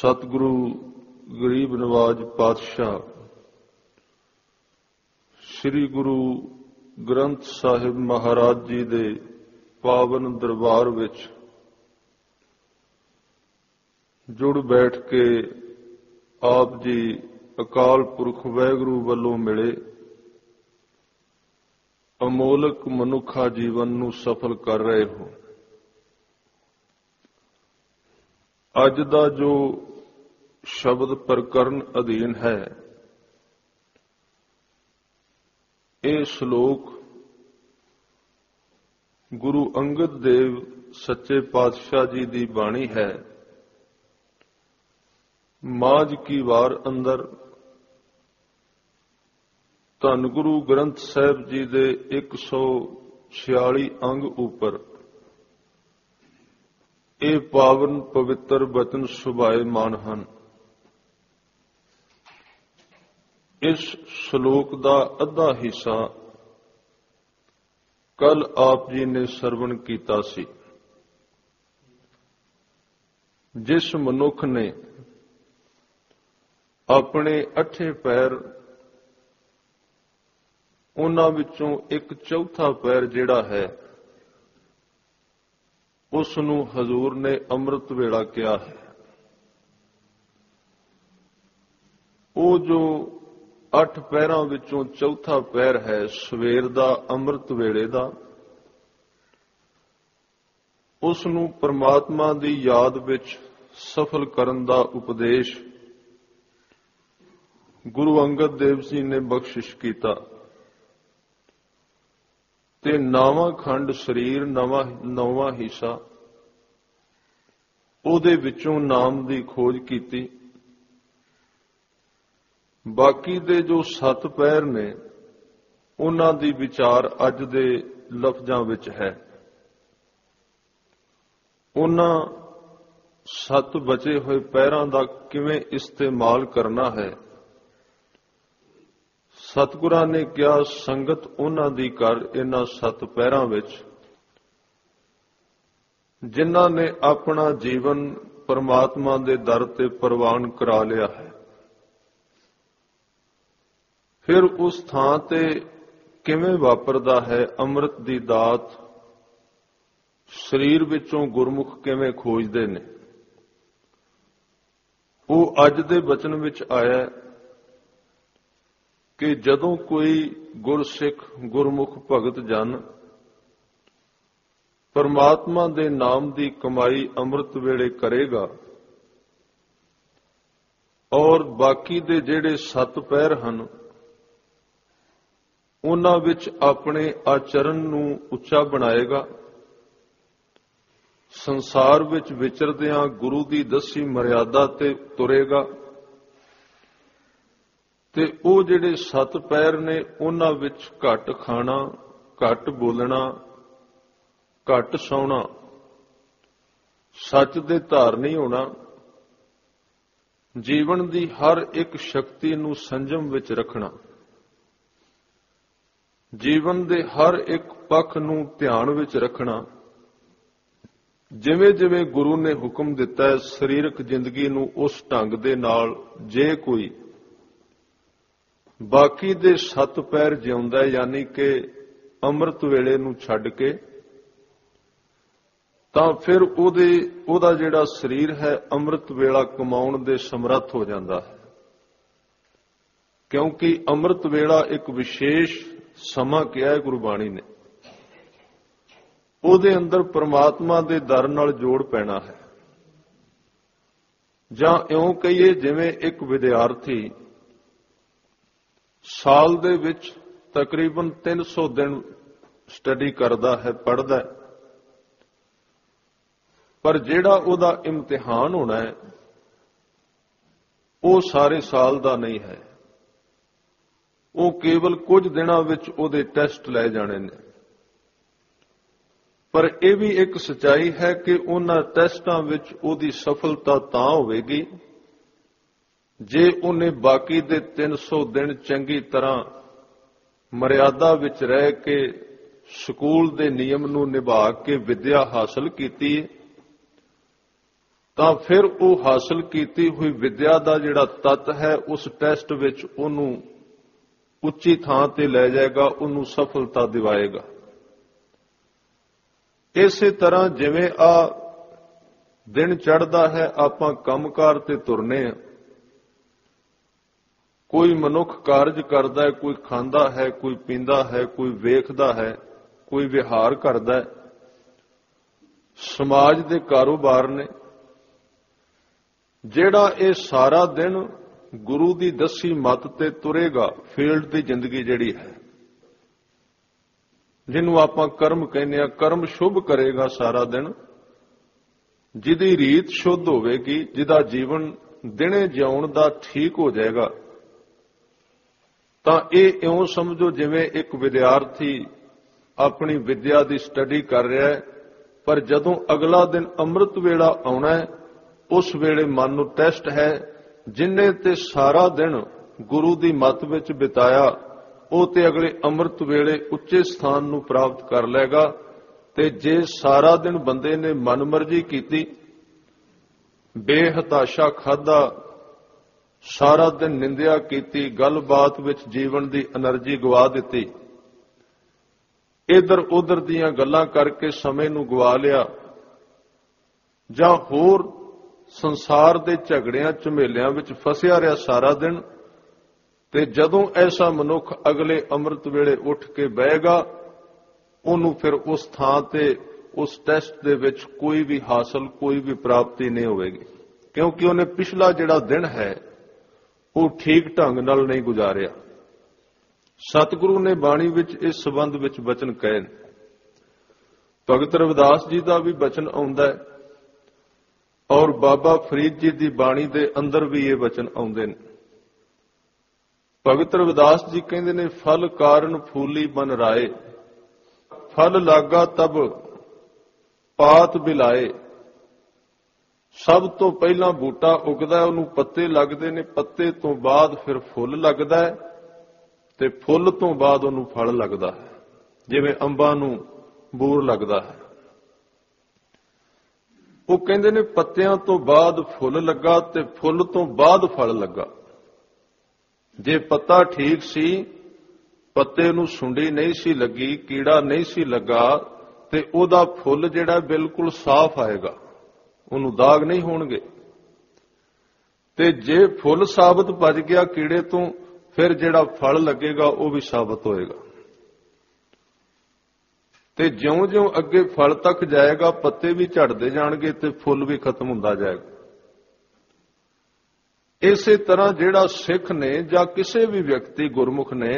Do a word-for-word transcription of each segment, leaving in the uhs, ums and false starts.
ਸਤਿਗੁਰੂ ਗਰੀਬ ਨਵਾਜ ਪਾਤਸ਼ਾਹ ਸ੍ਰੀ ਗੁਰੂ ਗ੍ਰੰਥ ਸਾਹਿਬ ਮਹਾਰਾਜ ਜੀ ਦੇ ਪਾਵਨ ਦਰਬਾਰ ਵਿੱਚ ਜੁੜ ਬੈਠ ਕੇ ਆਪ ਜੀ ਅਕਾਲ ਪੁਰਖ ਵਾਹਿਗੁਰੂ ਵੱਲੋਂ ਮਿਲੇ ਅਮੋਲਕ ਮਨੁੱਖਾ ਜੀਵਨ ਨੂੰ ਸਫਲ ਕਰ ਰਹੇ ਹੋ। ਅੱਜ ਦਾ ਜੋ ਸ਼ਬਦ ਪ੍ਰਕਰਨ ਅਧੀਨ ਹੈ, ਇਹ ਸ਼ਲੋਕ ਗੁਰੂ ਅੰਗਦ ਦੇਵ ਸੱਚੇ ਪਾਤਸ਼ਾਹ ਜੀ ਦੀ ਬਾਣੀ ਹੈ। ਮਾਝ ਕੀ ਵਾਰ ਅੰਦਰ ਧੰਨ ਗੁਰੂ ਗ੍ਰੰਥ ਸਾਹਿਬ ਜੀ ਦੇ ਇੱਕ ਸੌ ਛਿਆਲੀ ਅੰਗ ਉੱਪਰ ਇਹ ਪਾਵਨ ਪਵਿੱਤਰ ਬਚਨ ਸੁਭਾਏਮਾਨ ਹਨ। ਇਸ ਸ਼ਲੋਕ ਦਾ ਅੱਧਾ ਹਿੱਸਾ ਕੱਲ ਆਪ ਜੀ ਨੇ ਸਰਵਣ ਕੀਤਾ ਸੀ। ਜਿਸ ਮਨੁੱਖ ਨੇ ਆਪਣੇ ਅੱਠੇ ਪੈਰ, ਉਹਨਾਂ ਵਿੱਚੋਂ ਇੱਕ ਚੌਥਾ ਪੈਰ ਜਿਹੜਾ ਹੈ, ਉਸ ਨੂੰ ਹਜ਼ੂਰ ਨੇ ਅੰਮ੍ਰਿਤ ਵੇਲਾ ਕਿਹਾ ਹੈ। ਉਹ ਜੋ ਅੱਠ ਪੈਰਾਂ ਵਿੱਚੋਂ ਚੌਥਾ ਪੈਰ ਹੈ ਸਵੇਰ ਦਾ, ਅੰਮ੍ਰਿਤ ਵੇਲੇ ਦਾ, ਉਸ ਨੂੰ ਪਰਮਾਤਮਾ ਦੀ ਯਾਦ ਵਿੱਚ ਸਫਲ ਕਰਨ ਦਾ ਉਪਦੇਸ਼ ਗੁਰੂ ਅੰਗਦ ਦੇਵ ਜੀ ਨੇ ਬਖਸ਼ਿਸ਼ ਕੀਤਾ ਤੇ ਨਵਾਂ ਖੰਡ ਸਰੀਰ, ਨਵਾਂ ਨੌਵਾਂ ਹਿੱਸਾ, ਉਹਦੇ ਵਿੱਚੋਂ ਨਾਮ ਦੀ ਖੋਜ ਕੀਤੀ। ਬਾਕੀ ਦੇ ਜੋ ਸੱਤ ਪੈਰ ਨੇ, ਉਹਨਾਂ ਦੀ ਵਿਚਾਰ ਅੱਜ ਦੇ ਲਫ਼ਜ਼ਾਂ ਵਿੱਚ ਹੈ। ਉਹਨਾਂ ਸੱਤ ਬਚੇ ਹੋਏ ਪੈਰਾਂ ਦਾ ਕਿਵੇਂ ਇਸਤੇਮਾਲ ਕਰਨਾ ਹੈ, ਸਤਿਗੁਰਾਂ ਨੇ ਕਿਹਾ ਸੰਗਤ ਉਹਨਾਂ ਦੀ ਕਰ ਇਹਨਾਂ ਸੱਤ ਪੈਰਾਂ ਵਿੱਚ ਜਿਨ੍ਹਾਂ ਨੇ ਆਪਣਾ ਜੀਵਨ ਪਰਮਾਤਮਾ ਦੇ ਦਰ ਤੇ ਪ੍ਰਵਾਨ ਕਰਾ ਲਿਆ ਹੈ। ਫਿਰ ਉਸ ਥਾਂ ਤੇ ਕਿਵੇਂ ਵਾਪਰਦਾ ਹੈ ਅੰਮ੍ਰਿਤ ਦੀ ਦਾਤ, ਸਰੀਰ ਵਿੱਚੋਂ ਗੁਰਮੁਖ ਕਿਵੇਂ ਖੋਜਦੇ ਨੇ, ਉਹ ਅੱਜ ਦੇ ਬਚਨ ਵਿੱਚ ਆਇਆ ਕਿ ਜਦੋਂ ਕੋਈ ਗੁਰਸਿੱਖ, ਗੁਰਮੁਖ ਭਗਤ ਜਨ ਪਰਮਾਤਮਾ ਦੇ ਨਾਮ ਦੀ ਕਮਾਈ ਅੰਮ੍ਰਿਤ ਵੇਲੇ ਕਰੇਗਾ ਔਰ ਬਾਕੀ ਦੇ ਜਿਹੜੇ ਸੱਤ ਪੈਰ ਹਨ ਉਹਨਾਂ ਵਿੱਚ ਆਪਣੇ ਆਚਰਨ ਨੂੰ ਉੱਚਾ ਬਣਾਏਗਾ, ਸੰਸਾਰ ਵਿੱਚ ਵਿਚਰਦਿਆਂ ਗੁਰੂ ਦੀ ਦੱਸੀ ਮਰਿਆਦਾ ਤੇ ਤੁਰੇਗਾ, ਤੇ ਉਹ ਜਿਹੜੇ ਸੱਤ ਪੈਰ ਨੇ ਉਹਨਾਂ ਵਿੱਚ ਘੱਟ ਖਾਣਾ, ਘੱਟ ਬੋਲਣਾ, ਘੱਟ ਸੌਣਾ, ਸੱਚ ਦੇ ਧਾਰਨੀ ਹੋਣਾ, ਜੀਵਨ ਦੀ ਹਰ ਇੱਕ ਸ਼ਕਤੀ ਨੂੰ ਸੰਜਮ ਵਿੱਚ ਰੱਖਣਾ, ਜੀਵਨ ਦੇ ਹਰ ਇੱਕ ਪੱਖ ਨੂੰ ਧਿਆਨ ਵਿੱਚ ਰੱਖਣਾ। ਜਿਵੇਂ ਜਿਵੇਂ ਗੁਰੂ ਨੇ ਹੁਕਮ ਦਿੱਤਾ ਹੈ, ਸਰੀਰਕ ਜ਼ਿੰਦਗੀ ਨੂੰ ਉਸ ਢੰਗ ਦੇ ਨਾਲ ਜੇ ਕੋਈ ਬਾਕੀ ਦੇ ਸੱਤ ਪੈਰ ਜਿਉਂਦਾ, ਯਾਨੀ ਕਿ ਅੰਮ੍ਰਿਤ ਵੇਲੇ ਨੂੰ ਛੱਡ ਕੇ, ਤਾਂ ਫਿਰ ਉਹਦੇ ਉਹਦਾ ਜਿਹੜਾ ਸਰੀਰ ਹੈ ਅੰਮ੍ਰਿਤ ਵੇਲਾ ਕਮਾਉਣ ਦੇ ਸਮਰੱਥ ਹੋ ਜਾਂਦਾ ਹੈ। ਕਿਉਂਕਿ ਅੰਮ੍ਰਿਤ ਵੇਲਾ ਇੱਕ ਵਿਸ਼ੇਸ਼ ਸਮਾਂ ਕਿਹਾ ਹੈ ਗੁਰਬਾਣੀ ਨੇ, ਉਹਦੇ ਅੰਦਰ ਪਰਮਾਤਮਾ ਦੇ ਦਰ ਨਾਲ ਜੋੜ ਪੈਣਾ ਹੈ। ਜਾਂ ਇਉਂ ਕਹੀਏ ਜਿਵੇਂ ਇੱਕ ਵਿਦਿਆਰਥੀ ਸਾਲ ਦੇ ਵਿੱਚ ਤਕਰੀਬਨ ਤਿੰਨ ਸੌ ਦਿਨ ਸਟੱਡੀ ਕਰਦਾ ਹੈ, ਪੜ੍ਹਦਾ ਹੈ, ਪਰ ਜਿਹੜਾ ਉਹਦਾ ਇਮਤਿਹਾਨ ਹੋਣਾ ਹੈ ਉਹ ਸਾਰੇ ਸਾਲ ਦਾ ਨਹੀਂ ਹੈ, ਉਹ ਕੇਵਲ ਕੁਝ ਦਿਨਾਂ ਵਿੱਚ ਉਹਦੇ ਟੈਸਟ ਲਏ ਜਾਣੇ ਨੇ। ਪਰ ਇਹ ਵੀ ਇੱਕ ਸੱਚਾਈ ਹੈ ਕਿ ਉਹਨਾਂ ਟੈਸਟਾਂ ਵਿੱਚ ਉਹਦੀ ਸਫਲਤਾ ਤਾਂ ਹੋਵੇਗੀ ਜੇ ਉਹਨੇ ਬਾਕੀ ਦੇ ਤਿੰਨ ਸੌ ਦਿਨ ਚੰਗੀ ਤਰ੍ਹਾਂ ਮਰਿਆਦਾ ਵਿੱਚ ਰਹਿ ਕੇ ਸਕੂਲ ਦੇ ਨਿਯਮ ਨੂੰ ਨਿਭਾ ਕੇ ਵਿੱਦਿਆ ਹਾਸਲ ਕੀਤੀ, ਤਾਂ ਫਿਰ ਉਹ ਹਾਸਲ ਕੀਤੀ ਹੋਈ ਵਿਦਿਆ ਦਾ ਜਿਹੜਾ ਤੱਤ ਹੈ ਉਸ ਟੈਸਟ ਵਿੱਚ ਉਹਨੂੰ ਉੱਚੀ ਥਾਂ ਤੇ ਲੈ ਜਾਏਗਾ, ਉਹਨੂੰ ਸਫਲਤਾ ਦਿਵਾਏਗਾ। ਇਸੇ ਤਰ੍ਹਾਂ ਜਿਵੇਂ ਆ ਦਿਨ ਚੜ੍ਹਦਾ ਹੈ, ਆਪਾਂ ਕੰਮਕਾਰ ਤੇ ਤੁਰਨੇ ਆ। ਕੋਈ ਮਨੁੱਖ ਕਾਰਜ ਕਰਦਾ ਹੈ, ਕੋਈ ਖਾਂਦਾ ਹੈ, ਕੋਈ ਪੀਂਦਾ ਹੈ, ਕੋਈ ਵੇਖਦਾ ਹੈ, ਕੋਈ ਵਿਹਾਰ ਕਰਦਾ ਹੈ। ਸਮਾਜ ਦੇ ਕਾਰੋਬਾਰ ਨੇ। ਜਿਹੜਾ ਇਹ ਸਾਰਾ ਦਿਨ ਗੁਰੂ ਦੀ ਦੱਸੀ ਮੱਤ ਤੇ ਤੁਰੇਗਾ, ਫੀਲਡ ਦੀ ਜ਼ਿੰਦਗੀ ਜਿਹੜੀ ਹੈ, ਜਿਹਨੂੰ ਆਪਾਂ ਕਰਮ ਕਹਿੰਦੇ ਆ, ਕਰਮ ਸ਼ੁਭ ਕਰੇਗਾ ਸਾਰਾ ਦਿਨ, ਜਿਹਦੀ ਰੀਤ ਸ਼ੁੱਧ ਹੋਵੇਗੀ, ਜਿਹਦਾ ਜੀਵਨ ਦਿਨੇ ਜਿਉਣ ਦਾ ਠੀਕ ਹੋ ਜਾਏਗਾ, ਤਾਂ ਇਹ ਇਉਂ ਸਮਝੋ ਜਿਵੇਂ ਇੱਕ ਵਿਦਿਆਰਥੀ ਆਪਣੀ ਵਿਦਿਆ ਦੀ ਸਟੱਡੀ ਕਰ ਰਿਹਾ ਹੈ, ਪਰ ਜਦੋਂ ਅਗਲਾ ਦਿਨ ਅੰਮ੍ਰਿਤ ਵੇਲਾ ਆਉਣਾ ਹੈ, ਉਸ ਵੇਲੇ ਮਨ ਨੂੰ ਟੈਸਟ ਹੈ। ਜਿਨ੍ਹਾਂ ਤੇ ਸਾਰਾ ਦਿਨ ਗੁਰੂ ਦੀ ਮੱਤ ਵਿੱਚ ਬਿਤਾਇਆ, ਉਹ ਤੇ ਅਗਲੇ ਅੰਮ੍ਰਿਤ ਵੇਲੇ ਉੱਚੇ ਸਥਾਨ ਨੂੰ ਪ੍ਰਾਪਤ ਕਰ ਲਏਗਾ। ਤੇ ਜੇ ਸਾਰਾ ਦਿਨ ਬੰਦੇ ਨੇ ਮਨਮਰਜ਼ੀ ਕੀਤੀ, ਬੇਹਤਾਸ਼ਾ ਖਾਧਾ, ਸਾਰਾ ਦਿਨ ਨਿੰਦਿਆ ਕੀਤੀ, ਗੱਲਬਾਤ ਵਿੱਚ ਜੀਵਨ ਦੀ એનર્ਜੀ ਗਵਾ ਦਿੱਤੀ, ਇਧਰ ਉਧਰ ਦੀਆਂ ਗੱਲਾਂ ਕਰਕੇ ਸਮੇਂ ਨੂੰ ਗਵਾ ਲਿਆ, ਜਾਂ ਹੋਰ ਸੰਸਾਰ ਦੇ ਝਗੜਿਆਂ ਝਮੇਲਿਆਂ ਵਿੱਚ ਫਸਿਆ ਰਿਹਾ ਸਾਰਾ ਦਿਨ, ਤੇ ਜਦੋਂ ਐਸਾ ਮਨੁੱਖ ਅਗਲੇ ਅੰਮ੍ਰਿਤ ਵੇਲੇ ਉੱਠ ਕੇ ਬਹੇਗਾ, ਉਹਨੂੰ ਫਿਰ ਉਸ ਥਾਂ ਤੇ ਉਸ ਟੈਸਟ ਦੇ ਵਿੱਚ ਕੋਈ ਵੀ ਹਾਸਲ, ਕੋਈ ਵੀ ਪ੍ਰਾਪਤੀ ਨਹੀਂ ਹੋਵੇਗੀ, ਕਿਉਂਕਿ ਉਹਨੇ ਪਿਛਲਾ ਜਿਹੜਾ ਦਿਨ ਹੈ ਉਹ ਠੀਕ ਢੰਗ ਨਾਲ ਨਹੀਂ ਗੁਜ਼ਾਰਿਆ। ਸਤਿਗੁਰੂ ਨੇ ਬਾਣੀ ਵਿੱਚ ਇਸ ਸੰਬੰਧ ਵਿੱਚ ਬਚਨ ਕਹੇ ਨੇ। ਭਗਤ ਰਵਿਦਾਸ ਜੀ ਦਾ ਵੀ ਬਚਨ ਆਉਂਦਾ ਹੈ, ਔਰ ਬਾਬਾ ਫਰੀਦ ਜੀ ਦੀ ਬਾਣੀ ਦੇ ਅੰਦਰ ਵੀ ਇਹ ਬਚਨ ਆਉਂਦੇ ਨੇ। ਭਗਤ ਰਵਿਦਾਸ ਜੀ ਕਹਿੰਦੇ ਨੇ, ਫਲ ਕਾਰਨ ਫੂਲੀ ਬਨ ਰਾਏ, ਫਲ ਲਾਗਾ ਤਬ ਪਾਤ ਬਿਲਾਏ। ਸਭ ਤੋਂ ਪਹਿਲਾਂ ਬੂਟਾ ਉਗਦਾ, ਉਹਨੂੰ ਪੱਤੇ ਲੱਗਦੇ ਨੇ, ਪੱਤੇ ਤੋਂ ਬਾਅਦ ਫਿਰ ਫੁੱਲ ਲੱਗਦਾ ਹੈ, ਤੇ ਫੁੱਲ ਤੋਂ ਬਾਅਦ ਉਹਨੂੰ ਫਲ ਲੱਗਦਾ ਹੈ, ਜਿਵੇਂ ਅੰਬਾਂ ਨੂੰ ਬੂਰ ਲੱਗਦਾ ਹੈ। ਉਹ ਕਹਿੰਦੇ ਨੇ ਪੱਤਿਆਂ ਤੋਂ ਬਾਅਦ ਫੁੱਲ ਲੱਗਾ ਤੇ ਫੁੱਲ ਤੋਂ ਬਾਅਦ ਫਲ ਲੱਗਾ। ਜੇ ਪੱਤਾ ਠੀਕ ਸੀ, ਪੱਤੇ ਨੂੰ ਸੁੰਡੀ ਨਹੀਂ ਸੀ ਲੱਗੀ, ਕੀੜਾ ਨਹੀਂ ਸੀ ਲੱਗਾ, ਤੇ ਉਹਦਾ ਫੁੱਲ ਜਿਹੜਾ ਬਿਲਕੁਲ ਸਾਫ਼ ਆਏਗਾ, ਉਹਨੂੰ ਦਾਗ ਨਹੀਂ ਹੋਣਗੇ। ਤੇ ਜੇ ਫੁੱਲ ਸਾਬਤ ਬਚ ਗਿਆ ਕੀੜੇ ਤੋਂ, ਫਿਰ ਜਿਹੜਾ ਫਲ ਲੱਗੇਗਾ ਉਹ ਵੀ ਸਾਬਤ ਹੋਏਗਾ। ਤੇ ਜਿਉਂ-ਜਿਉਂ ਅੱਗੇ ਫਲ ਤੱਕ ਜਾਏਗਾ, ਪੱਤੇ ਵੀ ਝੜਦੇ ਜਾਣਗੇ ਤੇ ਫੁੱਲ ਵੀ ਖਤਮ ਹੁੰਦਾ ਜਾਏਗਾ। ਇਸੇ ਤਰ੍ਹਾਂ ਜਿਹੜਾ ਸਿੱਖ ਨੇ ਜਾਂ ਕਿਸੇ ਵੀ ਵਿਅਕਤੀ ਗੁਰਮੁਖ ਨੇ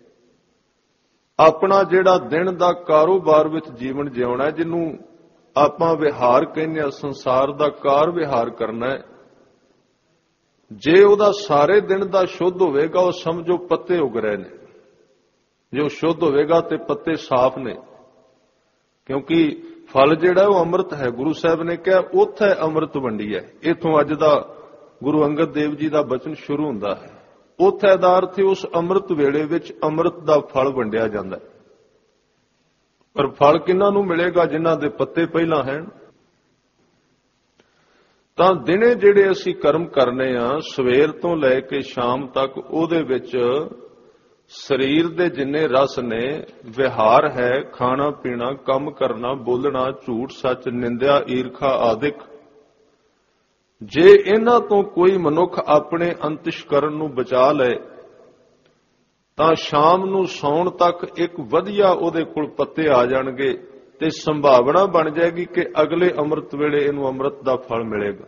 ਆਪਣਾ ਜਿਹੜਾ ਦਿਨ ਦਾ ਕਾਰੋਬਾਰ ਵਿੱਚ ਜੀਵਨ ਜਿਉਣਾ ਹੈ, ਜਿਹਨੂੰ ਆਪਾਂ ਵਿਹਾਰ ਕਹਿੰਦੇ ਹਾਂ, ਸੰਸਾਰ ਦਾ ਕਾਰ ਵਿਹਾਰ ਕਰਨਾ ਹੈ, ਜੇ ਉਹਦਾ ਸਾਰੇ ਦਿਨ ਦਾ ਸ਼ੁੱਧ ਹੋਵੇਗਾ, ਉਹ ਸਮਝੋ ਪੱਤੇ ਉਗ ਰਹੇ ਨੇ। ਜੇ ਉਹ ਸ਼ੁੱਧ ਹੋਵੇਗਾ ਤੇ ਪੱਤੇ ਸਾਫ਼ ਨੇ, ਕਿਉਂਕਿ ਫਲ ਜਿਹੜਾ ਉਹ ਅੰਮ੍ਰਿਤ ਹੈ। ਗੁਰੂ ਸਾਹਿਬ ਨੇ ਕਿਹਾ, ਉੱਥੇ ਅੰਮ੍ਰਿਤ ਵੰਡੀ ਹੈ। ਇਥੋਂ ਅੱਜ ਦਾ ਗੁਰੂ ਅੰਗਦ ਦੇਵ ਜੀ ਦਾ ਬਚਨ ਸ਼ੁਰੂ ਹੁੰਦਾ ਹੈ। ਉੱਥੇ ਦਾ ਅਰਥ ਹੈ ਉਸ ਅੰਮ੍ਰਿਤ ਵੇਲੇ ਵਿੱਚ ਅੰਮ੍ਰਿਤ ਦਾ ਫਲ ਵੰਡਿਆ ਜਾਂਦਾ ਹੈ। ਪਰ ਫਲ ਕਿਹਨਾਂ ਨੂੰ ਮਿਲੇਗਾ? ਜਿਨ੍ਹਾਂ ਦੇ ਪੱਤੇ ਪਹਿਲਾਂ ਹਨ। ਤਾਂ ਦਿਨੇ ਜਿਹੜੇ ਅਸੀਂ ਕਰਮ ਕਰਨੇ ਆ, ਸਵੇਰ ਤੋਂ ਲੈ ਕੇ ਸ਼ਾਮ ਤੱਕ, ਉਹਦੇ ਵਿੱਚ ਸਰੀਰ ਦੇ ਜਿੰਨੇ ਰਸ ਨੇ, ਵਿਹਾਰ ਹੈ, ਖਾਣਾ ਪੀਣਾ, ਕੰਮ ਕਰਨਾ, ਬੋਲਣਾ, ਝੂਠ ਸੱਚ, ਨਿੰਦਿਆ, ਈਰਖਾ ਆਦਿਕ, ਜੇ ਇਹਨਾਂ ਤੋਂ ਕੋਈ ਮਨੁੱਖ ਆਪਣੇ ਅੰਤਿਸ਼ਕਰਨ ਨੂੰ ਬਚਾ ਲਏ, ਤਾਂ ਸ਼ਾਮ ਨੂੰ ਸੌਣ ਤੱਕ ਇੱਕ ਵਧੀਆ ਉਹਦੇ ਕੋਲ ਪੱਤੇ ਆ ਜਾਣਗੇ, ਤੇ ਸੰਭਾਵਨਾ ਬਣ ਜਾਏਗੀ ਕਿ ਅਗਲੇ ਅੰਮ੍ਰਿਤ ਵੇਲੇ ਇਹਨੂੰ ਅੰਮ੍ਰਿਤ ਦਾ ਫਲ ਮਿਲੇਗਾ।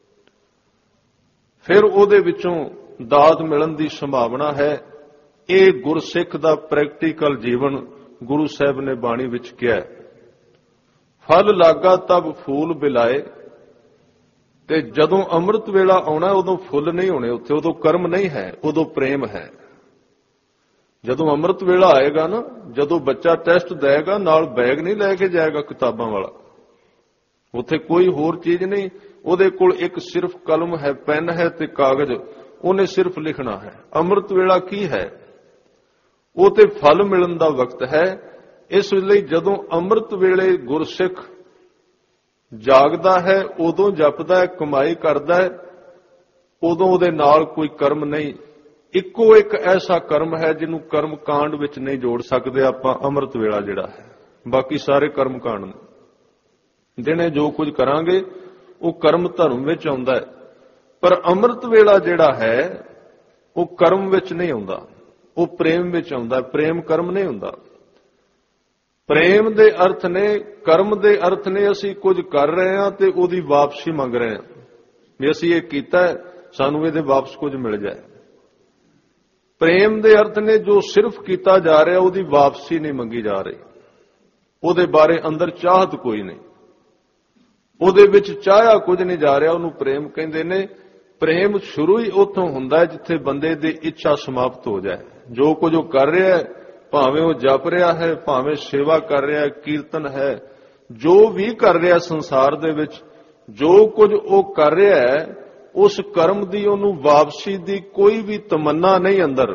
ਫਿਰ ਉਹਦੇ ਵਿੱਚੋਂ ਦਾਤ ਮਿਲਣ ਦੀ ਸੰਭਾਵਨਾ ਹੈ। ਇਹ ਗੁਰਸਿੱਖ ਦਾ ਪ੍ਰੈਕਟੀਕਲ ਜੀਵਨ ਗੁਰੂ ਸਾਹਿਬ ਨੇ ਬਾਣੀ ਵਿੱਚ ਕਿਹਾ। ਫਲ ਲਾਗਾ ਤਬ ਫੂਲ ਬਿਲਾਏ, ਤੇ ਜਦੋਂ ਅੰਮ੍ਰਿਤ ਵੇਲਾ ਆਉਣਾ ਉਦੋਂ ਫੁੱਲ ਨਹੀਂ ਹੋਣੇ ਉੱਥੇ, ਉਦੋਂ ਕਰਮ ਨਹੀਂ ਹੈ, ਉਦੋਂ ਪ੍ਰੇਮ ਹੈ। ਜਦੋਂ ਅੰਮ੍ਰਿਤ ਵੇਲਾ ਆਏਗਾ ਨਾ, ਜਦੋਂ ਬੱਚਾ ਟੈਸਟ ਦੇਗਾ, ਨਾਲ ਬੈਗ ਨਹੀਂ ਲੈ ਕੇ ਜਾਏਗਾ ਕਿਤਾਬਾਂ ਵਾਲਾ, ਉੱਥੇ ਕੋਈ ਹੋਰ ਚੀਜ਼ ਨਹੀਂ, ਉਹਦੇ ਕੋਲ ਇੱਕ ਸਿਰਫ ਕਲਮ ਹੈ, ਪੈਨ ਹੈ ਤੇ ਕਾਗਜ਼, ਉਹਨੇ ਸਿਰਫ ਲਿਖਣਾ ਹੈ। ਅੰਮ੍ਰਿਤ ਵੇਲਾ ਕੀ ਹੈ? ਉਹ ਤੇ ਫਲ ਮਿਲਣ ਦਾ ਵਕਤ ਹੈ। ਇਸ ਲਈ ਜਦੋਂ ਅੰਮ੍ਰਿਤ ਵੇਲੇ ਗੁਰਸਿੱਖ ਜਾਗਦਾ ਹੈ ਉਦੋਂ ਜਪਦਾ ਹੈ, ਕਮਾਈ ਕਰਦਾ ਹੈ ਉਦੋਂ ਉਹਦੇ ਨਾਲ ਕੋਈ ਕਰਮ ਨਹੀਂ। ਇੱਕੋ ਇੱਕ ਐਸਾ ਕਰਮ ਹੈ ਜਿਹਨੂੰ ਕਰਮ ਕਾਂਡ ਵਿੱਚ ਨਹੀਂ ਜੋੜ ਸਕਦੇ ਆਪਾਂ, ਅੰਮ੍ਰਿਤ ਵੇਲਾ ਜਿਹੜਾ ਹੈ। ਬਾਕੀ ਸਾਰੇ ਕਰਮ ਕਾਂਡ ਨੇ। ਦਿਨੇ ਜੋ ਕੁਝ ਕਰਾਂਗੇ ਉਹ ਕਰਮ ਧਰਮ ਵਿੱਚ ਆਉਂਦਾ ਹੈ, ਪਰ ਅੰਮ੍ਰਿਤ ਵੇਲਾ ਜਿਹੜਾ ਹੈ ਉਹ ਕਰਮ ਵਿੱਚ ਨਹੀਂ ਆਉਂਦਾ, ਉਹ ਪ੍ਰੇਮ ਵਿੱਚ ਆਉਂਦਾ। ਪ੍ਰੇਮ ਕਰਮ ਨਹੀਂ ਹੁੰਦਾ। ਪ੍ਰੇਮ ਦੇ ਅਰਥ ਨੇ, ਕਰਮ ਦੇ ਅਰਥ ਨੇ ਅਸੀਂ ਕੁਝ ਕਰ ਰਹੇ ਹਾਂ ਤੇ ਉਹਦੀ ਵਾਪਸੀ ਮੰਗ ਰਹੇ ਹਾਂ ਵੀ ਅਸੀਂ ਇਹ ਕੀਤਾ, ਸਾਨੂੰ ਇਹਦੇ ਵਾਪਸ ਕੁਝ ਮਿਲ ਜਾਏ। ਪ੍ਰੇਮ ਦੇ ਅਰਥ ਨੇ ਜੋ ਸਿਰਫ ਕੀਤਾ ਜਾ ਰਿਹਾ ਉਹਦੀ ਵਾਪਸੀ ਨਹੀਂ ਮੰਗੀ ਜਾ ਰਹੀ, ਉਹਦੇ ਬਾਰੇ ਅੰਦਰ ਚਾਹਤ ਕੋਈ ਨਹੀਂ, ਉਹਦੇ ਵਿੱਚ ਚਾਹਿਆ ਕੁਝ ਨਹੀਂ ਜਾ ਰਿਹਾ, ਉਹਨੂੰ ਪ੍ਰੇਮ ਕਹਿੰਦੇ ਨੇ। ਪ੍ਰੇਮ ਸ਼ੁਰੂ ਹੀ ਉੱਥੋਂ ਹੁੰਦਾ ਹੈ ਜਿੱਥੇ ਬੰਦੇ ਦੀ ਇੱਛਾ ਸਮਾਪਤ ਹੋ ਜਾਏ। ਜੋ ਕੁਝ ਉਹ ਕਰ ਰਿਹਾ ਹੈ, ਭਾਵੇਂ ਉਹ ਜਪ ਰਿਹਾ ਹੈ, ਭਾਵੇਂ ਸੇਵਾ ਕਰ ਰਿਹਾ ਹੈ, ਕੀਰਤਨ ਹੈ, ਜੋ ਵੀ ਕਰ ਰਿਹਾ ਸੰਸਾਰ ਦੇ ਵਿੱਚ, ਜੋ ਕੁਝ ਉਹ ਕਰ ਰਿਹਾ ਹੈ, ਉਸ ਕਰਮ ਦੀ ਉਹਨੂੰ ਵਾਪਸੀ ਦੀ ਕੋਈ ਵੀ ਤਮੰਨਾ ਨਹੀਂ ਅੰਦਰ,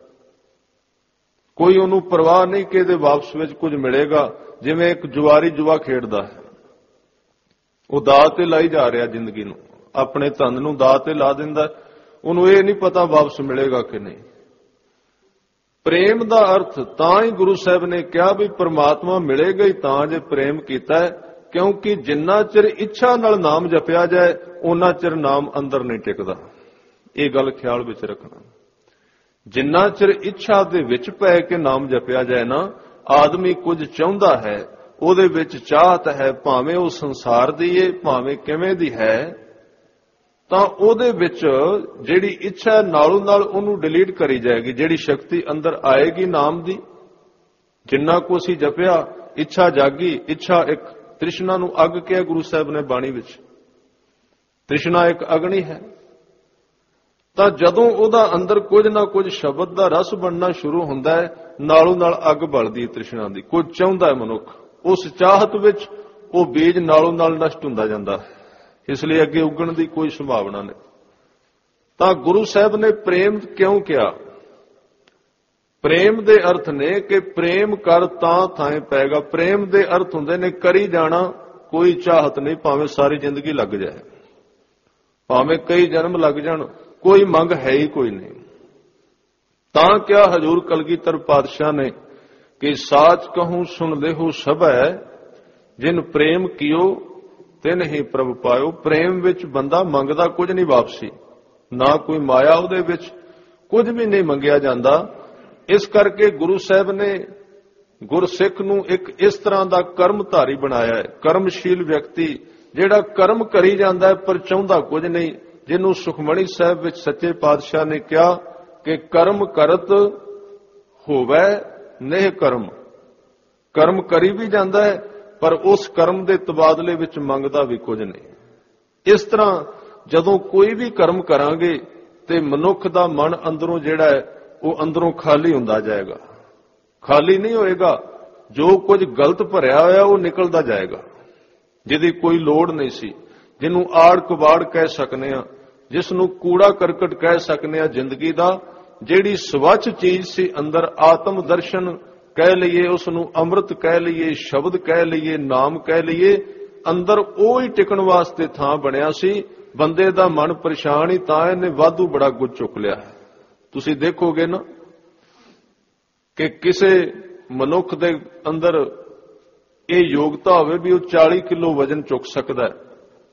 ਕੋਈ ਉਹਨੂੰ ਪਰਵਾਹ ਨਹੀਂ ਕਿ ਇਹਦੇ ਵਾਪਸ ਵਿੱਚ ਕੁਝ ਮਿਲੇਗਾ। ਜਿਵੇਂ ਇੱਕ ਜੁਆਰੀ ਜੁਆ ਖੇਡਦਾ ਹੈ, ਉਹ ਦਾਅ ਤੇ ਲਾਈ ਜਾ ਰਿਹਾ ਜ਼ਿੰਦਗੀ ਨੂੰ, ਆਪਣੇ ਧਨ ਨੂੰ ਦਾਅ ਤੇ ਲਾ ਦਿੰਦਾ, ਉਹਨੂੰ ਇਹ ਨਹੀਂ ਪਤਾ ਵਾਪਸ ਮਿਲੇਗਾ ਕਿ ਨਹੀਂ। ਪ੍ਰੇਮ ਦਾ ਅਰਥ ਤਾਂ ਹੀ ਗੁਰੂ ਸਾਹਿਬ ਨੇ ਕਿਹਾ ਵੀ ਪ੍ਰਮਾਤਮਾ ਮਿਲੇਗਾ ਹੀ ਤਾਂ ਜੇ ਪ੍ਰੇਮ ਕੀਤਾ ਹੈ, ਕਿਉਂਕਿ ਜਿੰਨਾ ਚਿਰ ਇੱਛਾ ਨਾਲ ਨਾਮ ਜਪਿਆ ਜਾਏ ਉਹਨਾਂ ਚਿਰ ਨਾਮ ਅੰਦਰ ਨਹੀਂ ਟਿਕਦਾ। ਇਹ ਗੱਲ ਖਿਆਲ ਵਿੱਚ ਰੱਖਣਾ। ਜਿੰਨਾ ਚਿਰ ਇੱਛਾ ਦੇ ਵਿੱਚ ਪੈ ਕੇ ਨਾਮ ਜਪਿਆ ਜਾਏ ਨਾ, ਆਦਮੀ ਕੁਝ ਚਾਹੁੰਦਾ ਹੈ, ਉਹਦੇ ਵਿੱਚ ਚਾਹਤ ਹੈ, ਭਾਵੇਂ ਉਹ ਸੰਸਾਰ ਦੀ ਹੈ ਭਾਵੇਂ ਕਿਵੇਂ ਦੀ ਹੈ, ਤਾਂ ਉਹਦੇ ਵਿੱਚ ਜਿਹੜੀ ਇੱਛਾ ਨਾਲੋਂ ਨਾਲ ਉਹਨੂੰ ਡਿਲੀਟ ਕਰੀ ਜਾਏਗੀ। ਜਿਹੜੀ ਸ਼ਕਤੀ ਅੰਦਰ ਆਏਗੀ ਨਾਮ ਦੀ, ਜਿੰਨਾ ਕੁ ਅਸੀਂ ਜਪਿਆ ਇੱਛਾ ਜਾਗੀ। ਇੱਛਾ ਇੱਕ ਤ੍ਰਿਸ਼ਨਾ ਨੂੰ ਅੱਗ ਕਿਹਾ ਗੁਰੂ ਸਾਹਿਬ ਨੇ ਬਾਣੀ ਵਿੱਚ, ਤ੍ਰਿਸ਼ਨਾ ਇੱਕ ਅਗਨੀ ਹੈ। ਤਾਂ ਜਦੋਂ ਉਹਦਾ ਅੰਦਰ ਕੁਝ ਨਾ ਕੁਝ ਸ਼ਬਦ ਦਾ ਰਸ ਬਣਨਾ ਸ਼ੁਰੂ ਹੁੰਦਾ ਹੈ, ਨਾਲੋਂ ਨਾਲ ਅੱਗ ਬਲਦੀ ਹੈ ਤ੍ਰਿਸ਼ਨਾ ਦੀ। ਕੁਝ ਚਾਹੁੰਦਾ ਹੈ ਮਨੁੱਖ, ਉਸ ਚਾਹਤ ਵਿੱਚ ਉਹ ਬੀਜ ਨਾਲੋਂ ਨਾਲ ਨਸ਼ਟ ਹੁੰਦਾ ਜਾਂਦਾ ਹੈ, ਇਸ ਲਈ ਅੱਗੇ ਉੱਗਣ ਦੀ ਕੋਈ ਸੰਭਾਵਨਾ ਨਹੀਂ। ਤਾਂ ਗੁਰੂ ਸਾਹਿਬ ਨੇ ਪ੍ਰੇਮ ਕਿਉਂ ਕਿਹਾ? ਪ੍ਰੇਮ ਦੇ ਅਰਥ ਨੇ ਕਿ ਪ੍ਰੇਮ ਕਰ ਤਾਂ ਥਾਂ ਪੈਗਾ। ਪ੍ਰੇਮ ਦੇ ਅਰਥ ਹੁੰਦੇ ਨੇ ਕਰੀ ਜਾਣਾ, ਕੋਈ ਚਾਹਤ ਨਹੀਂ, ਭਾਵੇਂ ਸਾਰੀ ਜ਼ਿੰਦਗੀ ਲੱਗ ਜਾਏ, ਭਾਵੇਂ ਕਈ ਜਨਮ ਲੱਗ ਜਾਣ, ਕੋਈ ਮੰਗ ਹੈ ਹੀ ਕੋਈ ਨਹੀਂ। ਤਾਂ ਕਿਹਾ ਹਜ਼ੂਰ ਕਲਗੀਧਰ ਪਾਤਸ਼ਾਹ ਨੇ ਕਿ ਸਾਚ ਕਹੂੰ ਸੁਣ ਦੇਹੂ ਸਭੈ, ਜਿਨ ਪ੍ਰੇਮ ਕੀਓ ਤਿਨ ਹੀ ਪ੍ਰਭ ਪਾਇਓ। ਪ੍ਰੇਮ ਵਿੱਚ ਬੰਦਾ ਮੰਗਦਾ ਕੁਝ ਨਹੀਂ ਵਾਪਸੀ, ਨਾ ਕੋਈ ਮਾਇਆ ਉਹਦੇ ਵਿੱਚ, ਕੁਝ ਵੀ ਨਹੀਂ ਮੰਗਿਆ ਜਾਂਦਾ। ਇਸ ਕਰਕੇ ਗੁਰੂ ਸਾਹਿਬ ਨੇ ਗੁਰਸਿੱਖ ਨੂੰ ਇੱਕ ਇਸ ਤਰ੍ਹਾਂ ਦਾ ਕਰਮਧਾਰੀ ਬਣਾਇਆ ਹੈ, ਕਰਮਸ਼ੀਲ ਵਿਅਕਤੀ, ਜਿਹੜਾ ਕਰਮ ਕਰੀ ਜਾਂਦਾ ਹੈ ਪਰ ਚਾਹੁੰਦਾ ਕੁਝ ਨਹੀਂ, ਜਿਹਨੂੰ ਸੁਖਮਣੀ ਸਾਹਿਬ ਵਿੱਚ ਸੱਚੇ ਪਾਤਸ਼ਾਹ ਨੇ ਕਿਹਾ ਕਿ ਕਰਮ ਕਰਤ ਹੋਵੇ ਨੇਹ ਕਰਮ। ਕਰਮ ਕਰੀ ਵੀ ਜਾਂਦਾ ਹੈ ਪਰ ਉਸ ਕਰਮ ਦੇ ਤਬਾਦਲੇ ਵਿੱਚ ਮੰਗਦਾ ਵੀ ਕੁਝ ਨਹੀਂ। ਇਸ ਤਰ੍ਹਾਂ ਜਦੋਂ ਕੋਈ ਵੀ ਕਰਮ ਕਰਾਂਗੇ ਤੇ ਮਨੁੱਖ ਦਾ ਮਨ ਅੰਦਰੋਂ ਜਿਹੜਾ ਹੈ ਉਹ ਅੰਦਰੋਂ ਖਾਲੀ ਹੁੰਦਾ ਜਾਏਗਾ। ਖਾਲੀ ਨਹੀਂ ਹੋਏਗਾ, ਜੋ ਕੁਝ ਗਲਤ ਭਰਿਆ ਹੋਇਆ ਉਹ ਨਿਕਲਦਾ ਜਾਏਗਾ, ਜਿਹਦੀ ਕੋਈ ਲੋੜ ਨਹੀਂ ਸੀ, ਜਿਹਨੂੰ ਆੜ ਕਬਾੜ ਕਹਿ ਸਕਨੇ ਆ, ਜਿਸ ਨੂੰ ਕੂੜਾ ਕਰਕਟ ਕਹਿ ਸਕਨੇ ਆ ਜ਼ਿੰਦਗੀ ਦਾ, ਜਿਹੜੀ ਸਵੱਛ ਚੀਜ਼ ਸੀ ਅੰਦਰ, ਆਤਮ ਦਰਸ਼ਨ ਕਹਿ ਲਈਏ, ਉਸ ਨੂੰ ਅੰਮ੍ਰਿਤ ਕਹਿ ਲਈਏ, ਸ਼ਬਦ ਕਹਿ ਲਈਏ, ਨਾਮ ਕਹਿ ਲਈਏ, ਅੰਦਰ ਉਹ ਹੀ ਟਿਕਣ ਵਾਸਤੇ ਥਾਂ ਬਣਿਆ ਸੀ। ਬੰਦੇ ਦਾ ਮਨ ਪਰੇਸ਼ਾਨ ਹੀ ਤਾਂ ਇਹਨੇ ਵਾਧੂ ਬੜਾ ਕੁਝ ਚੁੱਕ ਲਿਆ। ਤੁਸੀਂ ਦੇਖੋਗੇ ਨਾ ਕਿ ਕਿਸੇ ਮਨੁੱਖ ਦੇ ਅੰਦਰ ਇਹ ਯੋਗਤਾ ਹੋਵੇ ਵੀ ਉਹ ਚਾਲੀ ਕਿਲੋ ਵਜ਼ਨ ਚੁੱਕ ਸਕਦਾ ਹੈ,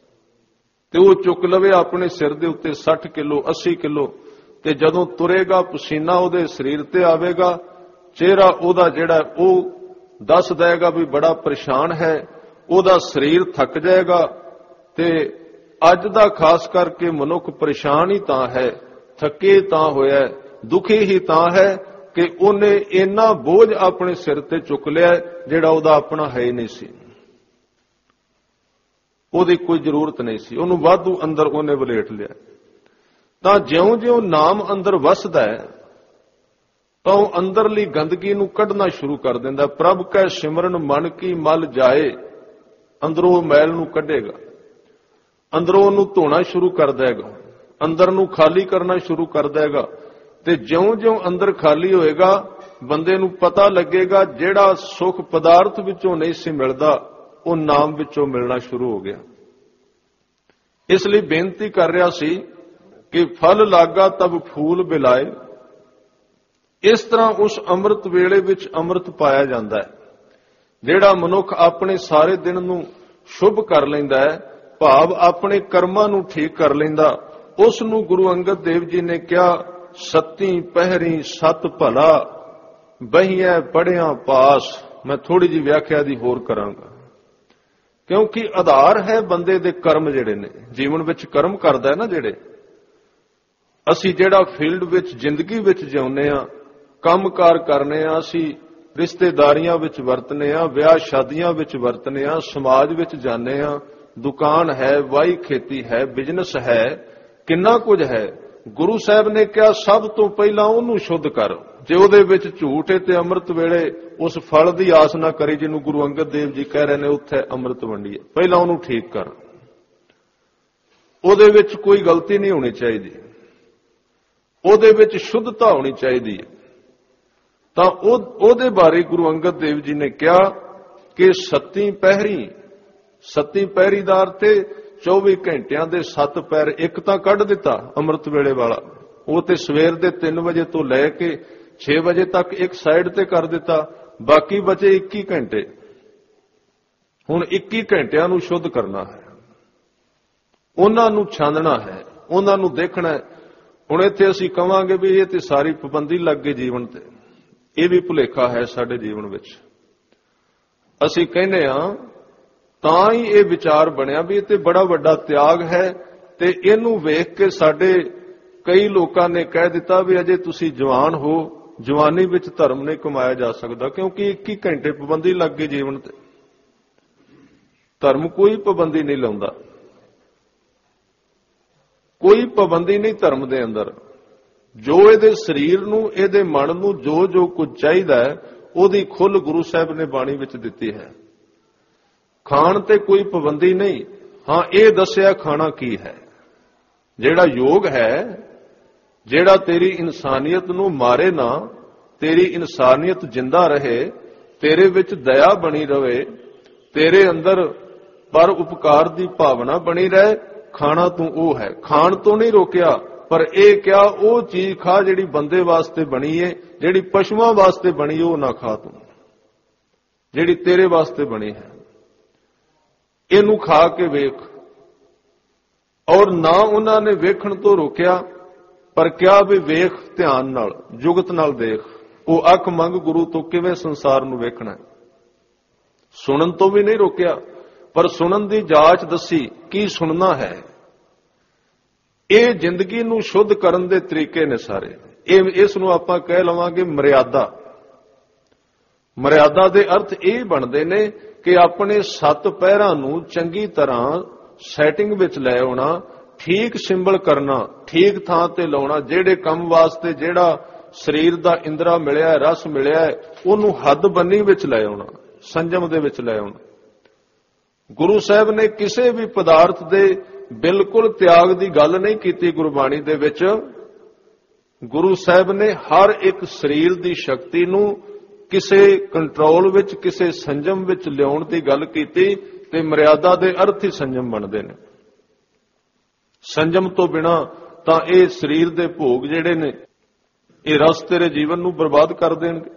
ਤੇ ਉਹ ਚੁੱਕ ਲਵੇ ਆਪਣੇ ਸਿਰ ਦੇ ਉੱਤੇ ਸੱਠ ਕਿਲੋ ਅੱਸੀ ਕਿਲੋ, ਤੇ ਜਦੋਂ ਤੁਰੇਗਾ ਪਸੀਨਾ ਉਹਦੇ ਸਰੀਰ ਤੇ ਆਵੇਗਾ, ਚਿਹਰਾ ਉਹਦਾ ਜਿਹੜਾ ਉਹ ਦੱਸ ਦੇਗਾ ਵੀ ਬੜਾ ਪਰੇਸ਼ਾਨ ਹੈ, ਉਹਦਾ ਸਰੀਰ ਥੱਕ ਜਾਏਗਾ। ਤੇ ਅੱਜ ਦਾ ਖਾਸ ਕਰਕੇ ਮਨੁੱਖ ਪਰੇਸ਼ਾਨ ਹੀ ਤਾਂ ਹੈ, ਥੱਕੇ ਤਾਂ ਹੋਇਆ, ਦੁਖੀ ਹੀ ਤਾਂ ਹੈ ਕਿ ਉਹਨੇ ਇੰਨਾ ਬੋਝ ਆਪਣੇ ਸਿਰ ਤੇ ਚੁੱਕ ਲਿਆ ਜਿਹੜਾ ਉਹਦਾ ਆਪਣਾ ਹੈ ਹੀ ਨਹੀਂ ਸੀ, ਉਹਦੀ ਕੋਈ ਜ਼ਰੂਰਤ ਨਹੀਂ ਸੀ, ਉਹਨੂੰ ਵਾਧੂ ਅੰਦਰ ਉਹਨੇ ਵਲੇਟ ਲਿਆ। ਤਾਂ ਜਿਉਂ-ਜਿਉਂ ਨਾਮ ਅੰਦਰ ਵਸਦਾ ਹੈ ਤਾਂ ਉਹ ਅੰਦਰਲੀ ਗੰਦਗੀ ਨੂੰ ਕੱਢਣਾ ਸ਼ੁਰੂ ਕਰ ਦਿੰਦਾ। ਪ੍ਰਭ ਕੈ ਸਿਮਰਨ ਮਨ ਕੀ ਮਲ ਜਾਏ, ਅੰਦਰੋਂ ਮੈਲ ਨੂੰ ਕੱਢੇਗਾ, ਅੰਦਰੋਂ ਉਹਨੂੰ ਧੋਣਾ ਸ਼ੁਰੂ ਕਰ ਦੇਗਾ, ਅੰਦਰ ਨੂੰ ਖਾਲੀ ਕਰਨਾ ਸ਼ੁਰੂ ਕਰ ਦੇਗਾ। ਤੇ ਜਿਉਂ-ਜਿਉਂ ਅੰਦਰ ਖਾਲੀ ਹੋਏਗਾ ਬੰਦੇ ਨੂੰ ਪਤਾ ਲੱਗੇਗਾ ਜਿਹੜਾ ਸੁੱਖ ਪਦਾਰਥ ਵਿੱਚੋਂ ਨਹੀਂ ਸੀ ਮਿਲਦਾ ਉਹ ਨਾਮ ਵਿੱਚੋਂ ਮਿਲਣਾ ਸ਼ੁਰੂ ਹੋ ਗਿਆ। ਇਸ ਲਈ ਬੇਨਤੀ ਕਰ ਰਿਹਾ ਸੀ ਕਿ ਫਲ ਲਾਗਾ ਤਬ ਫੂਲ ਬਿਲਾਏ। ਇਸ ਤਰ੍ਹਾਂ ਉਸ ਅੰਮ੍ਰਿਤ ਵੇਲੇ ਵਿੱਚ ਅੰਮ੍ਰਿਤ ਪਾਇਆ ਜਾਂਦਾ ਹੈ। ਜਿਹੜਾ ਮਨੁੱਖ ਆਪਣੇ ਸਾਰੇ ਦਿਨ ਨੂੰ ਸ਼ੁਭ ਕਰ ਲੈਂਦਾ ਹੈ, ਭਾਵ ਆਪਣੇ ਕਰਮਾਂ ਨੂੰ ਠੀਕ ਕਰ ਲੈਂਦਾ, ਉਸ ਨੂੰ ਗੁਰੂ ਅੰਗਦ ਦੇਵ ਜੀ ਨੇ ਕਿਹਾ, ਸੱਤੀ ਪਹਿਰੀ ਸਤ ਭਲਾ ਬਹੀਐ ਪੜਿਆ ਪਾਸ। ਮੈਂ ਥੋੜੀ ਜਿਹੀ ਵਿਆਖਿਆ ਦੀ ਹੋਰ ਕਰਾਂਗਾ, ਕਿਉਂਕਿ ਆਧਾਰ ਹੈ ਬੰਦੇ ਦੇ ਕਰਮ। ਜਿਹੜੇ ਨੇ ਜੀਵਨ ਵਿੱਚ ਕਰਮ ਕਰਦਾ ਹੈ ਨਾ, ਜਿਹੜੇ ਅਸੀਂ ਜਿਹੜਾ ਫੀਲਡ ਵਿੱਚ ਜ਼ਿੰਦਗੀ ਵਿੱਚ ਜਿਉਂਦੇ ਆ, ਕੰਮਕਾਰ ਕਰਨੇ ਆ, ਅਸੀਂ ਰਿਸ਼ਤੇਦਾਰੀਆਂ ਵਿੱਚ ਵਰਤਨੇ ਆ, ਵਿਆਹ ਸ਼ਾਦੀਆਂ ਵਿੱਚ ਵਰਤਨੇ ਆ, ਸਮਾਜ ਵਿੱਚ ਜਾਂਦੇ ਆ, ਦੁਕਾਨ ਹੈ, ਵਾਹੀ ਖੇਤੀ ਹੈ, ਬਿਜ਼ਨਸ ਹੈ, ਕਿੰਨਾ ਕੁਝ ਹੈ। ਗੁਰੂ ਸਾਹਿਬ ਨੇ ਕਿਹਾ ਸਭ ਤੋਂ ਪਹਿਲਾਂ ਉਹਨੂੰ ਸ਼ੁੱਧ ਕਰ। ਜੇ ਉਹਦੇ ਵਿੱਚ ਝੂਠ ਹੈ ਤੇ ਅੰਮ੍ਰਿਤ ਵੇਲੇ ਉਸ ਫਲ ਦੀ ਆਸ ਨਾ ਕਰੀ ਜਿਹਨੂੰ ਗੁਰੂ ਅੰਗਦ ਦੇਵ ਜੀ ਕਹਿ ਰਹੇ ਨੇ ਉੱਥੇ ਅੰਮ੍ਰਿਤ ਵੰਡੀਏ। ਪਹਿਲਾਂ ਉਹਨੂੰ ਠੀਕ ਕਰ, ਉਹਦੇ ਵਿੱਚ ਕੋਈ ਗਲਤੀ ਨਹੀਂ ਹੋਣੀ ਚਾਹੀਦੀ, ਉਹਦੇ ਵਿੱਚ ਸ਼ੁੱਧਤਾ ਹੋਣੀ ਚਾਹੀਦੀ ਹੈ। ਤਾਂ ਉਹਦੇ ਬਾਰੇ ਗੁਰੂ ਅੰਗਦ ਦੇਵ ਜੀ ਨੇ ਕਿਹਾ ਕਿ ਸੱਤੀ ਪਹਿਰੀ, ਸੱਤੀ ਪਹਿਰੀ ਦਾ ਅਰਥ ਹੈ ਚੌਵੀ ਘੰਟਿਆਂ ਦੇ ਸੱਤ ਪਹਿਰ। ਇੱਕ ਤਾਂ ਕੱਢ ਦਿੱਤਾ ਅੰਮ੍ਰਿਤ ਵੇਲੇ ਵਾਲਾ, ਉਹ ਤੇ ਸਵੇਰ ਦੇ ਤਿੰਨ ਵਜੇ ਤੋਂ ਲੈ ਕੇ ਛੇ ਵਜੇ ਤੱਕ ਇੱਕ ਸਾਈਡ ਤੇ ਕਰ ਦਿੱਤਾ, ਬਾਕੀ ਬਚੇ ਇੱਕੀ ਘੰਟੇ। ਹੁਣ ਇੱਕੀ ਘੰਟਿਆਂ ਨੂੰ ਸ਼ੁੱਧ ਕਰਨਾ ਹੈ, ਉਹਨਾਂ ਨੂੰ ਛਾਨਣਾ ਹੈ, ਉਹਨਾਂ ਨੂੰ ਦੇਖਣਾ ਹੈ। ਹੁਣ ਇੱਥੇ ਅਸੀਂ ਕਵਾਂਗੇ ਵੀ ਇਹ ਤੇ ਸਾਰੀ ਪਾਬੰਦੀ ਲੱਗ ਗਈ ਜੀਵਨ ਤੇ, ਇਹ ਵੀ ਭੁਲੇਖਾ ਹੈ ਸਾਡੇ ਜੀਵਨ ਵਿੱਚ। ਅਸੀਂ ਕਹਿੰਦੇ ਹਾਂ ਤਾਂ ਹੀ ਇਹ ਵਿਚਾਰ ਬਣਿਆ ਵੀ ਇਹ ਤੇ ਬੜਾ ਵੱਡਾ ਤਿਆਗ ਹੈ, ਤੇ ਇਹਨੂੰ ਵੇਖ ਕੇ ਸਾਡੇ ਕਈ ਲੋਕਾਂ ਨੇ ਕਹਿ ਦਿੱਤਾ ਵੀ ਅਜੇ ਤੁਸੀਂ ਜਵਾਨ ਹੋ, ਜਵਾਨੀ ਵਿੱਚ ਧਰਮ ਨਹੀਂ ਕਮਾਇਆ ਜਾ ਸਕਦਾ, ਕਿਉਂਕਿ ਇੱਕੀ ਘੰਟੇ ਪਾਬੰਦੀ ਲੱਗ ਗਈ ਜੀਵਨ ਤੇ। ਧਰਮ ਕੋਈ ਪਾਬੰਦੀ ਨਹੀਂ ਲਾਉਂਦਾ, ਕੋਈ ਪਾਬੰਦੀ ਨਹੀਂ ਧਰਮ ਦੇ ਅੰਦਰ। ਜੋ ਇਹਦੇ ਸਰੀਰ ਨੂੰ, ਇਹਦੇ ਮਨ ਨੂੰ ਜੋ ਜੋ ਕੁਝ ਚਾਹੀਦਾ ਹੈ, ਉਹਦੀ ਖੁੱਲ੍ਹ ਗੁਰੂ ਸਾਹਿਬ ਨੇ ਬਾਣੀ ਵਿੱਚ ਦਿੱਤੀ ਹੈ। ਖਾਣ ਤੇ ਕੋਈ ਪਾਬੰਦੀ ਨਹੀਂ। ਹਾਂ, ਇਹ ਦੱਸਿਆ ਖਾਣਾ ਕੀ ਹੈ। ਜਿਹੜਾ ਯੋਗ ਹੈ, ਜਿਹੜਾ ਤੇਰੀ ਇਨਸਾਨੀਅਤ ਨੂੰ ਮਾਰੇ ਨਾ, ਤੇਰੀ ਇਨਸਾਨੀਅਤ ਜਿੰਦਾ ਰਹੇ, ਤੇਰੇ ਵਿੱਚ ਦਇਆ ਬਣੀ ਰਵੇ, ਤੇਰੇ ਅੰਦਰ ਪਰ ਉਪਕਾਰ ਦੀ ਭਾਵਨਾ ਬਣੀ ਰਹੇ, ਖਾਣਾ ਤੂੰ ਉਹ ਹੈ। ਖਾਣ ਤੋਂ ਨਹੀਂ ਰੋਕਿਆ, ਪਰ ਇਹ ਕਿਹਾ ਉਹ ਚੀਜ਼ ਖਾ ਜਿਹੜੀ ਬੰਦੇ ਵਾਸਤੇ ਬਣੀ ਹੈ, ਜਿਹੜੀ ਪਸ਼ੂਆਂ ਵਾਸਤੇ ਬਣੀ ਉਹ ਨਾ ਖਾ ਤੂੰ, ਜਿਹੜੀ ਤੇਰੇ ਵਾਸਤੇ ਬਣੀ ਹੈ ਇਹਨੂੰ ਖਾ ਕੇ ਵੇਖ। ਔਰ ਨਾ ਉਹਨਾਂ ਨੇ ਵੇਖਣ ਤੋਂ ਰੋਕਿਆ, ਪਰ ਕਿਹਾ ਵੀ ਵੇਖ ਧਿਆਨ ਨਾਲ, ਜੁਗਤ ਨਾਲ ਦੇਖ। ਉਹ ਅੱਖ ਮੰਗ ਗੁਰੂ ਤੋਂ ਕਿਵੇਂ ਸੰਸਾਰ ਨੂੰ ਵੇਖਣਾ। ਸੁਣਨ ਤੋਂ ਵੀ ਨਹੀਂ ਰੋਕਿਆ, ਪਰ ਸੁਣਨ ਦੀ ਜਾਂਚ ਦੱਸੀ, ਕੀ ਸੁਣਨਾ ਹੈ। ਇਹ ਜ਼ਿੰਦਗੀ ਨੂੰ ਸ਼ੁੱਧ ਕਰਨ ਦੇ ਤਰੀਕੇ ਨੇ ਸਾਰੇ। ਇਹ ਇਸ ਨੂੰ ਆਪਾਂ ਕਹਿ ਲਵਾਂਗੇ ਮਰਿਆਦਾ। ਮਰਿਆਦਾ ਦੇ ਅਰਥ ਇਹ ਬਣਦੇ ਨੇ ਕਿ ਆਪਣੇ ਸੱਤ ਪਹਿਰਾਂ ਨੂੰ ਚੰਗੀ ਤਰ੍ਹਾਂ ਸੈਟਿੰਗ ਵਿੱਚ ਲੈ ਆਉਣਾ, ਠੀਕ ਸਿੰਬਲ ਕਰਨਾ, ਠੀਕ ਥਾਂ ਤੇ ਲਾਉਣਾ। ਜਿਹੜੇ ਕੰਮ ਵਾਸਤੇ ਜਿਹੜਾ ਸਰੀਰ ਦਾ ਇੰਦਰਾ ਮਿਲਿਆ, ਰਸ ਮਿਲਿਆ, ਉਹਨੂੰ ਹੱਦ ਬੰਨੀ ਵਿੱਚ ਲੈ ਆਉਣਾ, ਸੰਜਮ ਦੇ ਵਿੱਚ ਲੈ ਆਉਣਾ। ਗੁਰੂ ਸਾਹਿਬ ਨੇ ਕਿਸੇ ਵੀ ਪਦਾਰਥ ਦੇ ਬਿਲਕੁਲ ਤਿਆਗ ਦੀ ਗੱਲ ਨਹੀਂ ਕੀਤੀ ਗੁਰਬਾਣੀ ਦੇ ਵਿੱਚ। ਗੁਰੂ ਸਾਹਿਬ ਨੇ ਹਰ ਇੱਕ ਸਰੀਰ ਦੀ ਸ਼ਕਤੀ ਨੂੰ ਕਿਸੇ ਕੰਟਰੋਲ ਵਿੱਚ, ਕਿਸੇ ਸੰਜਮ ਵਿੱਚ ਲਿਆਉਣ ਦੀ ਗੱਲ ਕੀਤੀ, ਤੇ ਮਰਿਆਦਾ ਦੇ ਅਰਥ ਹੀ ਸੰਜਮ ਬਣਦੇ ਨੇ। ਸੰਜਮ ਤੋਂ ਬਿਨਾ ਤਾਂ ਇਹ ਸਰੀਰ ਦੇ ਭੋਗ ਜਿਹੜੇ ਨੇ ਇਹ ਰਸ ਤੇਰੇ ਜੀਵਨ ਨੂੰ ਬਰਬਾਦ ਕਰ ਦੇਣਗੇ।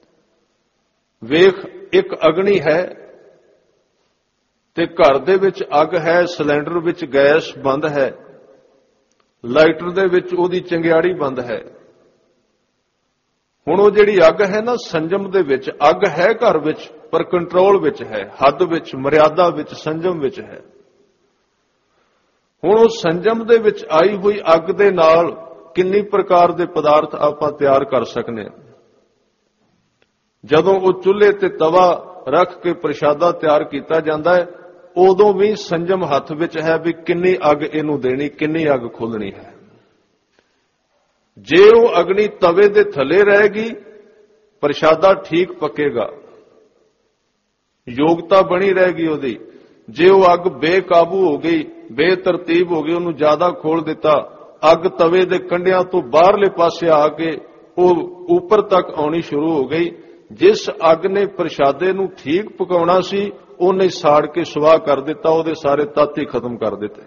ਵੇਖ, ਇੱਕ ਅਗਨੀ ਹੈ ਤੇ ਘਰ ਦੇ ਵਿੱਚ ਅੱਗ ਹੈ, ਸਿਲੰਡਰ ਵਿੱਚ ਗੈਸ ਬੰਦ ਹੈ, ਲਾਈਟਰ ਦੇ ਵਿੱਚ ਉਹਦੀ ਚੰਗਿਆੜੀ ਬੰਦ ਹੈ। ਹੁਣ ਉਹ ਜਿਹੜੀ ਅੱਗ ਹੈ ਨਾ, ਸੰਜਮ ਦੇ ਵਿੱਚ ਅੱਗ ਹੈ ਘਰ ਵਿੱਚ, ਪਰ ਕੰਟਰੋਲ ਵਿੱਚ ਹੈ, ਹੱਦ ਵਿੱਚ, ਮਰਿਆਦਾ ਵਿੱਚ, ਸੰਜਮ ਵਿੱਚ ਹੈ। ਹੁਣ ਉਹ ਸੰਜਮ ਦੇ ਵਿੱਚ ਆਈ ਹੋਈ ਅੱਗ ਦੇ ਨਾਲ ਕਿੰਨੀ ਪ੍ਰਕਾਰ ਦੇ ਪਦਾਰਥ ਆਪਾਂ ਤਿਆਰ ਕਰ ਸਕਨੇ ਹਾਂ। ਜਦੋਂ ਉਹ ਚੁੱਲ੍ਹੇ ਤੇ ਤਵਾ ਰੱਖ ਕੇ ਪ੍ਰਸ਼ਾਦਾ ਤਿਆਰ ਕੀਤਾ ਜਾਂਦਾ ਹੈ, ਉਦੋਂ ਵੀ ਸੰਜਮ ਹੱਥ ਵਿੱਚ ਹੈ ਵੀ ਕਿੰਨੀ ਅੱਗ ਇਹਨੂੰ ਦੇਣੀ, ਕਿੰਨੀ ਅੱਗ ਖੋਲਣੀ ਹੈ। ਜੇ ਉਹ ਅਗਨੀ ਤਵੇ ਦੇ ਥੱਲੇ ਰਹੇਗੀ, ਪ੍ਰਸ਼ਾਦਾ ਠੀਕ ਪੱਕੇਗਾ, ਯੋਗਤਾ ਬਣੀ ਰਹੇਗੀ ਉਹਦੀ। ਜੇ ਉਹ ਅੱਗ ਬੇਕਾਬੂ ਹੋ ਗਈ, ਬੇਤਰਤੀਬ ਹੋ ਗਈ, ਉਹਨੂੰ ਜ਼ਿਆਦਾ ਖੋਲ ਦਿੱਤਾ, ਅੱਗ ਤਵੇ ਦੇ ਕੰਢਿਆਂ ਤੋਂ ਬਾਹਰਲੇ ਪਾਸੇ ਆ ਕੇ ਉਹ ਉੱਪਰ ਤੱਕ ਆਉਣੀ ਸ਼ੁਰੂ ਹੋ ਗਈ। ਜਿਸ ਅੱਗ ਨੇ ਪ੍ਰਸ਼ਾਦੇ ਨੂੰ ਠੀਕ ਪਕਾਉਣਾ ਸੀ, ਉਹਨੇ ਸਾੜ ਕੇ ਸੁਆਹ ਕਰ ਦਿੱਤਾ, ਉਹਦੇ ਸਾਰੇ ਤੱਤ ਹੀ ਖਤਮ ਕਰ ਦਿੱਤੇ।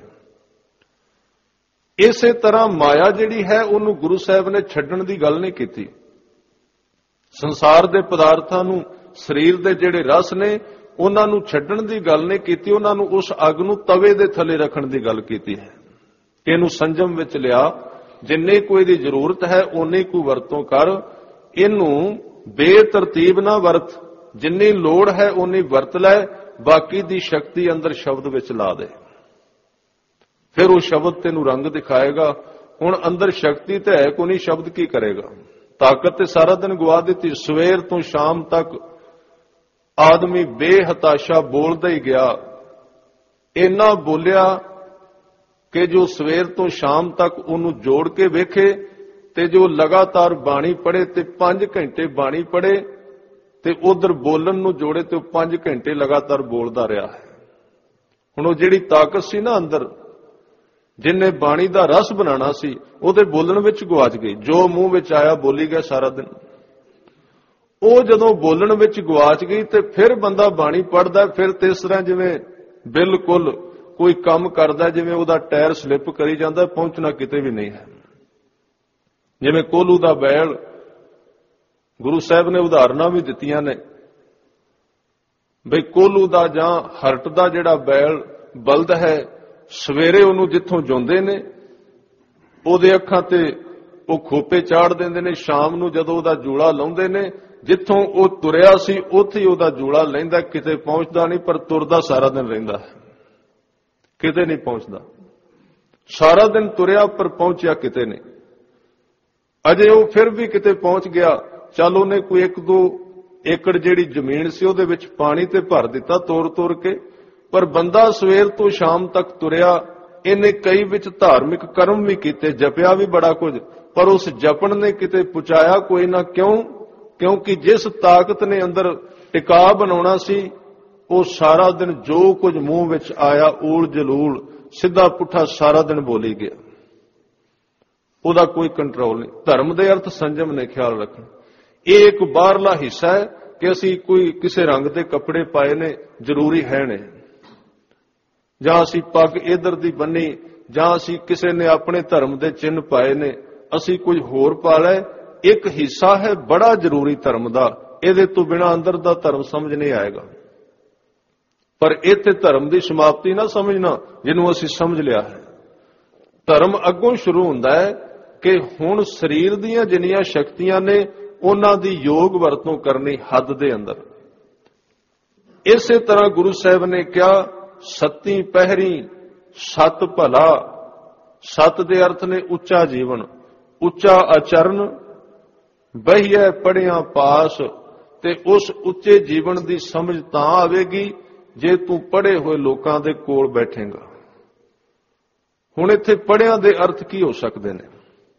ਇਸੇ ਤਰ੍ਹਾਂ ਮਾਇਆ ਜਿਹੜੀ ਹੈ ਉਹਨੂੰ ਗੁਰੂ ਸਾਹਿਬ ਨੇ ਛੱਡਣ ਦੀ ਗੱਲ ਨਹੀਂ ਕੀਤੀ। ਸੰਸਾਰ ਦੇ ਪਦਾਰਥਾਂ ਨੂੰ, ਸਰੀਰ ਦੇ ਜਿਹੜੇ ਰਸ ਨੇ ਉਹਨਾਂ ਨੂੰ ਛੱਡਣ ਦੀ ਗੱਲ ਨਹੀਂ ਕੀਤੀ, ਉਹਨਾਂ ਨੂੰ ਉਸ ਅੱਗ ਨੂੰ ਤਵੇ ਦੇ ਥੱਲੇ ਰੱਖਣ ਦੀ ਗੱਲ ਕੀਤੀ ਹੈ ਕਿ ਇਹਨੂੰ ਸੰਜਮ ਵਿੱਚ ਲਿਆ, ਜਿੰਨੇ ਕੋਈ ਦੀ ਜ਼ਰੂਰਤ ਹੈ ਓਨੀ ਕੁ ਵਰਤੋਂ ਕਰ, ਇਹਨੂੰ ਬੇਤਰਤੀਬ ਨਾ ਵਰਤ, ਜਿੰਨੀ ਲੋੜ ਹੈ ਓਨੀ ਵਰਤ ਲੈ, ਬਾਕੀ ਦੀ ਸ਼ਕਤੀ ਅੰਦਰ ਸ਼ਬਦ ਵਿੱਚ ਲਾ ਦੇ। ਫਿਰ ਉਹ ਸ਼ਬਦ ਤੈਨੂੰ ਰੰਗ ਦਿਖਾਏਗਾ। ਹੁਣ ਅੰਦਰ ਸ਼ਕਤੀ ਤੇ ਹੈ ਕੋਈ ਨਹੀਂ, ਸ਼ਬਦ ਕੀ ਕਰੇਗਾ? ਤਾਕਤ ਤੇ ਸਾਰਾ ਦਿਨ ਗਵਾ ਦਿੱਤੀ। ਸਵੇਰ ਤੋਂ ਸ਼ਾਮ ਤੱਕ ਆਦਮੀ ਬੇਹਤਾਸ਼ਾ ਬੋਲਦਾ ਹੀ ਗਿਆ, ਇੰਨਾ ਬੋਲਿਆ ਕਿ ਜੋ ਸਵੇਰ ਤੋਂ ਸ਼ਾਮ ਤੱਕ ਉਹਨੂੰ ਜੋੜ ਕੇ ਵੇਖੇ ਤੇ ਜੋ ਲਗਾਤਾਰ ਬਾਣੀ ਪੜ੍ਹੇ ਤੇ ਪੰਜ ਘੰਟੇ ਬਾਣੀ ਪੜ੍ਹੇ ਤੇ ਉਧਰ ਬੋਲਣ ਨੂੰ ਜੋੜੇ ਤੇ ਉਹ ਪੰਜ ਘੰਟੇ ਲਗਾਤਾਰ ਬੋਲਦਾ ਰਿਹਾ ਹੈ। ਹੁਣ ਉਹ ਜਿਹੜੀ ਤਾਕਤ ਸੀ ਨਾ ਅੰਦਰ, ਜਿੰਨੇ ਬਾਣੀ ਦਾ ਰਸ ਬਣਾਉਣਾ ਸੀ, ਉਹਦੇ ਬੋਲਣ ਵਿੱਚ ਗਵਾਚ ਗਈ। ਜੋ ਮੂੰਹ ਵਿੱਚ ਆਇਆ ਬੋਲੀ ਗਿਆ ਸਾਰਾ ਦਿਨ। ਉਹ ਜਦੋਂ ਬੋਲਣ ਵਿੱਚ ਗਵਾਚ ਗਈ ਤੇ ਫਿਰ ਬੰਦਾ ਬਾਣੀ ਪੜ੍ਹਦਾ, ਫਿਰ ਤੇ ਇਸ ਤਰ੍ਹਾਂ ਜਿਵੇਂ ਬਿਲਕੁਲ ਕੋਈ ਕੰਮ ਕਰਦਾ ਜਿਵੇਂ ਉਹਦਾ ਟਾਇਰ ਸਲਿੱਪ ਕਰੀ ਜਾਂਦਾ, ਪਹੁੰਚਣਾ ਕਿਤੇ ਵੀ ਨਹੀਂ ਹੈ। ਜਿਵੇਂ ਕੋਹਲੂ ਦਾ ਬੈਲ, ਗੁਰੂ ਸਾਹਿਬ ਨੇ ਉਦਾਹਰਨਾਂ ਵੀ ਦਿੱਤੀਆਂ ਨੇ ਬਈ ਕੋਹਲੂ ਦਾ ਜਾਂ ਹਰਟ ਦਾ ਜਿਹੜਾ ਬੈਲ ਬਲਦ ਹੈ, ਸਵੇਰੇ ਉਹਨੂੰ ਜਿੱਥੋਂ ਜੁੰਦੇ ਨੇ ਉਹਦੇ ਅੱਖਾਂ ਤੇ ਉਹ ਖੋਪੇ ਚਾੜ ਦਿੰਦੇ ਨੇ, ਸ਼ਾਮ ਨੂੰ ਜਦੋਂ ਉਹਦਾ ਜੂੜਾ ਲਾਉਂਦੇ ਨੇ, ਜਿੱਥੋਂ ਉਹ ਤੁਰਿਆ ਸੀ ਉੱਥੇ ਹੀ ਉਹਦਾ ਜੂੜਾ ਲੈਂਦਾ, ਕਿਤੇ ਪਹੁੰਚਦਾ ਨਹੀਂ, ਪਰ ਤੁਰਦਾ ਸਾਰਾ ਦਿਨ ਰਹਿੰਦਾ ਹੈ, ਕਿਤੇ ਨਹੀਂ ਪਹੁੰਚਦਾ। ਸਾਰਾ ਦਿਨ ਤੁਰਿਆ ਪਰ ਪਹੁੰਚਿਆ ਕਿਤੇ ਨਹੀਂ। ਅਜੇ ਉਹ ਫਿਰ ਵੀ ਕਿਤੇ ਪਹੁੰਚ ਗਿਆ, ਚੱਲ ਉਹਨੇ ਕੋਈ ਇੱਕ ਦੋ ਏਕੜ ਜਿਹੜੀ ਜ਼ਮੀਨ ਸੀ ਉਹਦੇ ਵਿੱਚ ਪਾਣੀ ਤੇ ਭਰ ਦਿੱਤਾ ਤੋਰ ਤੋਰ ਕੇ, ਪਰ ਬੰਦਾ ਸਵੇਰ ਤੋਂ ਸ਼ਾਮ ਤੱਕ ਤੁਰਿਆ। ਇਹਨੇ ਕਈ ਵਿੱਚ ਧਾਰਮਿਕ ਕਰਮ ਵੀ ਕੀਤੇ, ਜਪਿਆ ਵੀ ਬੜਾ ਕੁਝ, ਪਰ ਉਸ ਜਪਣ ਨੇ ਕਿਤੇ ਪਹੁੰਚਾਇਆ ਕੋਈ ਨਾ। ਕਿਉਂ? ਕਿਉਂਕਿ ਜਿਸ ਤਾਕਤ ਨੇ ਅੰਦਰ ਟਿਕਾ ਬਣਾਉਣਾ ਸੀ, ਉਹ ਸਾਰਾ ਦਿਨ ਜੋ ਕੁਝ ਮੂੰਹ ਵਿੱਚ ਆਇਆ ਊਲ ਜਲੂਲ ਸਿੱਧਾ ਪੁੱਠਾ ਸਾਰਾ ਦਿਨ ਬੋਲੀ ਗਿਆ। ਉਹਦਾ ਕੋਈ ਕੰਟਰੋਲ ਨਹੀਂ। ਧਰਮ ਦੇ ਅਰਥ ਸੰਜਮ ਨੇ, ਖਿਆਲ ਰੱਖਣਾ। ਇਹ ਇੱਕ ਬਾਹਰਲਾ ਹਿੱਸਾ ਹੈ ਕਿ ਅਸੀਂ ਕੋਈ ਕਿਸੇ ਰੰਗ ਦੇ ਕੱਪੜੇ ਪਾਏ ਨੇ, ਜ਼ਰੂਰੀ ਹੈ ਨੇ, ਜਾਂ ਅਸੀਂ ਪੱਗ ਇਧਰ ਦੀ ਬੰਨੀ, ਜਾਂ ਅਸੀਂ ਕਿਸੇ ਨੇ ਆਪਣੇ ਧਰਮ ਦੇ ਚਿੰਨ੍ਹ ਪਾਏ ਨੇ, ਅਸੀਂ ਕੁਝ ਹੋਰ ਪਾ ਲਏ। ਇੱਕ ਹਿੱਸਾ ਹੈ ਬੜਾ ਜ਼ਰੂਰੀ ਧਰਮ ਦਾ, ਇਹਦੇ ਤੋਂ ਬਿਨਾਂ ਅੰਦਰ ਦਾ ਧਰਮ ਸਮਝ ਨਹੀਂ ਆਏਗਾ। ਪਰ ਇੱਥੇ ਧਰਮ ਦੀ ਸਮਾਪਤੀ ਨਾ ਸਮਝਣਾ ਜਿਹਨੂੰ ਅਸੀਂ ਸਮਝ ਲਿਆ ਹੈ। ਧਰਮ ਅੱਗੋਂ ਸ਼ੁਰੂ ਹੁੰਦਾ ਹੈ ਕਿ ਹੁਣ ਸਰੀਰ ਦੀਆਂ ਜਿੰਨੀਆਂ ਸ਼ਕਤੀਆਂ ਨੇ ਉਹਨਾਂ ਦੀ ਯੋਗ ਵਰਤੋਂ ਕਰਨੀ ਹੱਦ ਦੇ ਅੰਦਰ। ਇਸੇ ਤਰ੍ਹਾਂ ਗੁਰੂ ਸਾਹਿਬ ਨੇ ਕਿਹਾ, ਸੱਤੀ ਪਹਿਰੀ ਸਤ ਭਲਾ। ਸਤ ਦੇ ਅਰਥ ਨੇ ਉੱਚਾ ਜੀਵਨ, ਉੱਚਾ ਆਚਰਨ, ਬਹੀਏ ਪੜਿਆ ਪਾਸ। ਤੇ ਉਸ ਉੱਚੇ ਜੀਵਨ ਦੀ ਸਮਝ ਤਾਂ ਆਵੇਗੀ ਜੇ ਤੂੰ ਪੜ੍ਹੇ ਹੋਏ ਲੋਕਾਂ ਦੇ ਕੋਲ ਬੈਠੇਗਾ। ਹੁਣ ਇੱਥੇ ਪੜ੍ਹਿਆਂ ਦੇ ਅਰਥ ਕੀ ਹੋ ਸਕਦੇ ਨੇ?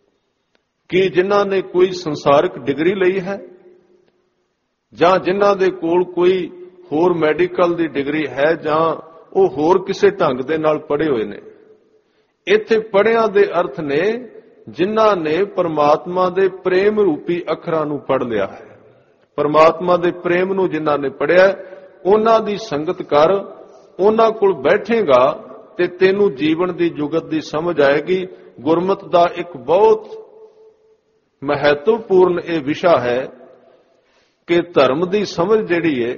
ਕਿ ਜਿਨ੍ਹਾਂ ਨੇ ਕੋਈ ਸੰਸਾਰਿਕ ਡਿਗਰੀ ਲਈ ਹੈ, ਜਾਂ ਜਿਨ੍ਹਾਂ ਦੇ ਕੋਲ ਕੋਈ ਹੋਰ ਮੈਡੀਕਲ ਦੀ ਡਿਗਰੀ ਹੈ, ਜਾਂ ਉਹ ਹੋਰ ਕਿਸੇ ਢੰਗ ਦੇ ਨਾਲ ਪੜ੍ਹੇ ਹੋਏ ਨੇ। ਇੱਥੇ ਪੜ੍ਹਿਆਂ ਦੇ ਅਰਥ ਨੇ ਜਿਨ੍ਹਾਂ ਨੇ ਪਰਮਾਤਮਾ ਦੇ ਪ੍ਰੇਮ ਰੂਪੀ ਅੱਖਰਾਂ ਨੂੰ ਪੜ੍ਹ ਲਿਆ ਹੈ। ਪਰਮਾਤਮਾ ਦੇ ਪ੍ਰੇਮ ਨੂੰ ਜਿਨ੍ਹਾਂ ਨੇ ਪੜ੍ਹਿਆ, ਉਹਨਾਂ ਦੀ ਸੰਗਤ ਕਰ, ਉਹਨਾਂ ਕੋਲ ਬੈਠੇਗਾ ਤੇ ਤੈਨੂੰ ਜੀਵਨ ਦੀ ਜੁਗਤ ਦੀ ਸਮਝ ਆਏਗੀ। ਗੁਰਮਤਿ ਦਾ ਇੱਕ ਬਹੁਤ ਮਹੱਤਵਪੂਰਨ ਇਹ ਵਿਸ਼ਾ ਹੈ ਕਿ ਧਰਮ ਦੀ ਸਮਝ ਜਿਹੜੀ ਹੈ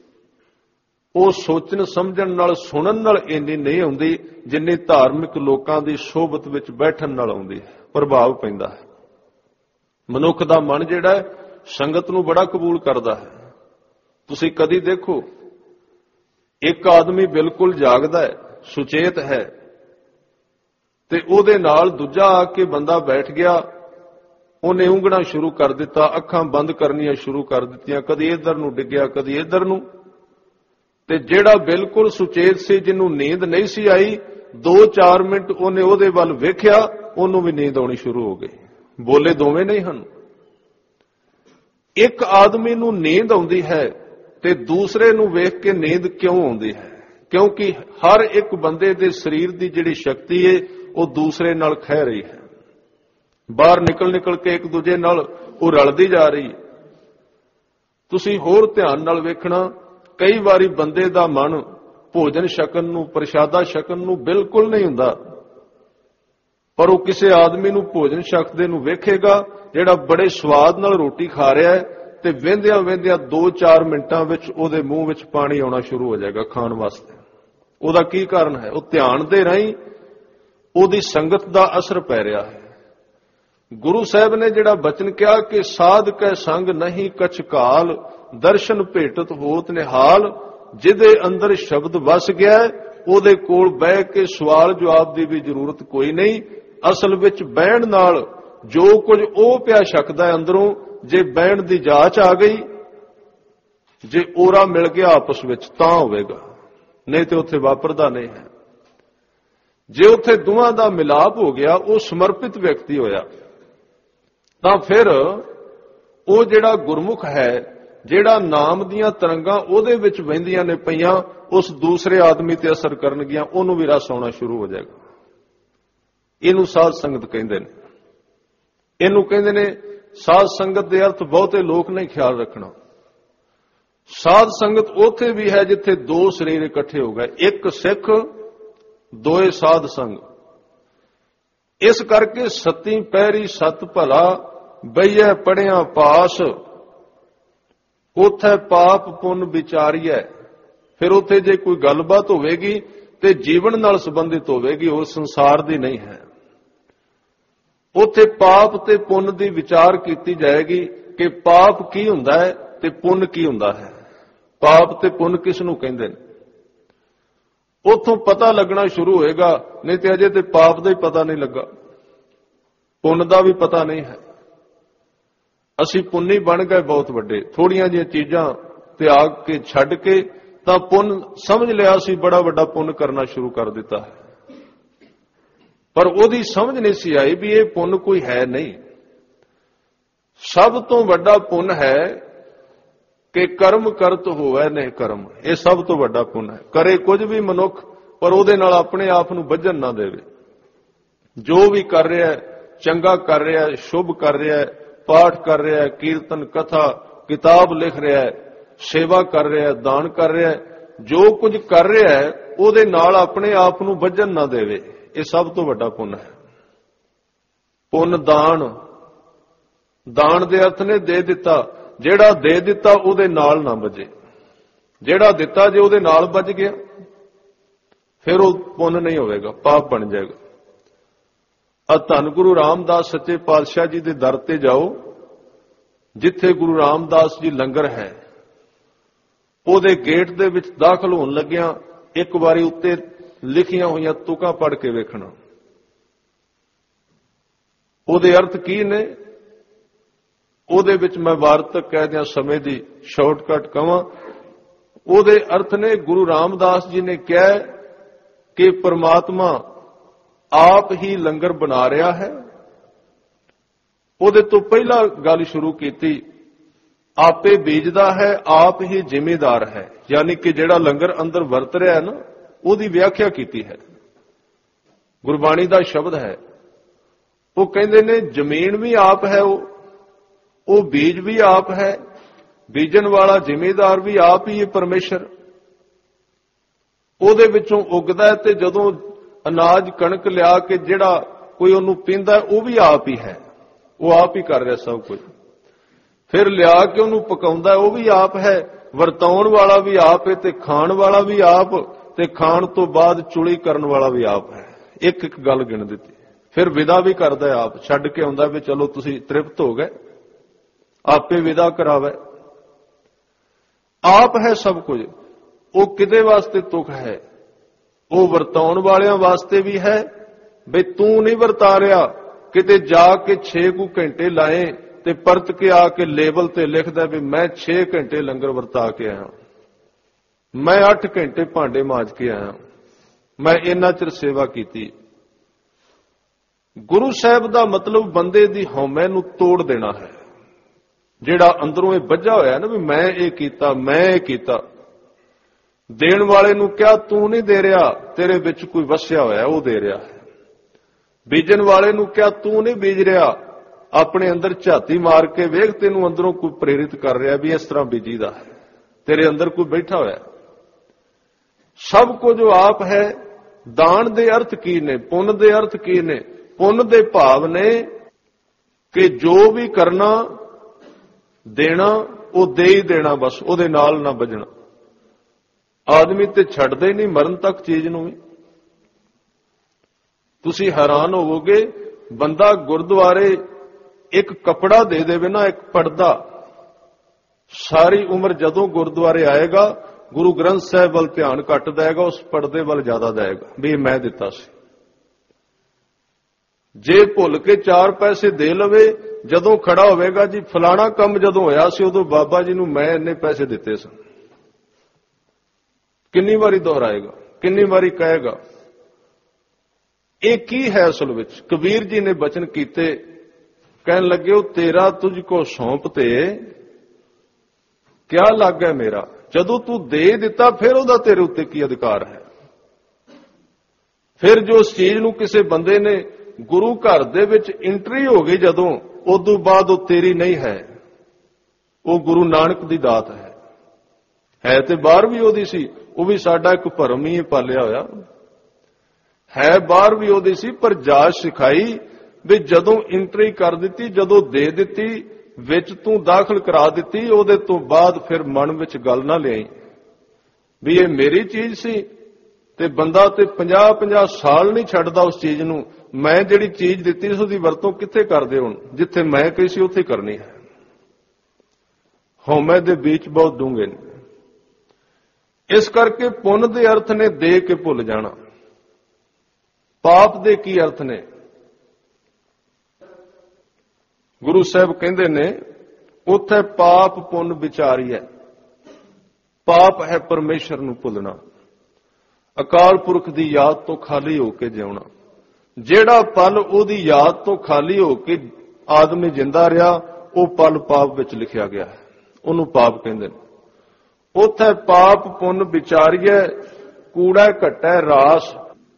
ਉਹ ਸੋਚਣ ਸਮਝਣ ਨਾਲ, ਸੁਣਨ ਨਾਲ ਇੰਨੀ ਨਹੀਂ ਆਉਂਦੀ ਜਿੰਨੀ ਧਾਰਮਿਕ ਲੋਕਾਂ ਦੀ ਸੋਭਤ ਵਿੱਚ ਬੈਠਣ ਨਾਲ ਆਉਂਦੀ ਹੈ, ਪ੍ਰਭਾਵ ਪੈਂਦਾ ਹੈ। ਮਨੁੱਖ ਦਾ ਮਨ ਜਿਹੜਾ ਹੈ ਸੰਗਤ ਨੂੰ ਬੜਾ ਕਬੂਲ ਕਰਦਾ ਹੈ। ਤੁਸੀਂ ਕਦੀ ਦੇਖੋ, ਇੱਕ ਆਦਮੀ ਬਿਲਕੁਲ ਜਾਗਦਾ ਹੈ, ਸੁਚੇਤ ਹੈ, ਤੇ ਉਹਦੇ ਨਾਲ ਦੂਜਾ ਆ ਕੇ ਬੰਦਾ ਬੈਠ ਗਿਆ, ਉਹਨੇ ਉਂਗਣਾ ਸ਼ੁਰੂ ਕਰ ਦਿੱਤਾ, ਅੱਖਾਂ ਬੰਦ ਕਰਨੀਆਂ ਸ਼ੁਰੂ ਕਰ ਦਿੱਤੀਆਂ, ਕਦੀ ਇੱਧਰ ਨੂੰ ਡਿੱਗਿਆ ਕਦੀ ਇੱਧਰ ਨੂੰ। ਤੇ ਜਿਹੜਾ ਬਿਲਕੁਲ ਸੁਚੇਤ ਸੀ, ਜਿਹਨੂੰ ਨੀਂਦ ਨਹੀਂ ਸੀ ਆਈ, ਦੋ ਚਾਰ ਮਿੰਟ ਉਹਨੇ ਉਹਦੇ ਵੱਲ ਵੇਖਿਆ, ਉਹਨੂੰ ਵੀ ਨੀਂਦ ਆਉਣੀ ਸ਼ੁਰੂ ਹੋ ਗਈ। ਬੋਲੇ ਦੋਵੇਂ ਨਹੀਂ ਹਨ। ਇੱਕ ਆਦਮੀ ਨੂੰ ਨੀਂਦ ਆਉਂਦੀ ਹੈ ਤੇ ਦੂਸਰੇ ਨੂੰ ਵੇਖ ਕੇ ਨੀਂਦ ਕਿਉਂ ਆਉਂਦੀ ਹੈ? ਕਿਉਂਕਿ ਹਰ ਇੱਕ ਬੰਦੇ ਦੇ ਸਰੀਰ ਦੀ ਜਿਹੜੀ ਸ਼ਕਤੀ ਹੈ ਉਹ ਦੂਸਰੇ ਨਾਲ ਖਹਿ ਰਹੀ ਹੈ, ਬਾਹਰ ਨਿਕਲ ਨਿਕਲ ਕੇ ਇੱਕ ਦੂਜੇ ਨਾਲ ਉਹ ਰਲਦੀ ਜਾ ਰਹੀ ਹੈ। ਤੁਸੀਂ ਹੋਰ ਧਿਆਨ ਨਾਲ ਵੇਖਣਾ, ਕਈ ਵਾਰੀ ਬੰਦੇ ਦਾ ਮਨ ਭੋਜਨ ਛਕਣ ਨੂੰ, ਪ੍ਰਸ਼ਾਦਾ ਛਕਣ ਨੂੰ ਬਿਲਕੁਲ ਨਹੀਂ ਹੁੰਦਾ, ਪਰ ਉਹ ਕਿਸੇ ਆਦਮੀ ਨੂੰ ਭੋਜਨ ਛਕਦੇ ਨੂੰ ਵੇਖੇਗਾ ਜਿਹੜਾ ਬੜੇ ਸਵਾਦ ਨਾਲ ਰੋਟੀ ਖਾ ਰਿਹਾ ਹੈ, ਤੇ ਵਹਿੰਦਿਆਂ ਵਹਿੰਦਿਆਂ ਦੋ ਚਾਰ ਮਿੰਟਾਂ ਵਿੱਚ ਉਹਦੇ ਮੂੰਹ ਵਿੱਚ ਪਾਣੀ ਆਉਣਾ ਸ਼ੁਰੂ ਹੋ ਜਾਏਗਾ ਖਾਣ ਵਾਸਤੇ। ਉਹਦਾ ਕੀ ਕਾਰਨ ਹੈ? ਉਹ ਧਿਆਨ ਦੇ ਰਾਹੀਂ ਉਹਦੀ ਸੰਗਤ ਦਾ ਅਸਰ ਪੈ ਰਿਹਾ ਹੈ। ਗੁਰੂ ਸਾਹਿਬ ਨੇ ਜਿਹੜਾ ਬਚਨ ਕਿਹਾ ਕਿ ਸਾਧ ਕੈ ਸੰਗ ਨਹੀਂ ਕਛ ਕਾਲ, ਦਰਸ਼ਨ ਭੇਟਤ ਹੋਤ ਨਿਹਾਲ, ਜਿਹਦੇ ਅੰਦਰ ਸ਼ਬਦ ਵਸ ਗਿਆ ਉਹਦੇ ਕੋਲ ਬਹਿ ਕੇ ਸਵਾਲ ਜਵਾਬ ਦੀ ਵੀ ਜ਼ਰੂਰਤ ਕੋਈ ਨਹੀਂ। ਅਸਲ ਵਿੱਚ ਬਹਿਣ ਨਾਲ ਜੋ ਕੁਝ ਉਹ ਪਿਆ ਛਕਦਾ ਹੈ ਅੰਦਰੋਂ, ਜੇ ਬਹਿਣ ਦੀ ਜਾਚ ਆ ਗਈ, ਜੇ ਔਰਾ ਮਿਲ ਗਿਆ ਆਪਸ ਵਿੱਚ ਤਾਂ ਹੋਵੇਗਾ, ਨਹੀਂ ਤੇ ਉੱਥੇ ਵਾਪਰਦਾ ਨਹੀਂ ਹੈ। ਜੇ ਉੱਥੇ ਦੋਵਾਂ ਦਾ ਮਿਲਾਪ ਹੋ ਗਿਆ, ਉਹ ਸਮਰਪਿਤ ਵਿਅਕਤੀ ਹੋਇਆ, ਤਾਂ ਫਿਰ ਉਹ ਜਿਹੜਾ ਗੁਰਮੁਖ ਹੈ, ਜਿਹੜਾ ਨਾਮ ਦੀਆਂ ਤਰੰਗਾਂ ਉਹਦੇ ਵਿੱਚ ਵਹਿੰਦੀਆਂ ਨੇ ਪਈਆਂ, ਉਸ ਦੂਸਰੇ ਆਦਮੀ ਤੇ ਅਸਰ ਕਰਨਗੀਆਂ, ਉਹਨੂੰ ਵੀ ਰਸ ਆਉਣਾ ਸ਼ੁਰੂ ਹੋ ਜਾਏਗਾ। ਇਹਨੂੰ ਸਾਧ ਸੰਗਤ ਕਹਿੰਦੇ ਨੇ। ਇਹਨੂੰ ਕਹਿੰਦੇ ਨੇ ਸਾਧ ਸੰਗਤ ਦੇ ਅਰਥ ਬਹੁਤੇ ਲੋਕ ਨਹੀਂ ਖਿਆਲ ਰੱਖਣਾ। ਸਾਧ ਸੰਗਤ ਉੱਥੇ ਵੀ ਹੈ ਜਿੱਥੇ ਦੋ ਸਰੀਰ ਇਕੱਠੇ ਹੋ ਗਏ, ਇੱਕ ਸਿੱਖ ਦੋਏ ਸਾਧ ਸੰਗ। ਇਸ ਕਰਕੇ ਸਤੀ ਪਹਿਰੀ ਸਤ ਭਲਾ, ਬਈਐ ਪੜਿਆ ਪਾਸ, ਉੱਥੇ ਪਾਪ ਪੁੰਨ ਵਿਚਾਰੀਐ। ਫਿਰ ਉੱਥੇ ਜੇ ਕੋਈ ਗੱਲਬਾਤ ਹੋਵੇਗੀ ਤੇ ਜੀਵਨ ਨਾਲ ਸੰਬੰਧਿਤ ਹੋਵੇਗੀ, ਉਹ ਸੰਸਾਰ ਦੀ ਨਹੀਂ ਹੈ। ਉੱਥੇ ਪਾਪ ਤੇ ਪੁੰਨ ਦੀ ਵਿਚਾਰ ਕੀਤੀ ਜਾਏਗੀ ਕਿ ਪਾਪ ਕੀ ਹੁੰਦਾ ਹੈ ਤੇ ਪੁੰਨ ਕੀ ਹੁੰਦਾ ਹੈ, ਪਾਪ ਤੇ ਪੁੰਨ ਕਿਸ ਨੂੰ ਕਹਿੰਦੇ ਨੇ। ਉੱਥੋਂ ਪਤਾ ਲੱਗਣਾ ਸ਼ੁਰੂ ਹੋਏਗਾ, ਨਹੀਂ ਤੇ ਅਜੇ ਤੇ ਪਾਪ ਦਾ ਹੀ ਪਤਾ ਨਹੀਂ ਲੱਗਾ, ਪੁੰਨ ਦਾ ਵੀ ਪਤਾ ਨਹੀਂ ਹੈ। ਅਸੀਂ ਪੁੰਨੀ ਬਣ ਗਏ ਬਹੁਤ ਵੱਡੇ, ਥੋੜੀਆਂ ਜਿਹੀਆਂ ਚੀਜ਼ਾਂ ਤਿਆਗ ਕੇ ਛੱਡ ਕੇ ਤਾਂ ਪੁੰਨ ਸਮਝ ਲਿਆ, ਸੀ ਬੜਾ ਵੱਡਾ ਪੁੰਨ ਕਰਨਾ ਸ਼ੁਰੂ ਕਰ ਦਿੱਤਾ ਹੈ। ਪਰ ਉਹਦੀ ਸਮਝ ਨਹੀਂ ਸੀ ਆਈ ਵੀ ਇਹ ਪੁੰਨ ਕੋਈ ਹੈ ਨਹੀਂ। ਸਭ ਤੋਂ ਵੱਡਾ ਪੁੰਨ ਹੈ ਕਿ ਕਰਮ ਕਰਤ ਹੋਵੇ ਨਹੀਂ ਕਰਮ, ਇਹ ਸਭ ਤੋਂ ਵੱਡਾ ਪੁੰਨ ਹੈ। ਕਰੇ ਕੁਝ ਵੀ ਮਨੁੱਖ, ਪਰ ਉਹਦੇ ਨਾਲ ਆਪਣੇ ਆਪ ਨੂੰ ਬੱਝਣ ਨਾ ਦੇਵੇ। ਜੋ ਵੀ ਕਰ ਰਿਹਾ ਹੈ, ਚੰਗਾ ਕਰ ਰਿਹਾ ਹੈ, ਸ਼ੁਭ ਕਰ ਰਿਹਾ ਹੈ, ਪਾਠ ਕਰ ਰਿਹਾ ਹੈ, ਕੀਰਤਨ ਕਥਾ ਕਿਤਾਬ ਲਿਖ ਰਿਹਾ ਹੈ, ਸੇਵਾ ਕਰ ਰਿਹਾ ਹੈ, ਦਾਨ ਕਰ ਰਿਹਾ ਹੈ, ਜੋ ਕੁਝ ਕਰ ਰਿਹਾ ਹੈ ਉਹਦੇ ਨਾਲ ਆਪਣੇ ਆਪ ਨੂੰ ਬੱਝਣ ਨਾ ਦੇਵੇ, ਇਹ ਸਭ ਤੋਂ ਵੱਡਾ ਪੁੰਨ ਹੈ। ਪੁੰਨ ਦਾਨ, ਦਾਨ ਦੇ ਅਰਥ ਨੇ ਦੇ ਦਿੱਤਾ, ਜਿਹੜਾ ਦੇ ਦਿੱਤਾ ਉਹਦੇ ਨਾਲ ਨਾ ਵੱਜੇ, ਜਿਹੜਾ ਦਿੱਤਾ ਜੇ ਉਹਦੇ ਨਾਲ ਵੱਜ ਗਿਆ ਫਿਰ ਉਹ ਪੁੰਨ ਨਹੀਂ ਹੋਵੇਗਾ, ਪਾਪ ਬਣ ਜਾਏਗਾ। ਆ ਧੰਨ ਗੁਰੂ ਰਾਮਦਾਸ ਸੱਚੇ ਪਾਤਸ਼ਾਹ ਜੀ ਦੇ ਦਰ ਤੇ ਜਾਓ, ਜਿੱਥੇ ਗੁਰੂ ਰਾਮਦਾਸ ਜੀ ਲੰਗਰ ਹੈ, ਉਹਦੇ ਗੇਟ ਦੇ ਵਿੱਚ ਦਾਖਲ ਹੋਣ ਲੱਗਿਆਂ ਇੱਕ ਵਾਰੀ ਉੱਤੇ ਲਿਖੀਆਂ ਹੋਈਆਂ ਤੁਕਾਂ ਪੜ੍ਹ ਕੇ ਵੇਖਣਾ, ਉਹਦੇ ਅਰਥ ਕੀ ਨੇ। ਉਹਦੇ ਵਿੱਚ ਮੈਂ ਵਾਰਤਕ ਕਹਿ ਦਿਆਂ, ਸਮੇਂ ਦੀ ਸ਼ਾਰਟਕਟ ਕਵਾਂ, ਉਹਦੇ ਅਰਥ ਨੇ ਗੁਰੂ ਰਾਮਦਾਸ ਜੀ ਨੇ ਕਿਹਾ ਕਿ ਪਰਮਾਤਮਾ ਆਪ ਹੀ ਲੰਗਰ ਬਣਾ ਰਿਹਾ ਹੈ। ਉਹਦੇ ਤੋਂ ਪਹਿਲਾਂ ਗੱਲ ਸ਼ੁਰੂ ਕੀਤੀ, ਆਪੇ ਬੀਜਦਾ ਹੈ, ਆਪ ਹੀ ਜ਼ਿੰਮੇਦਾਰ ਹੈ, ਯਾਨੀ ਕਿ ਜਿਹੜਾ ਲੰਗਰ ਅੰਦਰ ਵਰਤ ਰਿਹਾ ਹੈ ਨਾ, ਉਹਦੀ ਵਿਆਖਿਆ ਕੀਤੀ ਹੈ। ਗੁਰਬਾਣੀ ਦਾ ਸ਼ਬਦ ਹੈ, ਉਹ ਕਹਿੰਦੇ ਨੇ ਜ਼ਮੀਨ ਵੀ ਆਪ ਹੈ, ਉਹ ਉਹ ਬੀਜ ਵੀ ਆਪ ਹੈ, ਬੀਜਣ ਵਾਲਾ ਜ਼ਿੰਮੇਦਾਰ ਵੀ ਆਪ ਹੀ ਹੈ ਪਰਮੇਸ਼ਰ। ਉਹਦੇ ਵਿੱਚੋਂ ਉਗਦਾ ਹੈ ਤੇ ਜਦੋਂ ਅਨਾਜ ਕਣਕ ਲਿਆ ਕੇ ਜਿਹੜਾ ਕੋਈ ਉਹਨੂੰ ਪੀਂਦਾ ਉਹ ਵੀ ਆਪ ਹੀ ਹੈ, ਉਹ ਆਪ ਹੀ ਕਰ ਰਿਹਾ ਸਭ ਕੁਝ। ਫਿਰ ਲਿਆ ਕੇ ਉਹਨੂੰ ਪਕਾਉਂਦਾ ਉਹ ਵੀ ਆਪ ਹੈ, ਵਰਤਾਉਣ ਵਾਲਾ ਵੀ ਆਪ ਹੈ ਤੇ ਖਾਣ ਵਾਲਾ ਵੀ ਆਪ, ਤੇ ਖਾਣ ਤੋਂ ਬਾਅਦ ਚੁਲੀ ਕਰਨ ਵਾਲਾ ਵੀ ਆਪ ਹੈ। ਇੱਕ ਇੱਕ ਗੱਲ ਗਿਣ ਦਿੱਤੀ। ਫਿਰ ਵਿਦਾ ਵੀ ਕਰਦਾ ਹੈ ਆਪ, ਛੱਡ ਕੇ ਆਉਂਦਾ ਵੀ ਚਲੋ ਤੁਸੀਂ ਤ੍ਰਿਪਤ ਹੋ ਗਏ, ਆਪੇ ਵਿਦਾ ਕਰਾਵੇ। ਆਪ ਹੈ ਸਭ ਕੁਝ। ਉਹ ਕਿਹਦੇ ਵਾਸਤੇ ਤੁਕ ਹੈ? ਉਹ ਵਰਤਾਉਣ ਵਾਲਿਆਂ ਵਾਸਤੇ ਵੀ ਹੈ, ਬਈ ਤੂੰ ਨਹੀਂ ਵਰਤਾ ਰਿਹਾ, ਕਿਤੇ ਜਾ ਕੇ ਛੇ ਕੁ ਘੰਟੇ ਲਾਏ ਤੇ ਪਰਤ ਕੇ ਆ ਕੇ ਲੇਬਲ ਤੇ ਲਿਖਦਾ ਵੀ ਮੈਂ ਛੇ ਘੰਟੇ ਲੰਗਰ ਵਰਤਾ ਕੇ ਆਇਆ, ਮੈਂ ਅੱਠ ਘੰਟੇ ਭਾਂਡੇ ਮਾਂਜ ਕੇ ਆਇਆ, ਮੈਂ ਇੰਨਾ ਚਿਰ ਸੇਵਾ ਕੀਤੀ। ਗੁਰੂ ਸਾਹਿਬ ਦਾ ਮਤਲਬ ਬੰਦੇ ਦੀ ਹਉਮੈ ਨੂੰ ਤੋੜ ਦੇਣਾ ਹੈ। ਜਿਹੜਾ ਅੰਦਰੋਂ ਇਹ ਬੱਝਾ ਹੋਇਆ ਨਾ ਵੀ ਮੈਂ ਇਹ ਕੀਤਾ, ਮੈਂ ਇਹ ਕੀਤਾ, ਦੇਣ ਵਾਲੇ ਨੂੰ ਕਿਹਾ ਤੂੰ ਨਹੀਂ ਦੇ ਰਿਹਾ, ਤੇਰੇ ਵਿੱਚ ਕੋਈ ਵਸਿਆ ਹੋਇਆ ਉਹ ਦੇ ਰਿਹਾ ਹੈ। ਬੀਜਣ ਵਾਲੇ ਨੂੰ ਕਿਹਾ ਤੂੰ ਨਹੀਂ ਬੀਜ ਰਿਹਾ, ਆਪਣੇ ਅੰਦਰ ਝਾਤੀ ਮਾਰ ਕੇ ਵੇਖ, ਤੈਨੂੰ ਅੰਦਰੋਂ ਕੋਈ ਪ੍ਰੇਰਿਤ ਕਰ ਰਿਹਾ ਵੀ ਇਸ ਤਰ੍ਹਾਂ ਬੀਜੀਦਾ ਹੈ। ਤੇਰੇ ਅੰਦਰ ਕੋਈ ਬੈਠਾ ਹੋਇਆ। ਸਭ ਕੁਝ ਜੋ ਆਪ ਹੈ। ਦਾਨ ਦੇ ਅਰਥ ਕੀ ਨੇ, ਪੁੰਨ ਦੇ ਅਰਥ ਕੀ ਨੇ? ਪੁੰਨ ਦੇ ਭਾਵ ਨੇ ਕਿ ਜੋ ਵੀ ਕਰਨਾ ਦੇਣਾ ਉਹ ਦੇ ਹੀ ਦੇਣਾ, ਬਸ ਉਹਦੇ ਨਾਲ ਨਾ ਵੱਜਣਾ। ਆਦਮੀ ਤੇ ਛੱਡਦੇ ਹੀ ਨਹੀਂ ਮਰਨ ਤੱਕ ਚੀਜ਼ ਨੂੰ ਵੀ। ਤੁਸੀਂ ਹੈਰਾਨ ਹੋਵੋਗੇ, ਬੰਦਾ ਗੁਰਦੁਆਰੇ ਇੱਕ ਕੱਪੜਾ ਦੇ ਦੇਵੇ ਨਾ, ਇੱਕ ਪਰਦਾ, ਸਾਰੀ ਉਮਰ ਜਦੋਂ ਗੁਰਦੁਆਰੇ ਆਏਗਾ ਗੁਰੂ ਗ੍ਰੰਥ ਸਾਹਿਬ ਵੱਲ ਧਿਆਨ ਘੱਟ ਦੇਗਾ, ਉਸ ਪਰਦੇ ਵੱਲ ਜ਼ਿਆਦਾ ਦੇਗਾ ਵੀ ਇਹ ਮੈਂ ਦਿੱਤਾ ਸੀ। ਜੇ ਭੁੱਲ ਕੇ ਚਾਰ ਪੈਸੇ ਦੇ ਲਵੇ, ਜਦੋਂ ਖੜਾ ਹੋਵੇਗਾ ਜੀ ਫਲਾਣਾ ਕੰਮ ਜਦੋਂ ਹੋਇਆ ਸੀ ਉਦੋਂ ਬਾਬਾ ਜੀ ਨੂੰ ਮੈਂ ਇੰਨੇ ਪੈਸੇ ਦਿੱਤੇ ਸਨ। ਕਿੰਨੀ ਵਾਰੀ ਦੁਹਰਾਏਗਾ, ਕਿੰਨੀ ਵਾਰੀ ਕਹੇਗਾ। ਇਹ ਕੀ ਹੈ ਅਸਲ ਵਿੱਚ? ਕਬੀਰ ਜੀ ਨੇ ਬਚਨ ਕੀਤੇ, ਕਹਿਣ ਲੱਗੇ ਉਹ ਤੇਰਾ ਤੁਝ ਕੋ ਸੌਂਪ ਤੇ ਕਿਆ ਲੱਗਾ ਮੇਰਾ। ਜਦੋਂ ਤੂੰ ਦੇ ਦਿੱਤਾ ਫਿਰ ਉਹਦਾ ਤੇਰੇ ਉੱਤੇ ਕੀ ਅਧਿਕਾਰ ਹੈ? ਫਿਰ ਜੋ ਉਸ ਚੀਜ਼ ਨੂੰ ਕਿਸੇ ਬੰਦੇ ਨੇ ਗੁਰੂ ਘਰ ਦੇ ਵਿੱਚ ਐਂਟਰੀ ਹੋ ਗਈ ਜਦੋਂ, ਉਦੋਂ ਬਾਅਦ ਉਹ ਤੇਰੀ ਨਹੀਂ ਹੈ, ਉਹ ਗੁਰੂ ਨਾਨਕ ਦੀ ਦਾਤ ਹੈ। ਹੈ ਤੇ ਬਾਹਰ ਵੀ ਉਹਦੀ ਸੀ, ਉਹ ਵੀ ਸਾਡਾ ਇੱਕ ਭਰਮ ਹੀ ਪਾਲਿਆ ਹੋਇਆ ਹੈ। ਬਾਹਰ ਵੀ ਉਹਦੀ ਸੀ, ਪਰ ਜਾਚ ਸਿਖਾਈ ਵੀ ਜਦੋਂ ਐਂਟਰੀ ਕਰ ਦਿੱਤੀ, ਜਦੋਂ ਦੇ ਦਿੱਤੀ, ਵਿੱਚ ਤੂੰ ਦਾਖਲ ਕਰਾ ਦਿੱਤੀ, ਉਹਦੇ ਤੋਂ ਬਾਅਦ ਫਿਰ ਮਨ ਵਿੱਚ ਗੱਲ ਨਾ ਲਿਆਈ ਵੀ ਇਹ ਮੇਰੀ ਚੀਜ਼ ਸੀ। ਤੇ ਬੰਦਾ ਤੇ ਪੰਜਾਹ ਪੰਜਾਹ ਸਾਲ ਨਹੀਂ ਛੱਡਦਾ ਉਸ ਚੀਜ਼ ਨੂੰ। ਮੈਂ ਜਿਹੜੀ ਚੀਜ਼ ਦਿੱਤੀ ਸੀ ਉਹਦੀ ਵਰਤੋਂ ਕਿੱਥੇ ਕਰਦੇ? ਹੁਣ ਜਿੱਥੇ ਮੈਂ ਕਹੀ ਸੀ ਉੱਥੇ ਕਰਨੀ ਹੈ। ਹਉਮੈ ਦੇ ਵਿੱਚ ਬਹੁਤ ਡੂੰਘੇ ਨੇ। ਇਸ ਕਰਕੇ ਪੁੰਨ ਦੇ ਅਰਥ ਨੇ ਦੇ ਕੇ ਭੁੱਲ ਜਾਣਾ। ਪਾਪ ਦੇ ਕੀ ਅਰਥ ਨੇ? ਗੁਰੂ ਸਾਹਿਬ ਕਹਿੰਦੇ ਨੇ ਉੱਥੇ ਪਾਪ ਪੁੰਨ ਵਿਚਾਰੀਐ। ਪਾਪ ਹੈ ਪਰਮੇਸ਼ਰ ਨੂੰ ਭੁੱਲਣਾ, ਅਕਾਲ ਪੁਰਖ ਦੀ ਯਾਦ ਤੋਂ ਖਾਲੀ ਹੋ ਕੇ ਜਿਉਣਾ। ਜਿਹੜਾ ਪਲ ਉਹਦੀ ਯਾਦ ਤੋਂ ਖਾਲੀ ਹੋ ਕੇ ਆਦਮੀ ਜਿੰਦਾ ਰਿਹਾ, ਉਹ ਪਲ ਪਾਪ ਵਿੱਚ ਲਿਖਿਆ ਗਿਆ ਹੈ, ਉਹਨੂੰ ਪਾਪ ਕਹਿੰਦੇ ਨੇ। ਉੱਥੇ ਪਾਪ ਪੁੰਨ ਵਿਚਾਰੀਐ, ਕੂੜਾ ਘਟੈ ਰਾਸ।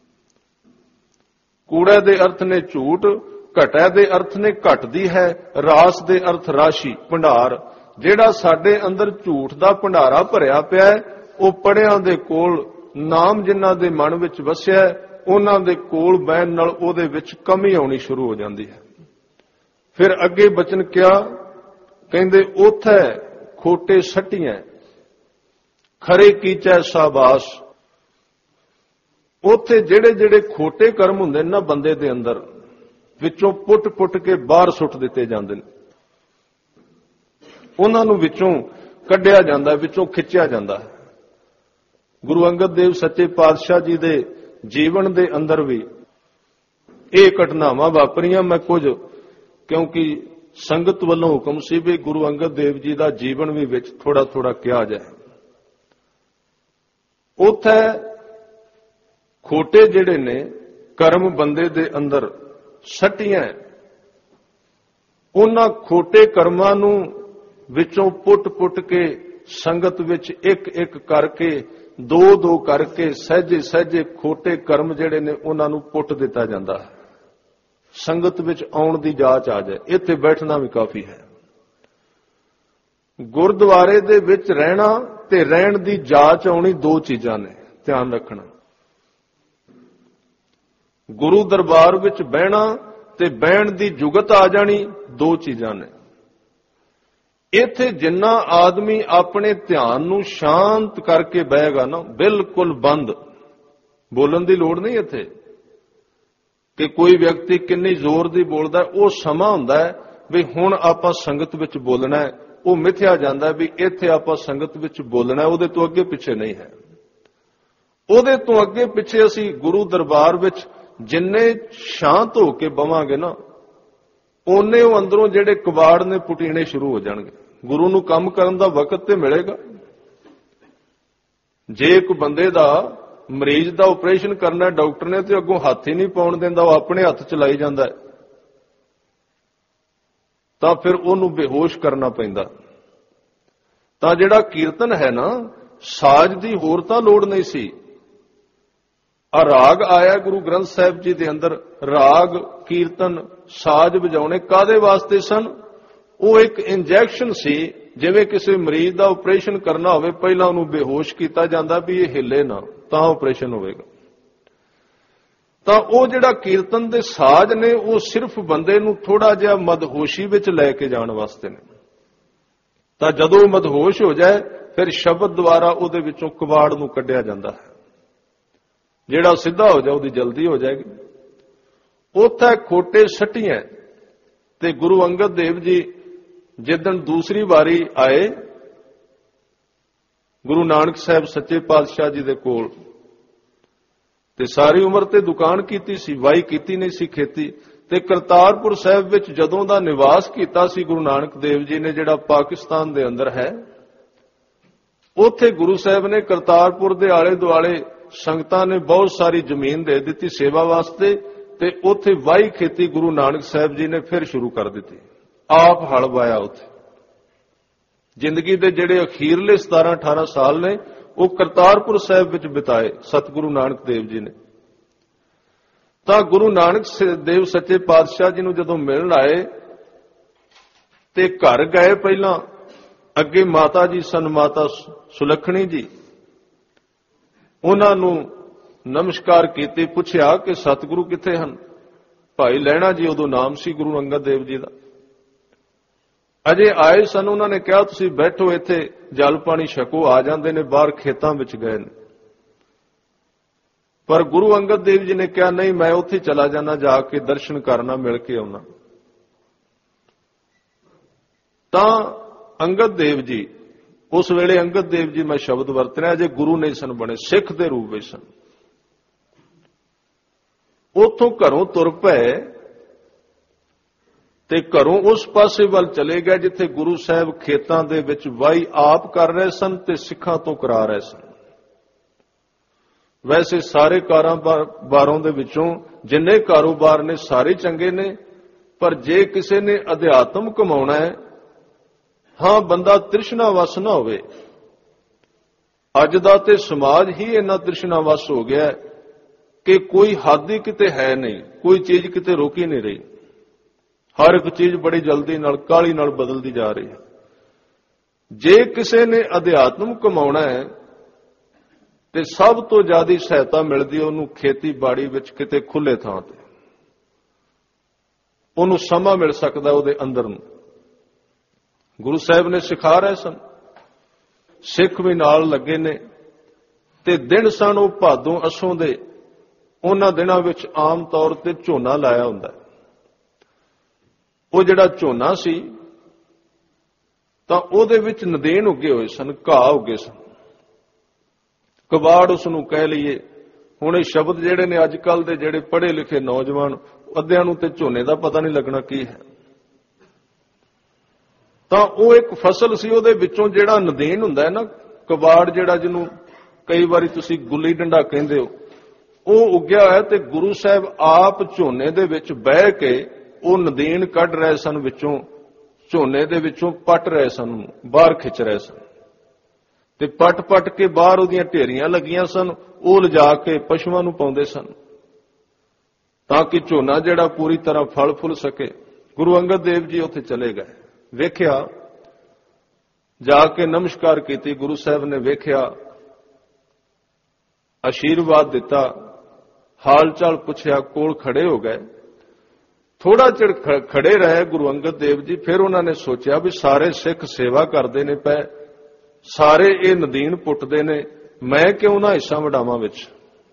ਕੂੜੇ ਦੇ ਅਰਥ ਨੇ ਝੂਠ, ਘਟੈ ਦੇ ਅਰਥ ਨੇ ਘਟਦੀ ਹੈ, ਰਾਸ ਦੇ ਅਰਥ ਰਾਸ਼ੀ, ਭੰਡਾਰ। ਜਿਹੜਾ ਸਾਡੇ ਅੰਦਰ ਝੂਠ ਦਾ ਭੰਡਾਰਾ ਭਰਿਆ ਪਿਆ ਹੈ, ਉਹ ਪੜਿਆਂ ਦੇ ਕੋਲ, ਨਾਮ ਜਿਨ੍ਹਾਂ ਦੇ ਮਨ ਵਿੱਚ ਵਸਿਆ ਉਹਨਾਂ ਦੇ ਕੋਲ ਬਹਿਣ ਨਾਲ ਉਹਦੇ ਵਿੱਚ ਕਮੀ ਆਉਣੀ ਸ਼ੁਰੂ ਹੋ ਜਾਂਦੀ ਹੈ। ਫਿਰ ਅੱਗੇ ਬਚਨ ਕਿਹਾ, ਕਹਿੰਦੇ ਉਥੇ ਖੋਟੇ ਸੱਟੀਆਂ ਖਰੇ ਕੀਚੈ ਸਾਬਾਸ। ਉੱਥੇ ਜਿਹੜੇ ਜਿਹੜੇ ਖੋਟੇ ਕਰਮ ਹੁੰਦੇ ਨੇ ਨਾ ਬੰਦੇ ਦੇ ਅੰਦਰ, ਵਿੱਚੋਂ ਪੁੱਟ ਪੁੱਟ ਕੇ ਬਾਹਰ ਸੁੱਟ ਦਿੱਤੇ ਜਾਂਦੇ ਨੇ। ਉਹਨਾਂ ਨੂੰ ਵਿੱਚੋਂ ਕੱਢਿਆ ਜਾਂਦਾ, ਵਿੱਚੋਂ ਖਿੱਚਿਆ ਜਾਂਦਾ ਹੈ। ਗੁਰੂ ਅੰਗਦ ਦੇਵ ਸੱਚੇ ਪਾਤਸ਼ਾਹ ਜੀ ਦੇ ਜੀਵਨ ਦੇ ਅੰਦਰ ਵੀ ਇਹ ਘਟਨਾਵਾਂ ਵਾਪਰੀਆਂ। ਮੈਂ ਕੁਝ ਕਿਉਂਕਿ ਸੰਗਤ ਵੱਲੋਂ ਹੁਕਮ ਸੀ ਵੀ ਗੁਰੂ ਅੰਗਦ ਦੇਵ ਜੀ ਦਾ ਜੀਵਨ ਵੀ ਵਿੱਚ ਥੋੜਾ ਥੋੜਾ ਕਿਹਾ ਜਾਏ। ਉੱਥੇ ਖੋਟੇ ਜਿਹੜੇ ਨੇ ਕਰਮ ਬੰਦੇ ਦੇ ਅੰਦਰ ਸੱਟੀਆਂ, ਉਹਨਾਂ ਖੋਟੇ ਕਰਮਾਂ ਨੂੰ ਵਿੱਚੋਂ ਪੁੱਟ ਪੁੱਟ ਕੇ ਸੰਗਤ ਵਿੱਚ ਇੱਕ ਇੱਕ ਕਰਕੇ, ਦੋ ਦੋ ਕਰਕੇ, ਸਹਿਜੇ ਸਹਿਜੇ ਖੋਟੇ ਕਰਮ ਜਿਹੜੇ ਨੇ ਉਹਨਾਂ ਨੂੰ ਪੁੱਟ ਦਿੱਤਾ ਜਾਂਦਾ ਹੈ। ਸੰਗਤ ਵਿੱਚ ਆਉਣ ਦੀ ਜਾਚ ਆ ਜਾਏ, ਇੱਥੇ ਬੈਠਣਾ ਵੀ ਕਾਫੀ ਹੈ। ਗੁਰਦੁਆਰੇ ਦੇ ਵਿੱਚ ਰਹਿਣਾ ਤੇ ਰਹਿਣ ਦੀ ਜਾਚ ਆਉਣੀ ਦੋ ਚੀਜ਼ਾਂ ਨੇ, ਧਿਆਨ ਰੱਖਣਾ। ਗੁਰੂ ਦਰਬਾਰ ਵਿੱਚ ਬਹਿਣਾ ਤੇ ਬਹਿਣ ਦੀ ਜੁਗਤ ਆ ਜਾਣੀ, ਦੋ ਚੀਜ਼ਾਂ ਨੇ। ਇੱਥੇ ਜਿੰਨਾ ਆਦਮੀ ਆਪਣੇ ਧਿਆਨ ਨੂੰ ਸ਼ਾਂਤ ਕਰਕੇ ਬਹਿਗਾ ਨਾ, ਬਿਲਕੁਲ ਬੰਦ, ਬੋਲਣ ਦੀ ਲੋੜ ਨਹੀਂ ਇੱਥੇ ਕਿ ਕੋਈ ਵਿਅਕਤੀ ਕਿੰਨੀ ਜ਼ੋਰ ਦੀ ਬੋਲਦਾ। ਉਹ ਸਮਾਂ ਹੁੰਦਾ ਹੈ ਵੀ ਹੁਣ ਆਪਾਂ ਸੰਗਤ ਵਿੱਚ ਬੋਲਣਾ ਹੈ, ਉਹ ਮਿਥਿਆ ਜਾਂਦਾ ਵੀ ਇੱਥੇ ਆਪਾਂ ਸੰਗਤ ਵਿੱਚ ਬੋਲਣਾ, ਉਹਦੇ ਤੋਂ ਅੱਗੇ ਪਿੱਛੇ ਨਹੀਂ ਹੈ। ਉਹਦੇ ਤੋਂ ਅੱਗੇ ਪਿੱਛੇ ਅਸੀਂ ਗੁਰੂ ਦਰਬਾਰ ਵਿੱਚ ਜਿੰਨੇ ਸ਼ਾਂਤ ਹੋ ਕੇ ਬਵਾਂਗੇ ਨਾ, ਉਹਨੇ ਉਹ ਅੰਦਰੋਂ ਜਿਹੜੇ ਕਬਾੜ ਨੇ ਪੁਟੀਣੇ ਸ਼ੁਰੂ ਹੋ ਜਾਣਗੇ। ਗੁਰੂ ਨੂੰ ਕੰਮ ਕਰਨ ਦਾ ਵਕਤ ਤੇ ਮਿਲੇਗਾ। ਜੇ ਇੱਕ ਬੰਦੇ ਦਾ ਮਰੀਜ਼ ਦਾ ਆਪਰੇਸ਼ਨ ਕਰਨਾ ਡਾਕਟਰ ਨੇ ਤੇ ਅੱਗੋਂ ਹੱਥ ਹੀ ਨਹੀਂ ਪਾਉਣ ਦਿੰਦਾ, ਉਹ ਆਪਣੇ ਹੱਥ ਚਲਾਈ ਜਾਂਦਾ, ਤਾਂ ਫਿਰ ਉਹਨੂੰ ਬੇਹੋਸ਼ ਕਰਨਾ ਪੈਂਦਾ। ਤਾਂ ਜਿਹੜਾ ਕੀਰਤਨ ਹੈ ਨਾ, ਸਾਜ਼ ਦੀ ਹੋਰ ਤਾਂ ਲੋੜ ਨਹੀਂ ਸੀ। ਆ ਰਾਗ ਆਇਆ ਗੁਰੂ ਗ੍ਰੰਥ ਸਾਹਿਬ ਜੀ ਦੇ ਅੰਦਰ, ਰਾਗ ਕੀਰਤਨ ਸਾਜ਼ ਵਜਾਉਣੇ ਕਾਦੇ ਵਾਸਤੇ ਸਨ? ਉਹ ਇੱਕ ਇੰਜੈਕਸ਼ਨ ਸੀ ਜਿਵੇਂ ਕਿਸੇ ਮਰੀਜ਼ ਦਾ ਆਪਰੇਸ਼ਨ ਕਰਨਾ ਹੋਵੇ, ਪਹਿਲਾਂ ਉਹਨੂੰ ਬੇਹੋਸ਼ ਕੀਤਾ ਜਾਂਦਾ ਵੀ ਇਹ ਹਿੱਲੇ ਨਾ, ਤਾਂ ਆਪਰੇਸ਼ਨ ਹੋਵੇਗਾ। ਤਾਂ ਉਹ ਜਿਹੜਾ ਕੀਰਤਨ ਦੇ ਸਾਜ਼ ਨੇ ਉਹ ਸਿਰਫ ਬੰਦੇ ਨੂੰ ਥੋੜਾ ਜਿਹਾ ਮਦਹੋਸ਼ੀ ਵਿੱਚ ਲੈ ਕੇ ਜਾਣ ਵਾਸਤੇ ਨੇ। ਤਾਂ ਜਦੋਂ ਉਹ ਮਦਹੋਸ਼ ਹੋ ਜਾਏ ਫਿਰ ਸ਼ਬਦ ਦੁਆਰਾ ਉਹਦੇ ਵਿੱਚੋਂ ਕਬਾੜ ਨੂੰ ਕੱਢਿਆ ਜਾਂਦਾ ਹੈ। ਜਿਹੜਾ ਸਿੱਧਾ ਹੋ ਜਾ ਉਹਦੀ ਜਲਦੀ ਹੋ ਜਾਏਗੀ। ਉੱਥੇ ਖੋਟੇ ਸੱਟੀਆਂ ਤੇ ਗੁਰੂ ਅੰਗਦ ਦੇਵ ਜੀ ਜਿੱਦਣ ਦੂਸਰੀ ਵਾਰੀ ਆਏ ਗੁਰੂ ਨਾਨਕ ਸਾਹਿਬ ਸੱਚੇ ਪਾਤਸ਼ਾਹ ਜੀ ਦੇ ਕੋਲ, ਤੇ ਸਾਰੀ ਉਮਰ ਤੇ ਦੁਕਾਨ ਕੀਤੀ ਸੀ, ਵਾਈ ਕੀਤੀ ਨਹੀਂ ਸੀ ਖੇਤੀ, ਤੇ ਕਰਤਾਰਪੁਰ ਸਾਹਿਬ ਵਿੱਚ ਜਦੋਂ ਦਾ ਨਿਵਾਸ ਕੀਤਾ ਸੀ ਗੁਰੂ ਨਾਨਕ ਦੇਵ ਜੀ ਨੇ, ਜਿਹੜਾ ਪਾਕਿਸਤਾਨ ਦੇ ਅੰਦਰ ਹੈ, ਉੱਥੇ ਗੁਰੂ ਸਾਹਿਬ ਨੇ ਕਰਤਾਰਪੁਰ ਦੇ ਆਲੇ ਦੁਆਲੇ ਸੰਗਤਾਂ ਨੇ ਬਹੁਤ ਸਾਰੀ ਜ਼ਮੀਨ ਦੇ ਦਿੱਤੀ ਸੇਵਾ ਵਾਸਤੇ, ਤੇ ਉੱਥੇ ਵਾਈ ਖੇਤੀ ਗੁਰੂ ਨਾਨਕ ਸਾਹਿਬ ਜੀ ਨੇ ਫਿਰ ਸ਼ੁਰੂ ਕਰ ਦਿੱਤੀ। ਆਪ ਹਲ ਵਾਇਆ ਉੱਥੇ। ਜ਼ਿੰਦਗੀ ਦੇ ਜਿਹੜੇ ਅਖੀਰਲੇ ਸਤਾਰਾਂ ਅਠਾਰਾਂ ਸਾਲ ਨੇ ਉਹ ਕਰਤਾਰਪੁਰ ਸਾਹਿਬ ਵਿੱਚ ਬਿਤਾਏ ਸਤਿਗੁਰੂ ਨਾਨਕ ਦੇਵ ਜੀ ਨੇ। ਤਾਂ ਗੁਰੂ ਨਾਨਕ ਦੇਵ ਸੱਚੇ ਪਾਤਸ਼ਾਹ ਜੀ ਨੂੰ ਜਦੋਂ ਮਿਲਣ ਆਏ ਤੇ ਘਰ ਗਏ, ਪਹਿਲਾਂ ਅੱਗੇ ਮਾਤਾ ਜੀ ਸਨ, ਮਾਤਾ ਸੁਲੱਖਣੀ ਜੀ, ਉਹਨਾਂ ਨੂੰ ਨਮਸਕਾਰ ਕੀਤੀ, ਪੁੱਛਿਆ ਕਿ ਸਤਿਗੁਰੂ ਕਿੱਥੇ ਹਨ। ਭਾਈ ਲਹਿਣਾ ਜੀ ਉਦੋਂ ਨਾਮ ਸੀ ਗੁਰੂ ਅੰਗਦ ਦੇਵ ਜੀ ਦਾ। ਅਜੇ ਆਏ ਸਨ, ਉਹਨਾਂ ਨੇ ਕਿਹਾ ਤੁਸੀਂ ਬੈਠੋ ਇੱਥੇ ਜਲ ਪਾਣੀ ਛਕੋ, ਆ ਜਾਂਦੇ ਨੇ, ਬਾਹਰ ਖੇਤਾਂ ਵਿੱਚ ਗਏ ਨੇ। ਪਰ ਗੁਰੂ ਅੰਗਦ ਦੇਵ ਜੀ ਨੇ ਕਿਹਾ ਨਹੀਂ, ਮੈਂ ਉੱਥੇ ਚਲਾ ਜਾਣਾ, ਜਾ ਕੇ ਦਰਸ਼ਨ ਕਰਨਾ, ਮਿਲ ਕੇ ਆਉਣਾ। ਤਾਂ ਅੰਗਦ ਦੇਵ ਜੀ, ਉਸ ਵੇਲੇ ਅੰਗਦ ਦੇਵ ਜੀ ਮੈਂ ਸ਼ਬਦ ਵਰਤ ਰਿਹਾ, ਅਜੇ ਗੁਰੂ ਨਹੀਂ ਸਨ ਬਣੇ, ਸਿੱਖ ਦੇ ਰੂਪ ਵਿੱਚ ਸਨ। ਉੱਥੋਂ ਘਰੋਂ ਤੁਰ ਪਏ ਤੇ ਘਰੋਂ ਉਸ ਪਾਸੇ ਵੱਲ ਚਲੇ ਗਏ ਜਿੱਥੇ ਗੁਰੂ ਸਾਹਿਬ ਖੇਤਾਂ ਦੇ ਵਿੱਚ ਵਾਈ ਆਪ ਕਰ ਰਹੇ ਸਨ ਤੇ ਸਿੱਖਾਂ ਤੋਂ ਕਰਾ ਰਹੇ ਸਨ। ਵੈਸੇ ਸਾਰੇ ਕਾਰੋਬਾਰਾਂ ਦੇ ਵਿੱਚੋਂ ਜਿੰਨੇ ਕਾਰੋਬਾਰ ਨੇ ਸਾਰੇ ਚੰਗੇ ਨੇ, ਪਰ ਜੇ ਕਿਸੇ ਨੇ ਅਧਿਆਤਮ ਕਮਾਉਣਾ ਹੈ, ਹਾਂ ਬੰਦਾ ਤ੍ਰਿਸ਼ਨਾ ਵਸ ਨਾ ਹੋਵੇ। ਅੱਜ ਦਾ ਤੇ ਸਮਾਜ ਹੀ ਇੰਨਾ ਤ੍ਰਿਸ਼ਨਾ ਵਸ ਹੋ ਗਿਆ ਕਿ ਕੋਈ ਹੱਦ ਹੀ ਕਿਤੇ ਹੈ ਨਹੀਂ, ਕੋਈ ਚੀਜ਼ ਕਿਤੇ ਰੋਕੀ ਨਹੀਂ ਰਹੀ। ਹਰ ਇੱਕ ਚੀਜ਼ ਬੜੀ ਜਲਦੀ ਨਾਲ, ਕਾਹਲੀ ਨਾਲ ਬਦਲਦੀ ਜਾ ਰਹੀ ਹੈ। ਜੇ ਕਿਸੇ ਨੇ ਅਧਿਆਤਮ ਕਮਾਉਣਾ ਹੈ ਤੇ ਸਭ ਤੋਂ ਜ਼ਿਆਦਾ ਸਹਾਇਤਾ ਮਿਲਦੀ ਉਹਨੂੰ ਖੇਤੀਬਾੜੀ ਵਿੱਚ, ਕਿਤੇ ਖੁੱਲੇ ਥਾਂ ਤੇ ਉਹਨੂੰ ਸਮਾਂ ਮਿਲ ਸਕਦਾ ਉਹਦੇ ਅੰਦਰ ਨੂੰ। ਗੁਰੂ ਸਾਹਿਬ ਨੇ ਸਿਖਾ ਰਹੇ ਸਨ, ਸਿੱਖ ਵੀ ਨਾਲ ਲੱਗੇ ਨੇ, ਤੇ ਦਿਨ ਸਨ ਉਹ ਭਾਦੋਂ ਅਸੋਂ ਦੇ। ਉਹਨਾਂ ਦਿਨਾਂ ਵਿੱਚ ਆਮ ਤੌਰ ਤੇ ਝੋਨਾ ਲਾਇਆ ਹੁੰਦਾ। ਉਹ ਜਿਹੜਾ ਝੋਨਾ ਸੀ ਤਾਂ ਉਹਦੇ ਵਿੱਚ ਨਦੇਨ ਉੱਗੇ ਹੋਏ ਸਨ, ਘਾਹ ਉੱਗੇ ਸਨ, ਕਬਾੜ ਉਸ ਨੂੰ ਕਹਿ ਲਈਏ। ਹੁਣ ਇਹ ਸ਼ਬਦ ਜਿਹੜੇ ਨੇ ਅੱਜ ਕੱਲ ਦੇ ਜਿਹੜੇ ਪੜ੍ਹੇ ਲਿਖੇ ਨੌਜਵਾਨ, ਅੱਧਿਆਂ ਨੂੰ ਤੇ ਝੋਨੇ ਦਾ ਪਤਾ ਨਹੀਂ ਲੱਗਣਾ ਕੀ ਹੈ। ਤਾਂ ਉਹ ਇੱਕ ਫਸਲ ਸੀ, ਉਹਦੇ ਵਿੱਚੋਂ ਜਿਹੜਾ ਨਦੇਨ ਹੁੰਦਾ ਹੈ ਨਾ, ਕਬਾੜ ਜਿਹੜਾ ਜਿਹਨੂੰ ਕਈ ਵਾਰੀ ਤੁਸੀਂ ਗੁੱਲੀ ਡੰਡਾ ਕਹਿੰਦੇ ਹੋ, ਉਹ ਉੱਗਿਆ ਹੋਇਆ। ਤੇ ਗੁਰੂ ਸਾਹਿਬ ਆਪ ਝੋਨੇ ਦੇ ਵਿੱਚ ਬਹਿ ਕੇ ਉਹ ਨਦੀਨ ਕੱਢ ਰਹੇ ਸਨ, ਵਿੱਚੋਂ ਝੋਨੇ ਦੇ ਵਿੱਚੋਂ ਪੱਟ ਰਹੇ ਸਨ, ਬਾਹਰ ਖਿੱਚ ਰਹੇ ਸਨ। ਤੇ ਪੱਟ ਪੱਟ ਕੇ ਬਾਹਰ ਉਹਦੀਆਂ ਢੇਰੀਆਂ ਲੱਗੀਆਂ ਸਨ, ਉਹ ਲਿਜਾ ਕੇ ਪਸ਼ੂਆਂ ਨੂੰ ਪਾਉਂਦੇ ਸਨ ਤਾਂ ਕਿ ਝੋਨਾ ਜਿਹੜਾ ਪੂਰੀ ਤਰ੍ਹਾਂ ਫਲ ਫੁੱਲ ਸਕੇ। ਗੁਰੂ ਅੰਗਦ ਦੇਵ ਜੀ ਉੱਥੇ ਚਲੇ ਗਏ, ਵੇਖਿਆ, ਜਾ ਕੇ ਨਮਸਕਾਰ ਕੀਤੀ। ਗੁਰੂ ਸਾਹਿਬ ਨੇ ਵੇਖਿਆ, ਆਸ਼ੀਰਵਾਦ ਦਿੱਤਾ, ਹਾਲ ਚਾਲ ਪੁੱਛਿਆ, ਕੋਲ ਖੜੇ ਹੋ ਗਏ। ਥੋੜਾ ਚਿਰ ਖੜੇ ਰਹੇ ਗੁਰੂ ਅੰਗਦ ਦੇਵ ਜੀ। ਫਿਰ ਉਹਨਾਂ ਨੇ ਸੋਚਿਆ ਵੀ ਸਾਰੇ ਸਿੱਖ ਸੇਵਾ ਕਰਦੇ ਨੇ ਪਏ, ਸਾਰੇ ਇਹ ਨਦੀਨ ਪੁੱਟਦੇ ਨੇ, ਮੈਂ ਕਿਉਂ ਨਾ ਹਿੱਸਾ ਵਡਾਵਾਂ ਵਿੱਚ।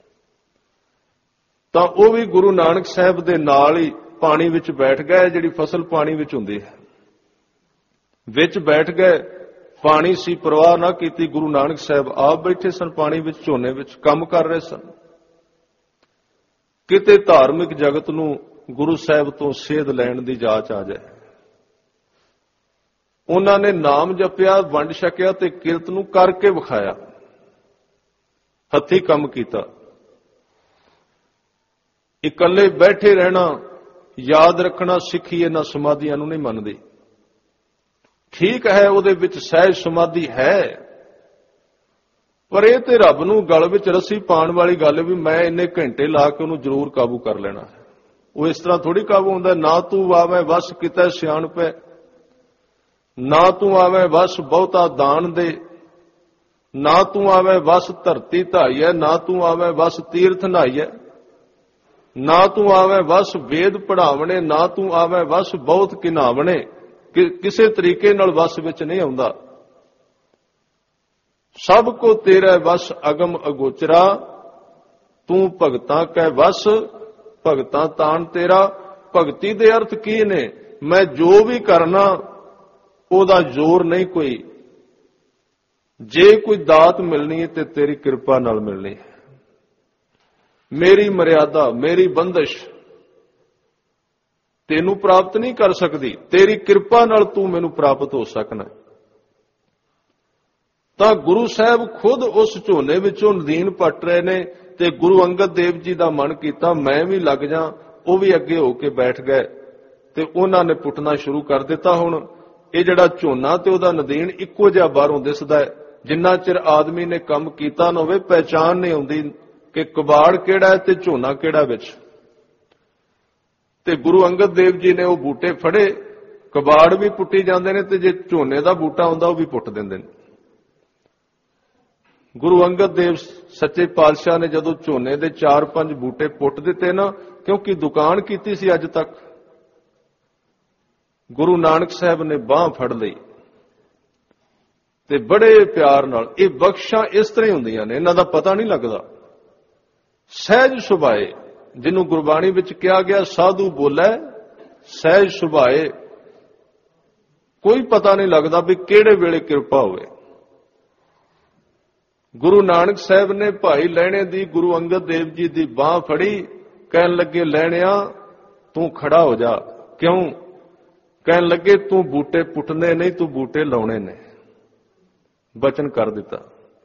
ਤਾਂ ਉਹ ਵੀ ਗੁਰੂ ਨਾਨਕ ਸਾਹਿਬ ਦੇ ਨਾਲ ਹੀ ਪਾਣੀ ਵਿੱਚ ਬੈਠ ਗਏ, ਜਿਹੜੀ ਫਸਲ ਪਾਣੀ ਵਿੱਚ ਹੁੰਦੀ ਹੈ, ਵਿੱਚ ਬੈਠ ਗਏ। ਪਾਣੀ ਸੀ, ਪਰਵਾਹ ਨਾ ਕੀਤੀ। ਗੁਰੂ ਨਾਨਕ ਸਾਹਿਬ ਆਪ ਬੈਠੇ ਸਨ ਪਾਣੀ ਵਿੱਚ, ਝੋਨੇ ਵਿੱਚ ਕੰਮ ਕਰ ਰਹੇ ਸਨ। ਕਿਤੇ ਧਾਰਮਿਕ ਜਗਤ ਨੂੰ ਗੁਰੂ ਸਾਹਿਬ ਤੋਂ ਸੇਧ ਲੈਣ ਦੀ ਜਾਚ ਆ ਜਾਏ। ਉਹਨਾਂ ਨੇ ਨਾਮ ਜਪਿਆ, ਵੰਡ ਛਕਿਆ ਤੇ ਕਿਰਤ ਨੂੰ ਕਰਕੇ ਵਿਖਾਇਆ, ਹੱਥੀਂ ਕੰਮ ਕੀਤਾ। ਇਕੱਲੇ ਬੈਠੇ ਰਹਿਣਾ, ਯਾਦ ਰੱਖਣਾ ਸਿੱਖੀ ਇਹਨਾਂ ਸਮਾਧੀਆਂ ਨੂੰ ਨਹੀਂ ਮੰਨਦੀ। ਠੀਕ ਹੈ, ਉਹਦੇ ਵਿੱਚ ਸਹਿਜ ਸਮਾਧੀ ਹੈ, ਪਰ ਇਹ ਤੇ ਰੱਬ ਨੂੰ ਗਲ ਵਿੱਚ ਰੱਸੀ ਪਾਉਣ ਵਾਲੀ ਗੱਲ ਵੀ ਮੈਂ ਇੰਨੇ ਘੰਟੇ ਲਾ ਕੇ ਉਹਨੂੰ ਜ਼ਰੂਰ ਕਾਬੂ ਕਰ ਲੈਣਾ ਹੈ। ਉਹ ਇਸ ਤਰ੍ਹਾਂ ਥੋੜੀ ਕਾਬੂ ਹੁੰਦਾ। ਨਾ ਤੂੰ ਵਾ ਮੈਂ ਵਸ ਕੀਤਾ ਸਿਆਣਪੈ, ਨਾ ਤੂੰ ਆਵੇਂ ਵਸ ਬਹੁਤਾ ਦਾਨ ਦੇ, ਨਾ ਤੂੰ ਆਵੇਂ ਵਸ ਧਰਤੀ ਧਾਈਐ, ਨਾ ਤੂੰ ਆਵੇਂ ਵਸ ਤੀਰਥ ਨਹਾਈਐ, ਨਾ ਤੂੰ ਆਵੇਂ ਵਸ ਵੇਦ ਪੜਾਵਣੇ, ਨਾ ਤੂੰ ਆਵੇਂ ਵਸ ਬਹੁਤ ਕਿਨਾਵਣੇ। ਕਿਸੇ ਤਰੀਕੇ ਨਾਲ ਵਸ ਵਿੱਚ ਨਹੀਂ ਆਉਂਦਾ। ਸਭ ਕੋ ਤੇਰਾ ਵਸ ਅਗਮ ਅਗੋਚਰਾ, ਤੂੰ ਭਗਤਾਂ ਕੈ ਵਸ ਭਗਤਾਂ ਤਾਣ ਤੇਰਾ। ਭਗਤੀ ਦੇ ਅਰਥ ਕੀ ਨੇ? ਮੈਂ ਜੋ ਵੀ ਕਰਨਾ ਉਹਦਾ ਜ਼ੋਰ ਨਹੀਂ ਕੋਈ। ਜੇ ਕੋਈ ਦਾਤ ਮਿਲਣੀ ਹੈ ਤੇ ਤੇਰੀ ਕਿਰਪਾ ਨਾਲ ਮਿਲਣੀ ਹੈ। ਮੇਰੀ ਮਰਿਆਦਾ, ਮੇਰੀ ਬੰਦਸ਼ ਤੈਨੂੰ ਪ੍ਰਾਪਤ ਨਹੀਂ ਕਰ ਸਕਦੀ, ਤੇਰੀ ਕਿਰਪਾ ਨਾਲ ਤੂੰ ਮੈਨੂੰ ਪ੍ਰਾਪਤ ਹੋ ਸਕਣਾ। ਤਾਂ ਗੁਰੂ ਸਾਹਿਬ ਖੁਦ ਉਸ ਝੋਨੇ ਵਿੱਚੋਂ ਨਦੀਨ ਪੱਟ ਰਹੇ ਨੇ ਤੇ ਗੁਰੂ ਅੰਗਦ ਦੇਵ ਜੀ ਦਾ ਮਨ ਕੀਤਾ ਮੈਂ ਵੀ ਲੱਗ ਜਾ। ਉਹ ਵੀ ਅੱਗੇ ਹੋ ਕੇ ਬੈਠ ਗਏ ਤੇ ਉਹਨਾਂ ਨੇ ਪੁੱਟਣਾ ਸ਼ੁਰੂ ਕਰ ਦਿੱਤਾ। ਹੁਣ ਇਹ ਜਿਹੜਾ ਝੋਨਾ ਤੇ ਉਹਦਾ ਨਦੀਨ ਇੱਕੋ ਜਿਹਾ ਬਾਹਰੋਂ ਦਿਸਦਾ ਹੈ। ਜਿੰਨਾ ਚਿਰ ਆਦਮੀ ਨੇ ਕੰਮ ਕੀਤਾ ਨਾ ਹੋਵੇ ਪਹਿਚਾਣ ਨਹੀਂ ਆਉਂਦੀ ਕਿ ਕਬਾੜ ਕਿਹੜਾ ਹੈ ਤੇ ਝੋਨਾ ਕਿਹੜਾ ਵਿੱਚ। ਤੇ ਗੁਰੂ ਅੰਗਦ ਦੇਵ ਜੀ ਨੇ ਉਹ ਬੂਟੇ ਫੜੇ, ਕਬਾੜ ਵੀ ਪੁੱਟੀ ਜਾਂਦੇ ਨੇ ਤੇ ਜੇ ਝੋਨੇ ਦਾ ਬੂਟਾ ਹੁੰਦਾ ਉਹ ਵੀ ਪੁੱਟ ਦਿੰਦੇ ਨੇ। ਗੁਰੂ ਅੰਗਦ ਦੇਵ ਸੱਚੇ ਪਾਤਸ਼ਾਹ ਨੇ ਜਦੋਂ ਝੋਨੇ ਦੇ ਚਾਰ ਪੰਜ ਬੂਟੇ ਪੁੱਟ ਦਿੱਤੇ ਨਾ, ਕਿਉਂਕਿ ਦੁਕਾਨ ਕੀਤੀ ਸੀ ਅੱਜ ਤੱਕ, ਗੁਰੂ ਨਾਨਕ ਸਾਹਿਬ ਨੇ ਬਾਹ ਫੜ ਲਈ ਤੇ ਬੜੇ ਪਿਆਰ ਨਾਲ, ਇਹ ਬਖਸ਼ਾਂ ਇਸ ਤਰ੍ਹਾਂ ਹੀ ਹੁੰਦੀਆਂ ਨੇ, ਇਹਨਾਂ ਦਾ ਪਤਾ ਨਹੀਂ ਲੱਗਦਾ। ਸਹਿਜ ਸੁਭਾਏ, ਜਿਹਨੂੰ ਗੁਰਬਾਣੀ ਵਿੱਚ ਕਿਹਾ ਗਿਆ ਸਾਧੂ ਬੋਲੇ ਸਹਿਜ ਸੁਭਾਏ, ਕੋਈ ਪਤਾ ਨਹੀਂ ਲੱਗਦਾ ਵੀ ਕਿਹੜੇ ਵੇਲੇ ਕਿਰਪਾ ਹੋਵੇ। ਗੁਰੂ ਨਾਨਕ ਸਾਹਿਬ ਨੇ ਭਾਈ ਲਹਿਣੇ ਦੀ, ਗੁਰੂ ਅੰਗਦ ਦੇਵ ਜੀ ਦੀ ਬਾਹ ਫੜੀ, ਕਹਿਣ ਲੱਗੇ ਲਹਿਣਿਆ ਤੂੰ ਖੜਾ ਹੋ ਜਾ। ਕਿਉਂ? ਕਹਿਣ ਲੱਗੇ ਤੂੰ ਬੂਟੇ ਪੁੱਟਨੇ ਨਹੀਂ, ਤੂੰ ਬੂਟੇ ਲਾਉਣੇ ਨੇ। ਬਚਨ ਕਰ ਦਿੱਤਾ।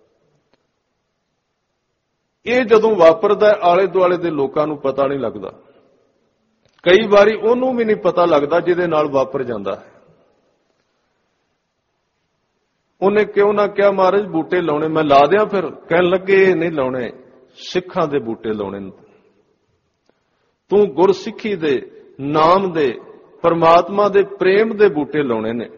ਇਹ ਜਦੋਂ ਵਾਪਰਦਾ ਆਲੇ ਦੁਆਲੇ ਦੇ ਲੋਕਾਂ ਨੂੰ ਪਤਾ ਨਹੀਂ ਲੱਗਦਾ। ਕਈ ਵਾਰੀ ਉਹਨੂੰ ਵੀ ਨਹੀਂ ਪਤਾ ਲੱਗਦਾ ਜਿਹਦੇ ਨਾਲ ਵਾਪਰ ਜਾਂਦਾ ਹੈ। ਉਹਨੇ ਕਿਉਂ ਨਾ ਕਿਹਾ ਮਹਾਰਾਜ ਬੂਟੇ ਲਾਉਣੇ, ਮੈਂ ਲਾ ਦਿਆਂ ਫਿਰ। ਕਹਿਣ ਲੱਗੇ ਇਹ ਨਹੀਂ ਲਾਉਣੇ, ਸਿੱਖਾਂ ਦੇ ਬੂਟੇ ਲਾਉਣੇ ਨੇ। ਤੂੰ ਗੁਰਸਿੱਖੀ ਦੇ, ਨਾਮ ਦੇ, ਪਰਮਾਤਮਾ ਦੇ ਪ੍ਰੇਮ ਦੇ ਬੂਟੇ ਲਾਉਣੇ ਨੇ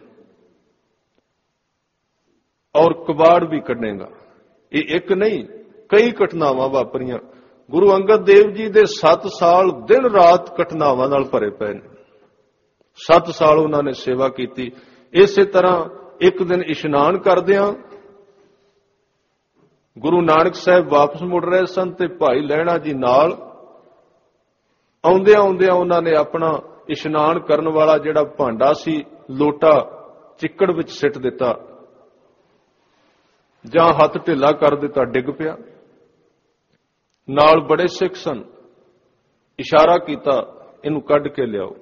ਔਰ ਕਬਾੜ ਵੀ ਕੱਢੇਗਾ। ਇਹ ਇੱਕ ਨਹੀਂ, ਕਈ ਘਟਨਾਵਾਂ ਵਾਪਰੀਆਂ। ਗੁਰੂ ਅੰਗਦ ਦੇਵ ਜੀ ਦੇ ਸੱਤ ਸਾਲ ਦਿਨ ਰਾਤ ਘਟਨਾਵਾਂ ਨਾਲ ਭਰੇ ਪਏ ਨੇ। ਸੱਤ ਸਾਲ ਉਹਨਾਂ ਨੇ ਸੇਵਾ ਕੀਤੀ। ਇਸੇ ਤਰ੍ਹਾਂ ਇੱਕ ਦਿਨ ਇਸ਼ਨਾਨ ਕਰਦਿਆਂ ਗੁਰੂ ਨਾਨਕ ਸਾਹਿਬ ਵਾਪਸ ਮੁੜ ਰਹੇ ਸਨ ਤੇ ਭਾਈ ਲਹਿਣਾ ਜੀ ਨਾਲ। ਆਉਂਦਿਆਂ ਆਉਂਦਿਆਂ ਉਹਨਾਂ ਨੇ ਆਪਣਾ ਇਸ਼ਨਾਨ ਕਰਨ ਵਾਲਾ ਜਿਹੜਾ ਭਾਂਡਾ ਸੀ, ਲੋਟਾ, ਚਿੱਕੜ ਵਿੱਚ ਸਿੱਟ ਦਿੱਤਾ ਜਾਂ ਹੱਥ ਢਿੱਲਾ ਕਰ ਦਿੱਤਾ, ਡਿੱਗ ਪਿਆ। ਨਾਲ ਬੜੇ ਸਿੱਖ ਸਨ, ਇਸ਼ਾਰਾ ਕੀਤਾ ਇਹਨੂੰ ਕੱਢ ਕੇ ਲਿਆਓ।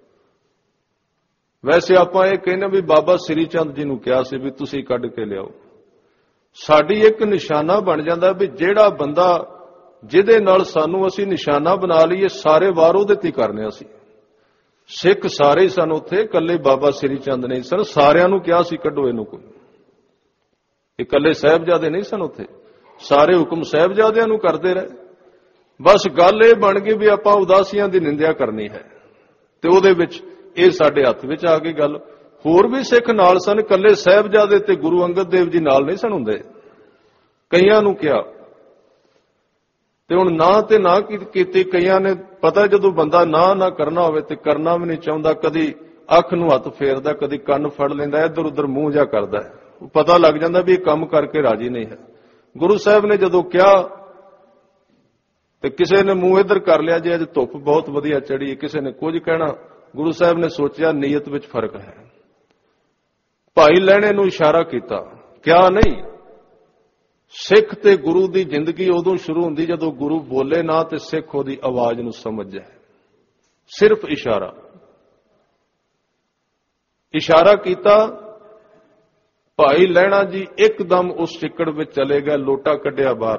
ਵੈਸੇ ਆਪਾਂ ਇਹ ਕਹਿੰਦੇ ਵੀ ਬਾਬਾ ਸ੍ਰੀ ਚੰਦ ਜੀ ਨੂੰ ਕਿਹਾ ਸੀ ਵੀ ਤੁਸੀਂ ਕੱਢ ਕੇ ਲਿਆਓ। ਸਾਡੀ ਇੱਕ ਨਿਸ਼ਾਨਾ ਬਣ ਜਾਂਦਾ ਵੀ ਜਿਹੜਾ ਬੰਦਾ ਜਿਹਦੇ ਨਾਲ ਸਾਨੂੰ ਅਸੀਂ ਨਿਸ਼ਾਨਾ ਬਣਾ ਲਈਏ, ਸਾਰੇ ਵਾਰ ਉਹਦੇ ਤੇ ਕਰਨੇ। ਅਸੀਂ ਸਿੱਖ ਸਾਰੇ ਹੀ ਸਨ ਉੱਥੇ, ਇਕੱਲੇ ਬਾਬਾ ਸ੍ਰੀ ਚੰਦ ਨਹੀਂ ਸਨ। ਸਾਰਿਆਂ ਨੂੰ ਕਿਹਾ ਸੀ ਕੱਢੋ ਇਹਨੂੰ। ਕੋਈ ਇਕੱਲੇ ਸਾਹਿਬਜ਼ਾਦੇ ਨਹੀਂ ਸਨ ਉੱਥੇ, ਸਾਰੇ ਹੁਕਮ ਸਾਹਿਬਜ਼ਾਦਿਆਂ ਨੂੰ ਕਰਦੇ ਰਹੇ। ਬਸ ਗੱਲ ਇਹ ਬਣ ਗਈ ਵੀ ਆਪਾਂ ਉਦਾਸੀਆਂ ਦੀ ਨਿੰਦਿਆ ਕਰਨੀ ਹੈ ਤੇ ਉਹਦੇ ਵਿੱਚ ਇਹ ਸਾਡੇ ਹੱਥ ਵਿੱਚ ਆ ਗਈ ਗੱਲ। ਹੋਰ ਵੀ ਸਿੱਖ ਨਾਲ ਸਨ, ਇਕੱਲੇ ਸਾਹਿਬਜ਼ਾਦੇ ਤੇ ਗੁਰੂ ਅੰਗਦ ਦੇਵ ਜੀ ਨਾਲ ਨਹੀਂ ਸਨ ਹੁੰਦੇ। ਕਈਆਂ ਨੂੰ ਕਿਹਾ ਤੇ ਹੁਣ ਨਾ ਤੇ ਨਾ ਕੀਤੀ। ਕਈਆਂ ਨੇ ਪਤਾ ਜਦੋਂ ਬੰਦਾ ਨਾ ਨਾ ਕਰਨਾ ਹੋਵੇ ਤੇ ਕਰਨਾ ਵੀ ਨਹੀਂ ਚਾਹੁੰਦਾ, ਕਦੀ ਅੱਖ ਨੂੰ ਹੱਥ ਫੇਰਦਾ, ਕਦੀ ਕੰਨ ਫੜ ਲੈਂਦਾ, ਇੱਧਰ ਉੱਧਰ ਮੂੰਹ ਜਾ ਕਰਦਾ। ਪਤਾ ਲੱਗ ਜਾਂਦਾ ਵੀ ਇਹ ਕੰਮ ਕਰਕੇ ਰਾਜੀ ਨਹੀਂ ਹੈ। ਗੁਰੂ ਸਾਹਿਬ ਨੇ ਜਦੋਂ ਕਿਹਾ ਤੇ ਕਿਸੇ ਨੇ ਮੂੰਹ ਇੱਧਰ ਕਰ ਲਿਆ, ਜੇ ਅੱਜ ਧੁੱਪ ਬਹੁਤ ਵਧੀਆ ਚੜੀ, ਕਿਸੇ ਨੇ ਕੁਝ ਕਹਿਣਾ। ਗੁਰੂ ਸਾਹਿਬ ਨੇ ਸੋਚਿਆ ਨੀਅਤ ਵਿੱਚ ਫਰਕ ਹੈ। ਭਾਈ ਲਹਿਣੇ ਨੂੰ ਇਸ਼ਾਰਾ ਕੀਤਾ, ਕਿਹਾ ਨਹੀਂ। ਸਿੱਖ ਤੇ ਗੁਰੂ ਦੀ ਜ਼ਿੰਦਗੀ ਉਦੋਂ ਸ਼ੁਰੂ ਹੁੰਦੀ ਜਦੋਂ ਗੁਰੂ ਬੋਲੇ ਨਾ ਤੇ ਸਿੱਖ ਉਹਦੀ ਆਵਾਜ਼ ਨੂੰ ਸਮਝ ਜਾਏ। ਸਿਰਫ ਇਸ਼ਾਰਾ ਇਸ਼ਾਰਾ ਕੀਤਾ। ਭਾਈ ਲਹਿਣਾ ਜੀ ਇੱਕਦਮ ਉਸ ਚਿੱਕੜ ਵਿੱਚ ਚਲੇ ਗਏ, ਲੋਟਾ ਕੱਢਿਆ ਬਾਹਰ।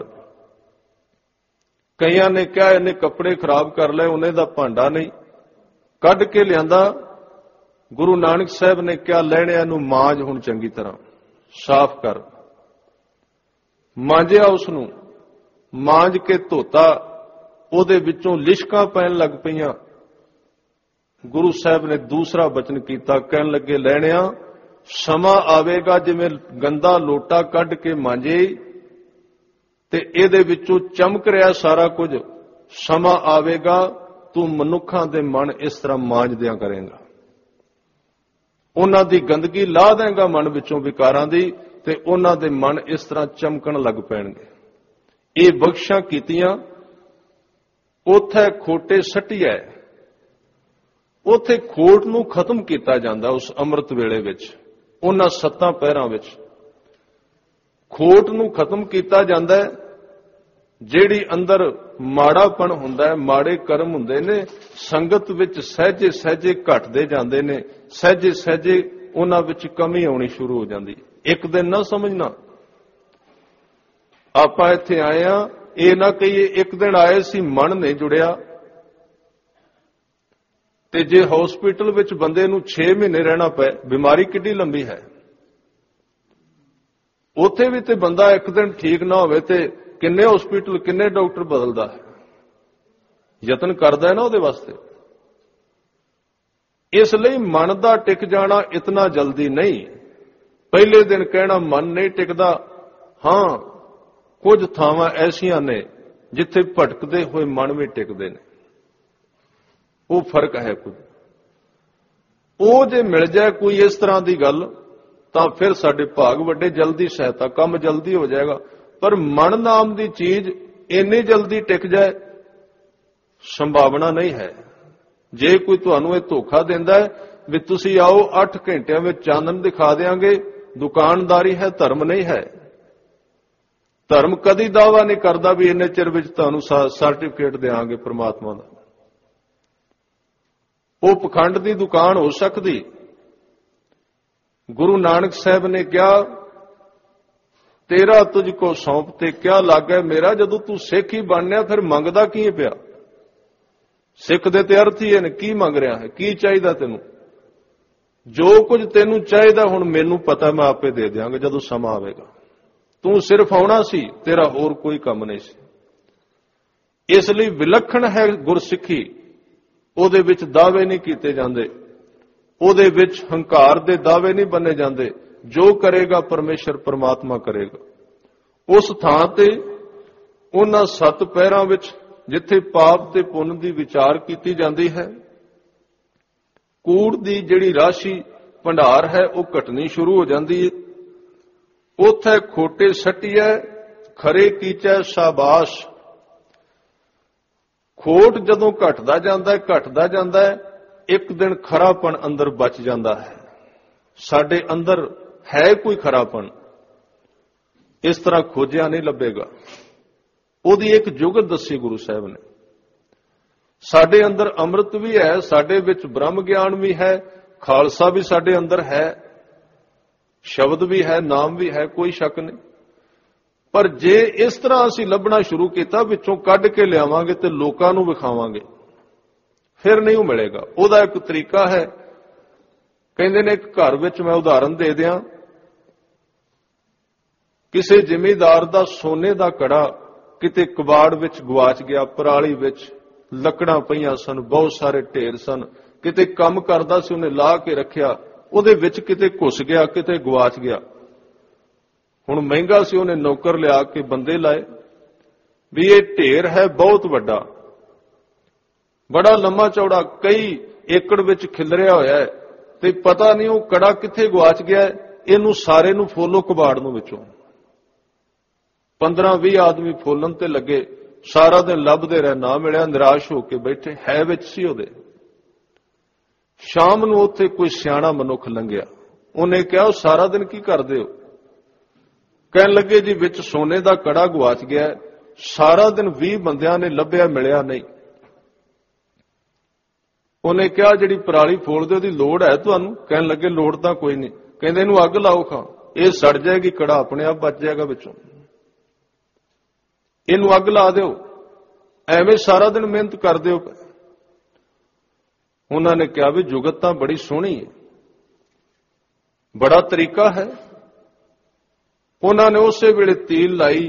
ਕਈਆਂ ਨੇ ਕਿਹਾ ਇਹਨੇ ਕੱਪੜੇ ਖਰਾਬ ਕਰ ਲਏ, ਉਹਨੇ ਦਾ ਭਾਂਡਾ ਨਹੀਂ, ਕੱਢ ਕੇ ਲਿਆਂਦਾ। ਗੁਰੂ ਨਾਨਕ ਸਾਹਿਬ ਨੇ ਕਿਹਾ ਲਹਿਣਿਆਂ ਨੂੰ ਮਾਂਜ ਹੁਣ ਚੰਗੀ ਤਰ੍ਹਾਂ, ਸਾਫ਼ ਕਰ। ਮਾਂਜਿਆ, ਉਸ ਨੂੰ ਮਾਂਜ ਕੇ ਧੋਤਾ। ਉਹਦੇ ਵਿੱਚੋਂ ਲਿਸ਼ਕਾਂ ਪੈਣ ਲੱਗ ਪਈਆਂ। ਗੁਰੂ ਸਾਹਿਬ ਨੇ ਦੂਸਰਾ ਬਚਨ ਕੀਤਾ, ਕਹਿਣ ਲੱਗੇ ਲਹਿਣਿਆਂ ਸਮਾਂ ਆਵੇਗਾ ਜਿਵੇਂ ਗੰਦਾ ਲੋਟਾ ਕੱਢ ਕੇ ਮਾਂਜੇ ਤੇ ਇਹਦੇ ਵਿੱਚੋਂ ਚਮਕ ਰਿਹਾ ਸਾਰਾ ਕੁਝ। ਸਮਾਂ ਆਵੇਗਾ ਤੂੰ ਮਨੁੱਖਾਂ ਦੇ ਮਨ ਇਸ ਤਰ੍ਹਾਂ ਮਾਂਜਦਿਆਂ ਕਰੇਗਾ, ਉਹਨਾਂ ਦੀ ਗੰਦਗੀ ਲਾਹ ਦੇਂਗਾ ਮਨ ਵਿੱਚੋਂ ਵਿਕਾਰਾਂ ਦੀ, ਤੇ ਉਹਨਾਂ ਦੇ ਮਨ ਇਸ ਤਰ੍ਹਾਂ ਚਮਕਣ ਲੱਗ ਪੈਣਗੇ। ਇਹ ਬਖਸ਼ਾਂ ਕੀਤੀਆਂ ਉਥੇ ਖੋਟੇ ਸੱਟਿਐ, ਉਥੇ ਖੋਟ ਨੂੰ ਖਤਮ ਕੀਤਾ ਜਾਂਦਾ। ਉਸ ਅੰਮ੍ਰਿਤ ਵੇਲੇ ਵਿੱਚ, ਉਹਨਾਂ ਸੱਤਾਂ ਪਹਿਰਾਂ ਵਿੱਚ ਖੋਟ ਨੂੰ ਖਤਮ ਕੀਤਾ ਜਾਂਦਾ ਹੈ। ਜਿਹੜੀ ਅੰਦਰ ਮਾੜਾਪਣ ਹੁੰਦਾ ਹੈ, ਮਾੜੇ ਕਰਮ ਹੁੰਦੇ ਨੇ, ਸੰਗਤ ਵਿੱਚ ਸਹਿਜੇ ਸਹਿਜੇ ਘਟਦੇ ਜਾਂਦੇ ਨੇ, ਸਹਿਜੇ ਸਹਿਜੇ ਉਹਨਾਂ ਵਿੱਚ ਕਮੀ ਆਉਣੀ ਸ਼ੁਰੂ ਹੋ ਜਾਂਦੀ। ਇੱਕ ਦਿਨ ਨਾ ਸਮਝਣਾ ਆਪਾਂ ਇੱਥੇ ਆਏ ਆ, ਇਹ ਨਾ ਕਹੀਏ ਇੱਕ ਦਿਨ ਆਏ ਸੀ ਮਨ ਨਹੀਂ ਜੁੜਿਆ। ਤੇ ਜੇ ਹਸਪੀਟਲ ਵਿੱਚ ਬੰਦੇ ਨੂੰ ਛੇ ਮਹੀਨੇ ਰਹਿਣਾ ਪਏ, ਬਿਮਾਰੀ ਕਿੱਡੀ ਲੰਬੀ ਹੈ, ਉੱਥੇ ਵੀ ਤੇ ਬੰਦਾ ਇੱਕ ਦਿਨ ਠੀਕ ਨਾ ਹੋਵੇ ਤੇ ਕਿੰਨੇ ਹਸਪੀਟਲ ਕਿੰਨੇ ਡਾਕਟਰ ਬਦਲਦਾ ਹੈ, ਯਤਨ ਕਰਦਾ ਹੈ ਨਾ ਉਹਦੇ ਵਾਸਤੇ। ਇਸ ਲਈ ਮਨ ਦਾ ਟਿਕ ਜਾਣਾ ਇਤਨਾ ਜਲਦੀ ਨਹੀਂ। ਪਹਿਲੇ ਦਿਨ ਕਹਿਣਾ ਮਨ ਨਹੀਂ ਟਿਕਦਾ। ਹਾਂ, ਕੁਝ ਥਾਵਾਂ ਐਸੀਆਂ ਨੇ ਜਿੱਥੇ ਭਟਕਦੇ ਹੋਏ ਮਨ ਵੀ ਟਿਕਦੇ ਨੇ, ਉਹ ਫਰਕ ਹੈ ਕੁਝ। ਉਹ ਜੇ ਮਿਲ ਜਾਏ ਕੋਈ ਇਸ ਤਰ੍ਹਾਂ ਦੀ ਗੱਲ ਤਾਂ ਫਿਰ ਸਾਡੇ ਭਾਗ ਵੱਡੇ, ਜਲਦੀ ਸਹਾਇਤਾ, ਕੰਮ ਜਲਦੀ ਹੋ ਜਾਏਗਾ। ਪਰ ਮਨ ਨਾਮ ਦੀ ਚੀਜ਼ ਇੰਨੀ ਜਲਦੀ ਟਿਕ ਜਾਏ, ਸੰਭਾਵਨਾ ਨਹੀਂ ਹੈ। ਜੇ ਕੋਈ ਤੁਹਾਨੂੰ ਇਹ ਧੋਖਾ ਦਿੰਦਾ ਹੈ ਵੀ ਤੁਸੀਂ ਆਓ ਅੱਠ ਘੰਟਿਆਂ ਵਿੱਚ ਚਾਨਣ ਦਿਖਾ ਦੇਾਂਗੇ, ਦੁਕਾਨਦਾਰੀ ਹੈ, ਧਰਮ ਨਹੀਂ ਹੈ। ਧਰਮ ਕਦੀ ਦਾਅਵਾ ਨਹੀਂ ਕਰਦਾ ਵੀ ਇੰਨੇ ਚਿਰ ਵਿੱਚ ਤੁਹਾਨੂੰ ਸਰਟੀਫਿਕੇਟ ਦੇਵਾਂਗੇ ਪ੍ਰਮਾਤਮਾ ਦਾ। ਉਹ ਪਖੰਡ ਦੀ ਦੁਕਾਨ ਹੋ ਸਕਦੀ। ਗੁਰੂ ਨਾਨਕ ਸਾਹਿਬ ਨੇ ਕਿਹਾ, ਤੇਰਾ ਤੁਝ ਕੋ ਸੌਂਪ ਤੇ ਕਿਆ ਲੱਗੈ ਮੇਰਾ। ਜਦੋਂ ਤੂੰ ਸਿੱਖ ਹੀ ਬਣਨਿਆ ਫਿਰ ਮੰਗਦਾ ਕੀ ਪਿਆ? ਸਿੱਖ ਦੇ ਤੇ ਅਰਥ ਹੀ ਇਹ ਨੇ, ਕੀ ਮੰਗ ਰਿਹਾ ਹੈ, ਕੀ ਚਾਹੀਦਾ ਤੈਨੂੰ? ਜੋ ਕੁਝ ਤੈਨੂੰ ਚਾਹੀਦਾ ਹੁਣ ਮੈਨੂੰ ਪਤਾ, ਮੈਂ ਆਪੇ ਦੇ ਦਿਆਂਗਾ ਜਦੋਂ ਸਮਾਂ ਆਵੇਗਾ। ਤੂੰ ਸਿਰਫ ਆਉਣਾ ਸੀ, ਤੇਰਾ ਹੋਰ ਕੋਈ ਕੰਮ ਨਹੀਂ ਸੀ। ਇਸ ਲਈ ਵਿਲੱਖਣ ਹੈ ਗੁਰਸਿੱਖੀ। ਉਹਦੇ ਵਿੱਚ ਦਾਅਵੇ ਨਹੀਂ ਕੀਤੇ ਜਾਂਦੇ, ਉਹਦੇ ਵਿੱਚ ਹੰਕਾਰ ਦੇ ਦਾਅਵੇ ਨਹੀਂ ਬੰਨੇ ਜਾਂਦੇ। ਜੋ ਕਰੇਗਾ ਪਰਮੇਸ਼ਰ ਪਰਮਾਤਮਾ ਕਰੇਗਾ। ਉਸ ਥਾਂ ਤੇ ਉਹਨਾਂ ਸੱਤ ਪਹਿਰਾਂ ਵਿੱਚ ਜਿੱਥੇ ਪਾਪ ਤੇ ਪੁੰਨ ਦੀ ਵਿਚਾਰ ਕੀਤੀ ਜਾਂਦੀ ਹੈ, ਕੂੜ ਦੀ ਜਿਹੜੀ ਰਾਸ਼ੀ ਭੰਡਾਰ ਹੈ ਉਹ ਘਟਣੀ ਸ਼ੁਰੂ ਹੋ ਜਾਂਦੀ ਹੈ। ਉਥੇ ਖੋਟੇ ਸੱਟਿਐ ਖਰੇ ਕੀਚੈ ਸ਼ਾਬਾਸ਼। ਖੋਟ ਜਦੋਂ ਘਟਦਾ ਜਾਂਦਾ ਹੈ ਘਟਦਾ ਜਾਂਦਾ ਹੈ ਇੱਕ ਦਿਨ ਖਰਾਪਣ ਅੰਦਰ ਬਚ ਜਾਂਦਾ ਹੈ। ਸਾਡੇ ਅੰਦਰ ਹੈ ਕੋਈ ਖਰਾਪਣ, ਇਸ ਤਰ੍ਹਾਂ ਖੋਜਿਆ ਨਹੀਂ ਲੱਭੇਗਾ। ਉਹਦੀ ਇੱਕ ਜੁਗਤ ਦੱਸੀ ਗੁਰੂ ਸਾਹਿਬ ਨੇ। ਸਾਡੇ ਅੰਦਰ ਅੰਮ੍ਰਿਤ ਵੀ ਹੈ, ਸਾਡੇ ਵਿੱਚ ਬ੍ਰਹਮ ਗਿਆਨ ਵੀ ਹੈ, ਖਾਲਸਾ ਵੀ ਸਾਡੇ ਅੰਦਰ ਹੈ, ਸ਼ਬਦ ਵੀ ਹੈ, ਨਾਮ ਵੀ ਹੈ, ਕੋਈ ਸ਼ੱਕ ਨਹੀਂ। ਪਰ ਜੇ ਇਸ ਤਰ੍ਹਾਂ ਅਸੀਂ ਲੱਭਣਾ ਸ਼ੁਰੂ ਕੀਤਾ, ਵਿੱਚੋਂ ਕੱਢ ਕੇ ਲਿਆਵਾਂਗੇ ਤੇ ਲੋਕਾਂ ਨੂੰ ਵਿਖਾਵਾਂਗੇ, ਫਿਰ ਨਹੀਂ ਉਹ ਮਿਲੇਗਾ। ਉਹਦਾ ਇੱਕ ਤਰੀਕਾ ਹੈ। ਕਹਿੰਦੇ ਨੇ ਇੱਕ ਘਰ ਵਿੱਚ, ਮੈਂ ਉਦਾਹਰਨ ਦੇ ਦਿਆਂ, ਕਿਸੇ ਜ਼ਿਮੀਂਦਾਰ ਦਾ ਸੋਨੇ ਦਾ ਕੜਾ ਕਿਤੇ ਕਬਾੜ ਵਿੱਚ ਗਵਾਚ ਗਿਆ, ਪਰਾਲੀ ਵਿੱਚ ਲੱਕੜਾਂ ਪਈਆਂ ਸਨ, ਬਹੁਤ ਸਾਰੇ ਢੇਰ ਸਨ। ਕਿਤੇ ਕੰਮ ਕਰਦਾ ਸੀ, ਉਹਨੇ ਲਾ ਕੇ ਰੱਖਿਆ, ਉਹਦੇ ਵਿੱਚ ਕਿਤੇ ਘੁਸ ਗਿਆ, ਕਿਤੇ ਗਵਾਚ ਗਿਆ। ਹੁਣ ਮਹਿੰਗਾ ਸੀ, ਉਹਨੇ ਨੌਕਰ ਲਿਆ ਕੇ ਬੰਦੇ ਲਾਏ ਵੀ ਇਹ ਢੇਰ ਹੈ ਬਹੁਤ ਵੱਡਾ, ਬੜਾ ਲੰਮਾ ਚੌੜਾ, ਕਈ ਏਕੜ ਵਿੱਚ ਖਿਲਰਿਆ ਹੋਇਆ ਹੈ, ਤੇ ਪਤਾ ਨਹੀਂ ਉਹ ਕੜਾ ਕਿੱਥੇ ਗਵਾਚ ਗਿਆ। ਇਹਨੂੰ ਸਾਰੇ ਨੂੰ ਫੋਲੋ ਕਬਾੜ ਨੂੰ ਵਿੱਚੋਂ। ਪੰਦਰਾਂ ਵੀਹ ਆਦਮੀ ਫੋਲਣ ਤੇ ਲੱਗੇ, ਸਾਰਾ ਦਿਨ ਲੱਭਦੇ ਰਹੇ, ਨਾ ਮਿਲਿਆ, ਨਿਰਾਸ਼ ਹੋ ਕੇ ਬੈਠੇ। ਹੈ ਵਿੱਚ ਸੀ ਉਹਦੇ। ਸ਼ਾਮ ਨੂੰ ਉੱਥੇ ਕੋਈ ਸਿਆਣਾ ਮਨੁੱਖ ਲੰਘਿਆ, ਉਹਨੇ ਕਿਹਾ, ਉਹ ਸਾਰਾ ਦਿਨ ਕੀ ਕਰਦੇ ਹੋ? ਕਹਿਣ ਲੱਗੇ, ਜੀ ਵਿੱਚ ਸੋਨੇ ਦਾ ਕੜਾ ਗਵਾਚ ਗਿਆ, ਸਾਰਾ ਦਿਨ ਵੀਹ ਬੰਦਿਆਂ ਨੇ ਲੱਭਿਆ, ਮਿਲਿਆ ਨਹੀਂ। ਉਹਨੇ ਕਿਹਾ, ਜਿਹੜੀ ਪਰਾਲੀ ਫੋਲਦੇ ਉਹਦੀ ਲੋੜ ਹੈ ਤੁਹਾਨੂੰ? ਕਹਿਣ ਲੱਗੇ, ਲੋੜ ਤਾਂ ਕੋਈ ਨਹੀਂ। ਕਹਿੰਦੇ, ਇਹਨੂੰ ਅੱਗ ਲਾਓ ਖਾਂ, ਇਹ ਸੜ ਜਾਏਗੀ, ਕੜਾ ਆਪਣੇ ਆਪ ਬਚ ਜਾਏਗਾ ਵਿੱਚੋਂ, ਇਹਨੂੰ ਅੱਗ ਲਾ ਦਿਓ, ਐਵੇਂ ਸਾਰਾ ਦਿਨ ਮਿਹਨਤ ਕਰਦੇ ਹੋ। ਉਹਨਾਂ ਨੇ ਕਿਹਾ ਵੀ ਜੁਗਤ ਤਾਂ ਬੜੀ ਸੋਹਣੀ ਹੈ, ਬੜਾ ਤਰੀਕਾ ਹੈ। ਉਹਨਾਂ ਨੇ ਉਸੇ ਵੇਲੇ ਤੀਲ ਲਾਈ,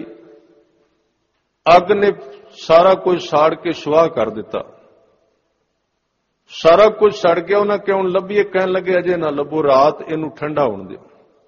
ਅੱਗ ਨੇ ਸਾਰਾ ਕੁਝ ਸਾੜ ਕੇ ਸੁਆਹ ਕਰ ਦਿੱਤਾ। ਸਾਰਾ ਕੁਝ ਸੜ ਗਿਆ, ਉਹਨਾਂ ਕਿਉਂ ਲੱਭੀਏ? ਕਹਿਣ ਲੱਗੇ ਅਜੇ ਨਾ ਲੱਭੋ, ਰਾਤ ਇਹਨੂੰ ਠੰਡਾ ਹੋਣ ਦਿਓ।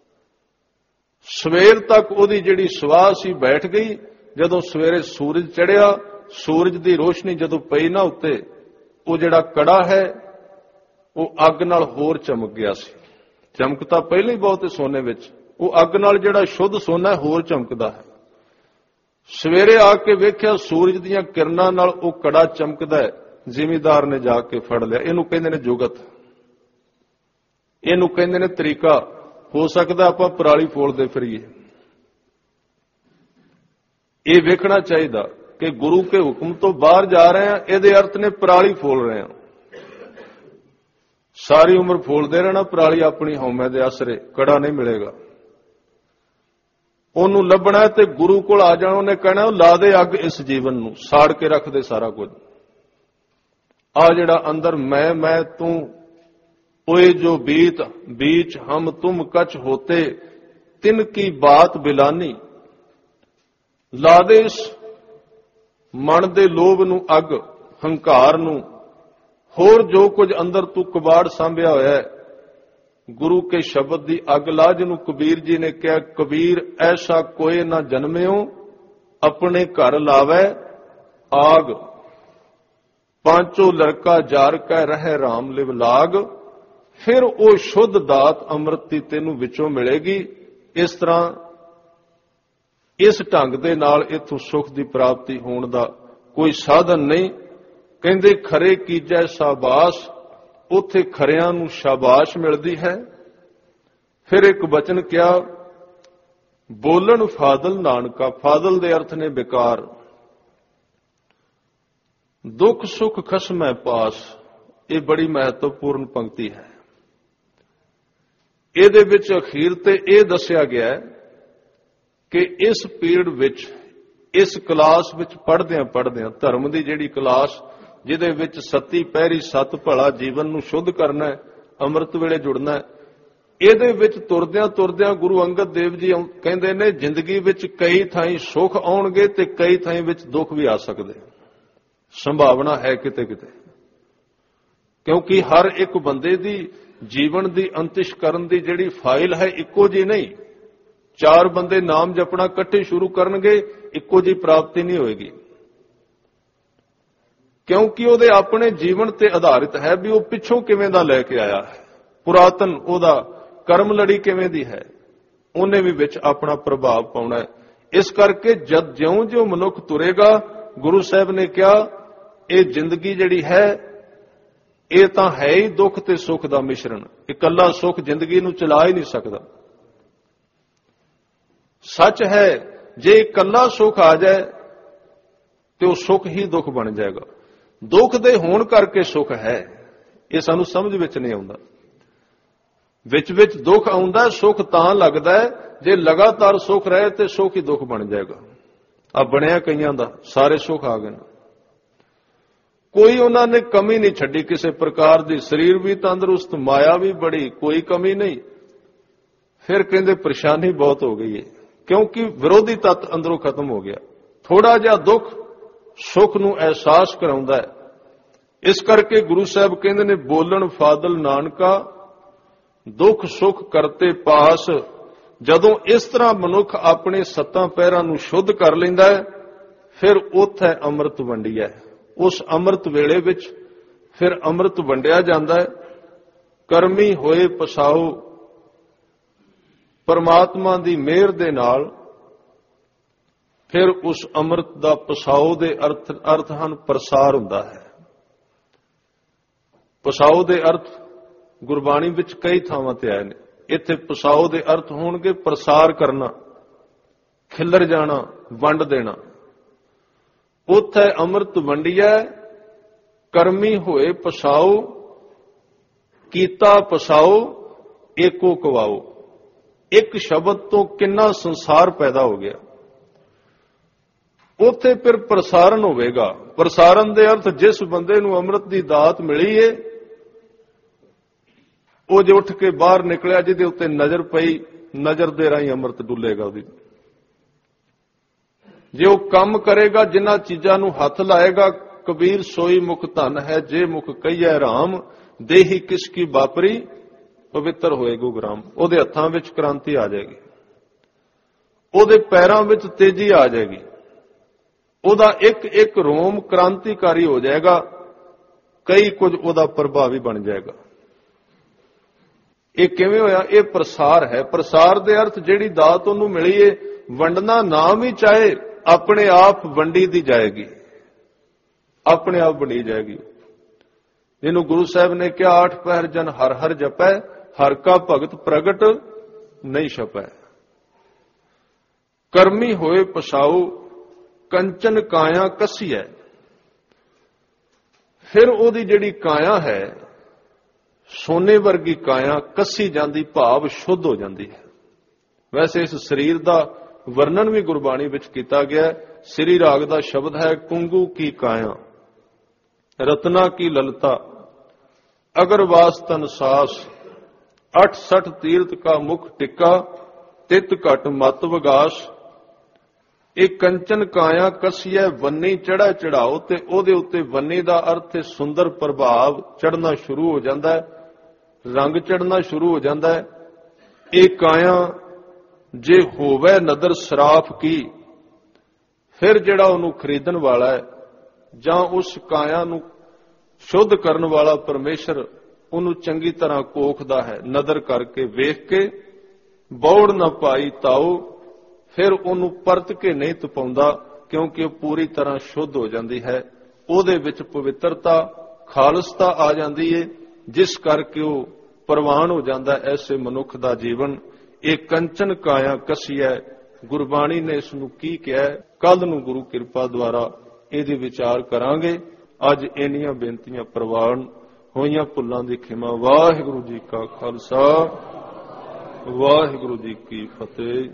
ਸਵੇਰ ਤੱਕ ਉਹਦੀ ਜਿਹੜੀ ਸਵਾਹ ਸੀ ਬੈਠ ਗਈ। ਜਦੋਂ ਸਵੇਰੇ ਸੂਰਜ ਚੜ੍ਹਿਆ, ਸੂਰਜ ਦੀ ਰੋਸ਼ਨੀ ਜਦੋਂ ਪਈ ਨਾ ਉੱਤੇ, ਉਹ ਜਿਹੜਾ ਕੜਾ ਹੈ ਉਹ ਅੱਗ ਨਾਲ ਹੋਰ ਚਮਕ ਗਿਆ ਸੀ। ਚਮਕ ਤਾਂ ਪਹਿਲਾਂ ਹੀ ਬਹੁਤ ਸੋਨੇ ਵਿੱਚ, ਉਹ ਅੱਗ ਨਾਲ ਜਿਹੜਾ ਸ਼ੁੱਧ ਸੋਨਾ ਹੋਰ ਚਮਕਦਾ ਹੈ। ਸਵੇਰੇ ਆ ਕੇ ਵੇਖਿਆ ਸੂਰਜ ਦੀਆਂ ਕਿਰਨਾਂ ਨਾਲ ਉਹ ਕੜਾ ਚਮਕਦਾ ਹੈ। ਜ਼ਿਮੀਦਾਰ ਨੇ ਜਾ ਕੇ ਫੜ ਲਿਆ। ਇਹਨੂੰ ਕਹਿੰਦੇ ਨੇ ਜੁਗਤ, ਇਹਨੂੰ ਕਹਿੰਦੇ ਨੇ ਤਰੀਕਾ। ਹੋ ਸਕਦਾ ਆਪਾਂ ਪਰਾਲੀ ਫੋਲਦੇ ਫਿਰੀਏ। ਇਹ ਵੇਖਣਾ ਚਾਹੀਦਾ ਕਿ ਗੁਰੂ ਕੇ ਹੁਕਮ ਤੋਂ ਬਾਹਰ ਜਾ ਰਹੇ ਹਾਂ, ਇਹਦੇ ਅਰਥ ਨੇ ਪਰਾਲੀ ਫੋਲ ਰਹੇ ਹਾਂ। ਸਾਰੀ ਉਮਰ ਫੋਲਦੇ ਰਹਿਣਾ ਪਰਾਲੀ ਆਪਣੀ ਹਉਮੈ ਦੇ ਆਸਰੇ, ਕੜਾ ਨਹੀਂ ਮਿਲੇਗਾ। ਉਹਨੂੰ ਲੱਭਣਾ ਤੇ ਗੁਰੂ ਕੋਲ ਆ ਜਾਣਾ। ਉਹਨੇ ਕਹਿਣਾ ਉਹ ਲਾ ਦੇ ਅੱਗ ਇਸ ਜੀਵਨ ਨੂੰ, ਸਾੜ ਕੇ ਰੱਖ ਦੇ ਸਾਰਾ ਕੁਝ। ਆ ਜਿਹੜਾ ਅੰਦਰ ਮੈਂ ਮੈਂ ਤੂੰ, ओए जो बीत बीच हम तुम कछ होते तिन की बात बिलानी। ला दे इस मन दे लोभ नूं अग, हंकार नूं, होर जो कुछ अंदर तू कबाड़ सांभिया होया है, गुरु के शब्द दी अग ला। जिन्हों कबीर जी ने कहा, कबीर ऐसा कोई ना जन्मियो अपने घर लावै आग, पांचों लड़का जार कै रहे राम लिव लाग। फिर वो शुद्ध दात अमृत दी तैनूं विचों मिलेगी। इस तरह इस ढंग दे नाल इथों सुख दी प्राप्ति होण दा कोई साधन नहीं। कहंदे खरे कीजै शाबाश, उत्थे खरियां नूं शाबाश मिलदी है। फिर एक वचन क्या, बोलन फादल नानका। फादल दे अर्थ ने बेकार। दुख सुख खसमै पास, ये बड़ी महत्वपूर्ण पंक्ति है। ਇਹਦੇ ਵਿੱਚ ਅਖੀਰ ਤੇ ਇਹ ਦੱਸਿਆ ਗਿਆ ਕਿ ਇਸ ਪੀਰੀਅਡ ਵਿੱਚ, ਇਸ ਕਲਾਸ ਵਿੱਚ ਪੜ੍ਹਦਿਆਂ ਪੜ੍ਹਦਿਆਂ ਧਰਮ ਦੀ ਜਿਹੜੀ ਕਲਾਸ ਜਿਹਦੇ ਵਿੱਚ ਸੱਤੀ ਪਹਿਰੀ ਸੱਤ ਭਲਾ ਜੀਵਨ ਨੂੰ ਸ਼ੁੱਧ ਕਰਨਾ ਹੈ, ਅੰਮ੍ਰਿਤ ਵੇਲੇ ਜੁੜਨਾ ਹੈ, ਇਹਦੇ ਵਿੱਚ ਤੁਰਦਿਆਂ ਤੁਰਦਿਆਂ ਗੁਰੂ ਅੰਗਦ ਦੇਵ ਜੀ ਕਹਿੰਦੇ ਨੇ ਜ਼ਿੰਦਗੀ ਵਿੱਚ ਕਈ ਥਾਈਂ ਸੁੱਖ ਆਉਣਗੇ ਤੇ ਕਈ ਥਾਈਂ ਵਿੱਚ ਦੁੱਖ ਵੀ ਆ ਸਕਦੇ। ਸੰਭਾਵਨਾ ਹੈ ਕਿਤੇ ਕਿਤੇ, ਕਿਉਂਕਿ ਹਰ ਇੱਕ ਬੰਦੇ ਦੀ ਜੀਵਨ ਦੀ ਅੰਤਿਸ਼ ਕਰਨ ਦੀ ਜਿਹੜੀ ਫਾਈਲ ਹੈ ਇੱਕੋ ਜੀ ਨਹੀਂ। ਚਾਰ ਬੰਦੇ ਨਾਮ ਜਪਣਾ ਇਕੱਠੇ ਸ਼ੁਰੂ ਕਰਨਗੇ, ਇੱਕੋ ਜੀ ਪ੍ਰਾਪਤੀ ਨਹੀਂ ਹੋਏਗੀ, ਕਿਉਂਕਿ ਉਹਦੇ ਆਪਣੇ ਜੀਵਨ ਤੇ ਆਧਾਰਿਤ ਹੈ ਵੀ ਉਹ ਪਿੱਛੋਂ ਕਿਵੇਂ ਦਾ ਲੈ ਕੇ ਆਇਆ ਹੈ, ਪੁਰਾਤਨ ਉਹਦਾ ਕਰਮ ਲੜੀ ਕਿਵੇਂ ਦੀ ਹੈ, ਉਹਨੇ ਵੀ ਵਿੱਚ ਆਪਣਾ ਪ੍ਰਭਾਵ ਪਾਉਣਾ ਹੈ। ਇਸ ਕਰਕੇ ਜਦ ਜਿਉਂ ਜਿਉਂ ਮਨੁੱਖ ਤੁਰੇਗਾ, ਗੁਰੂ ਸਾਹਿਬ ਨੇ ਕਿਹਾ ਇਹ ਜ਼ਿੰਦਗੀ ਜਿਹੜੀ ਹੈ ਇਹ ਤਾਂ ਹੈ ਹੀ ਦੁੱਖ ਤੇ ਸੁੱਖ ਦਾ ਮਿਸ਼ਰਣ। ਇਕੱਲਾ ਸੁੱਖ ਜ਼ਿੰਦਗੀ ਨੂੰ ਚਲਾ ਹੀ ਨਹੀਂ ਸਕਦਾ। ਸੱਚ ਹੈ ਜੇ ਇਕੱਲਾ ਸੁੱਖ ਆ ਜਾਏ ਤੇ ਉਹ ਸੁੱਖ ਹੀ ਦੁੱਖ ਬਣ ਜਾਏਗਾ। ਦੁੱਖ ਦੇ ਹੋਣ ਕਰਕੇ ਸੁੱਖ ਹੈ, ਇਹ ਸਾਨੂੰ ਸਮਝ ਵਿੱਚ ਨਹੀਂ ਆਉਂਦਾ। ਵਿੱਚ ਵਿੱਚ ਦੁੱਖ ਆਉਂਦਾ, ਸੁੱਖ ਤਾਂ ਲੱਗਦਾ ਹੈ ਜੇ ਲਗਾਤਾਰ ਸੁੱਖ ਰਹੇ ਤੇ ਸੁੱਖ ਹੀ ਦੁੱਖ ਬਣ ਜਾਏਗਾ। ਆ ਬਣਿਆ ਕਈਆਂ ਦਾ, ਸਾਰੇ ਸੁੱਖ ਆ ਗਏ। ਕੋਈ ਉਹਨਾਂ ਨੇ ਕਮੀ ਨਹੀਂ ਛੱਡੀ ਕਿਸੇ ਪ੍ਰਕਾਰ ਦੀ, ਸਰੀਰ ਵੀ ਤੰਦਰੁਸਤ, ਮਾਇਆ ਵੀ ਬੜੀ, ਕੋਈ ਕਮੀ ਨਹੀਂ। ਫਿਰ ਕਹਿੰਦੇ ਪਰੇਸ਼ਾਨੀ ਬਹੁਤ ਹੋ ਗਈ ਹੈ, ਕਿਉਂਕਿ ਵਿਰੋਧੀ ਤੱਤ ਅੰਦਰੋਂ ਖਤਮ ਹੋ ਗਿਆ। ਥੋੜਾ ਜਿਹਾ ਦੁੱਖ ਸੁੱਖ ਨੂੰ ਅਹਿਸਾਸ ਕਰਾਉਂਦਾ ਹੈ। ਇਸ ਕਰਕੇ ਗੁਰੂ ਸਾਹਿਬ ਕਹਿੰਦੇ ਨੇ, ਬੋਲਣ ਫਾਦਲ ਨਾਨਕਾ, ਦੁੱਖ ਸੁੱਖ ਕਰਤੇ ਪਾਸ। ਜਦੋਂ ਇਸ ਤਰ੍ਹਾਂ ਮਨੁੱਖ ਆਪਣੇ ਸੱਤਾਂ ਪਹਿਰਾਂ ਨੂੰ ਸ਼ੁੱਧ ਕਰ ਲੈਂਦਾ ਹੈ, ਫਿਰ ਉੱਥੇ ਅੰਮ੍ਰਿਤ ਵੰਡਿਆ। ਉਸ ਅੰਮ੍ਰਿਤ ਵੇਲੇ ਵਿੱਚ ਫਿਰ ਅੰਮ੍ਰਿਤ ਵੰਡਿਆ ਜਾਂਦਾ ਹੈ। ਕਰਮੀ ਹੋਏ ਪਸਾਓ, ਪਰਮਾਤਮਾ ਦੀ ਮਿਹਰ ਦੇ ਨਾਲ ਫਿਰ ਉਸ ਅੰਮ੍ਰਿਤ ਦਾ ਪਸਾਓ ਦੇ ਅਰਥ ਅਰਥ ਹਨ ਪ੍ਰਸਾਰ ਹੁੰਦਾ ਹੈ। ਪਸਾਓ ਦੇ ਅਰਥ ਗੁਰਬਾਣੀ ਵਿੱਚ ਕਈ ਥਾਵਾਂ ਤੇ ਆਏ ਨੇ। ਇੱਥੇ ਪਸਾਓ ਦੇ ਅਰਥ ਹੋਣਗੇ ਪ੍ਰਸਾਰ ਕਰਨਾ, ਖਿੱਲਰ ਜਾਣਾ, ਵੰਡ ਦੇਣਾ। ਉੱਥੇ ਅੰਮ੍ਰਿਤ ਵੰਡਿਆ, ਕਰਮੀ ਹੋਏ ਪਸਾਓ, ਕੀਤਾ ਪਸਾਓ, ਏਕੋ ਕਵਾਓ। ਇੱਕ ਸ਼ਬਦ ਤੋਂ ਕਿੰਨਾ ਸੰਸਾਰ ਪੈਦਾ ਹੋ ਗਿਆ। ਉੱਥੇ ਫਿਰ ਪ੍ਰਸਾਰਨ ਹੋਵੇਗਾ। ਪ੍ਰਸਾਰਨ ਦੇ ਅਰਥ ਜਿਸ ਬੰਦੇ ਨੂੰ ਅੰਮ੍ਰਿਤ ਦੀ ਦਾਤ ਮਿਲੀ ਏ, ਉਹ ਜੇ ਉੱਠ ਕੇ ਬਾਹਰ ਨਿਕਲਿਆ, ਜਿਹਦੇ ਉੱਤੇ ਨਜ਼ਰ ਪਈ, ਨਜ਼ਰ ਦੇ ਰਾਹੀਂ ਅੰਮ੍ਰਿਤ ਡੁੱਲੇਗਾ ਉਹਦੀ। ਜੇ ਉਹ ਕੰਮ ਕਰੇਗਾ, ਜਿਨ੍ਹਾਂ ਚੀਜ਼ਾਂ ਨੂੰ ਹੱਥ ਲਾਏਗਾ, ਕਬੀਰ ਸੋਈ ਮੁਖ ਧਨ ਹੈ, ਜੇ ਮੁਖ ਕਹੀਐ ਰਾਮ, ਦੇਹੀ ਕਿਸ ਕੀ ਬਾਪਰੀ, ਪਵਿੱਤਰ ਹੋਏਗਾ ਗ੍ਰਾਮ। ਉਹਦੇ ਹੱਥਾਂ ਵਿੱਚ ਕ੍ਰਾਂਤੀ ਆ ਜਾਏਗੀ, ਉਹਦੇ ਪੈਰਾਂ ਵਿੱਚ ਤੇਜ਼ੀ ਆ ਜਾਏਗੀ, ਉਹਦਾ ਇੱਕ ਇੱਕ ਰੋਮ ਕ੍ਰਾਂਤੀਕਾਰੀ ਹੋ ਜਾਏਗਾ, ਕਈ ਕੁਝ ਉਹਦਾ ਪ੍ਰਭਾਵੀ ਬਣ ਜਾਏਗਾ। ਇਹ ਕਿਵੇਂ ਹੋਇਆ? ਇਹ ਪ੍ਰਸਾਰ ਹੈ। ਪ੍ਰਸਾਰ ਦੇ ਅਰਥ ਜਿਹੜੀ ਦਾਤ ਉਹਨੂੰ ਮਿਲੀ ਏ, ਵੰਡਣਾ ਨਾ ਵੀ ਚਾਹੇ, ਆਪਣੇ ਆਪ ਵੰਡੀ ਦੀ ਜਾਏਗੀ, ਆਪਣੇ ਆਪ ਵੰਡੀ ਜਾਏਗੀ। ਜਿਹਨੂੰ ਗੁਰੂ ਸਾਹਿਬ ਨੇ ਕਿਹਾ, ਆਠ ਪਹਿਰ ਜਨ ਹਰ ਹਰ ਜਪੈ, ਹਰ ਕਾ ਭਗਤ ਪ੍ਰਗਟ ਨਹੀਂ ਛਪੈ। ਕਰਮੀ ਹੋਏ ਪਸਾਉ, ਕੰਚਨ ਕਾਇਆ ਕੱਸੀਐ। ਫਿਰ ਉਹਦੀ ਜਿਹੜੀ ਕਾਇਆ ਹੈ, ਸੋਨੇ ਵਰਗੀ ਕਾਇਆ ਕੱਸੀ ਜਾਂਦੀ, ਭਾਵ ਸ਼ੁੱਧ ਹੋ ਜਾਂਦੀ ਹੈ। ਵੈਸੇ ਇਸ ਸਰੀਰ ਦਾ ਵਰਣਨ ਵੀ ਗੁਰਬਾਣੀ ਵਿੱਚ ਕੀਤਾ ਗਿਆ। ਸ੍ਰੀ ਰਾਗ ਦਾ ਸ਼ਬਦ ਹੈ, ਕੁੰਗੂ ਕੀ ਕਾਇਆ, ਰਤਨਾ ਕੀ ਲਲਤਾ, ਅਗਰ ਵਾਸ ਤਨ ਸਾਸ, ਅਠ ਸਠ ਤੀਰਥ ਕਾ ਮੁਖ ਟਿੱਕਾ, ਤਿਤ ਘਟ ਮਤ ਵਿਗਾਸ। ਇਹ ਕੰਚਨ ਕਾਇਆ ਕਸੀਐ, ਵੰਨੀ ਚੜਾ ਚੜਾਓ, ਤੇ ਉਹਦੇ ਉੱਤੇ ਵੰਨੀ ਦਾ ਅਰਥ ਹੈ ਸੁੰਦਰ ਪ੍ਰਭਾਵ ਚੜਨਾ ਸ਼ੁਰੂ ਹੋ ਜਾਂਦਾ ਹੈ, ਰੰਗ ਚੜਨਾ ਸ਼ੁਰੂ ਹੋ ਜਾਂਦਾ ਹੈ। ਇਹ ਕਾਇਆ ਜੇ ਹੋਵੇ ਨਦਰ ਸਰਾਫ ਕੀ, ਫਿਰ ਜਿਹੜਾ ਉਹਨੂੰ ਖਰੀਦਣ ਵਾਲਾ ਹੈ ਜਾਂ ਉਸ ਕਾਇਆ ਨੂੰ ਸ਼ੁੱਧ ਕਰਨ ਵਾਲਾ ਪਰਮੇਸ਼ਰ ਉਹਨੂੰ ਚੰਗੀ ਤਰ੍ਹਾਂ ਕੋਖਦਾ ਹੈ, ਨਦਰ ਕਰਕੇ ਵੇਖ ਕੇ, ਬੌੜ ਨਾ ਪਾਈ ਤਾਓ, ਫਿਰ ਉਹਨੂੰ ਪਰਤ ਕੇ ਨਹੀਂ ਤਪਾਉਂਦਾ, ਕਿਉਂਕਿ ਉਹ ਪੂਰੀ ਤਰ੍ਹਾਂ ਸ਼ੁੱਧ ਹੋ ਜਾਂਦੀ ਹੈ। ਉਹਦੇ ਵਿੱਚ ਪਵਿੱਤਰਤਾ, ਖਾਲਸਤਾ ਆ ਜਾਂਦੀ ਹੈ, ਜਿਸ ਕਰਕੇ ਉਹ ਪ੍ਰਵਾਨ ਹੋ ਜਾਂਦਾ ਐਸੇ ਮਨੁੱਖ ਦਾ ਜੀਵਨ। ਇਹ ਕੰਚਨ ਕਾਇਆ ਕਸੀਐ, ਗੁਰਬਾਣੀ ਨੇ ਇਸ ਨੂੰ ਕੀ ਕਿਹਾ, ਕੱਲ ਨੂੰ ਗੁਰੂ ਕਿਰਪਾ ਦੁਆਰਾ ਇਹਦੇ ਵਿਚਾਰ ਕਰਾਂਗੇ। ਅੱਜ ਇੰਨੀਆਂ ਬੇਨਤੀਆਂ ਪ੍ਰਵਾਨ ਹੋਈਆਂ, ਭੁੱਲਾਂ ਦੀ ਖਿਮਾ। ਵਾਹਿਗੁਰੂ ਜੀ ਕਾ ਖਾਲਸਾ, ਵਾਹਿਗੁਰੂ ਜੀ ਕੀ ਫਤਿਹ।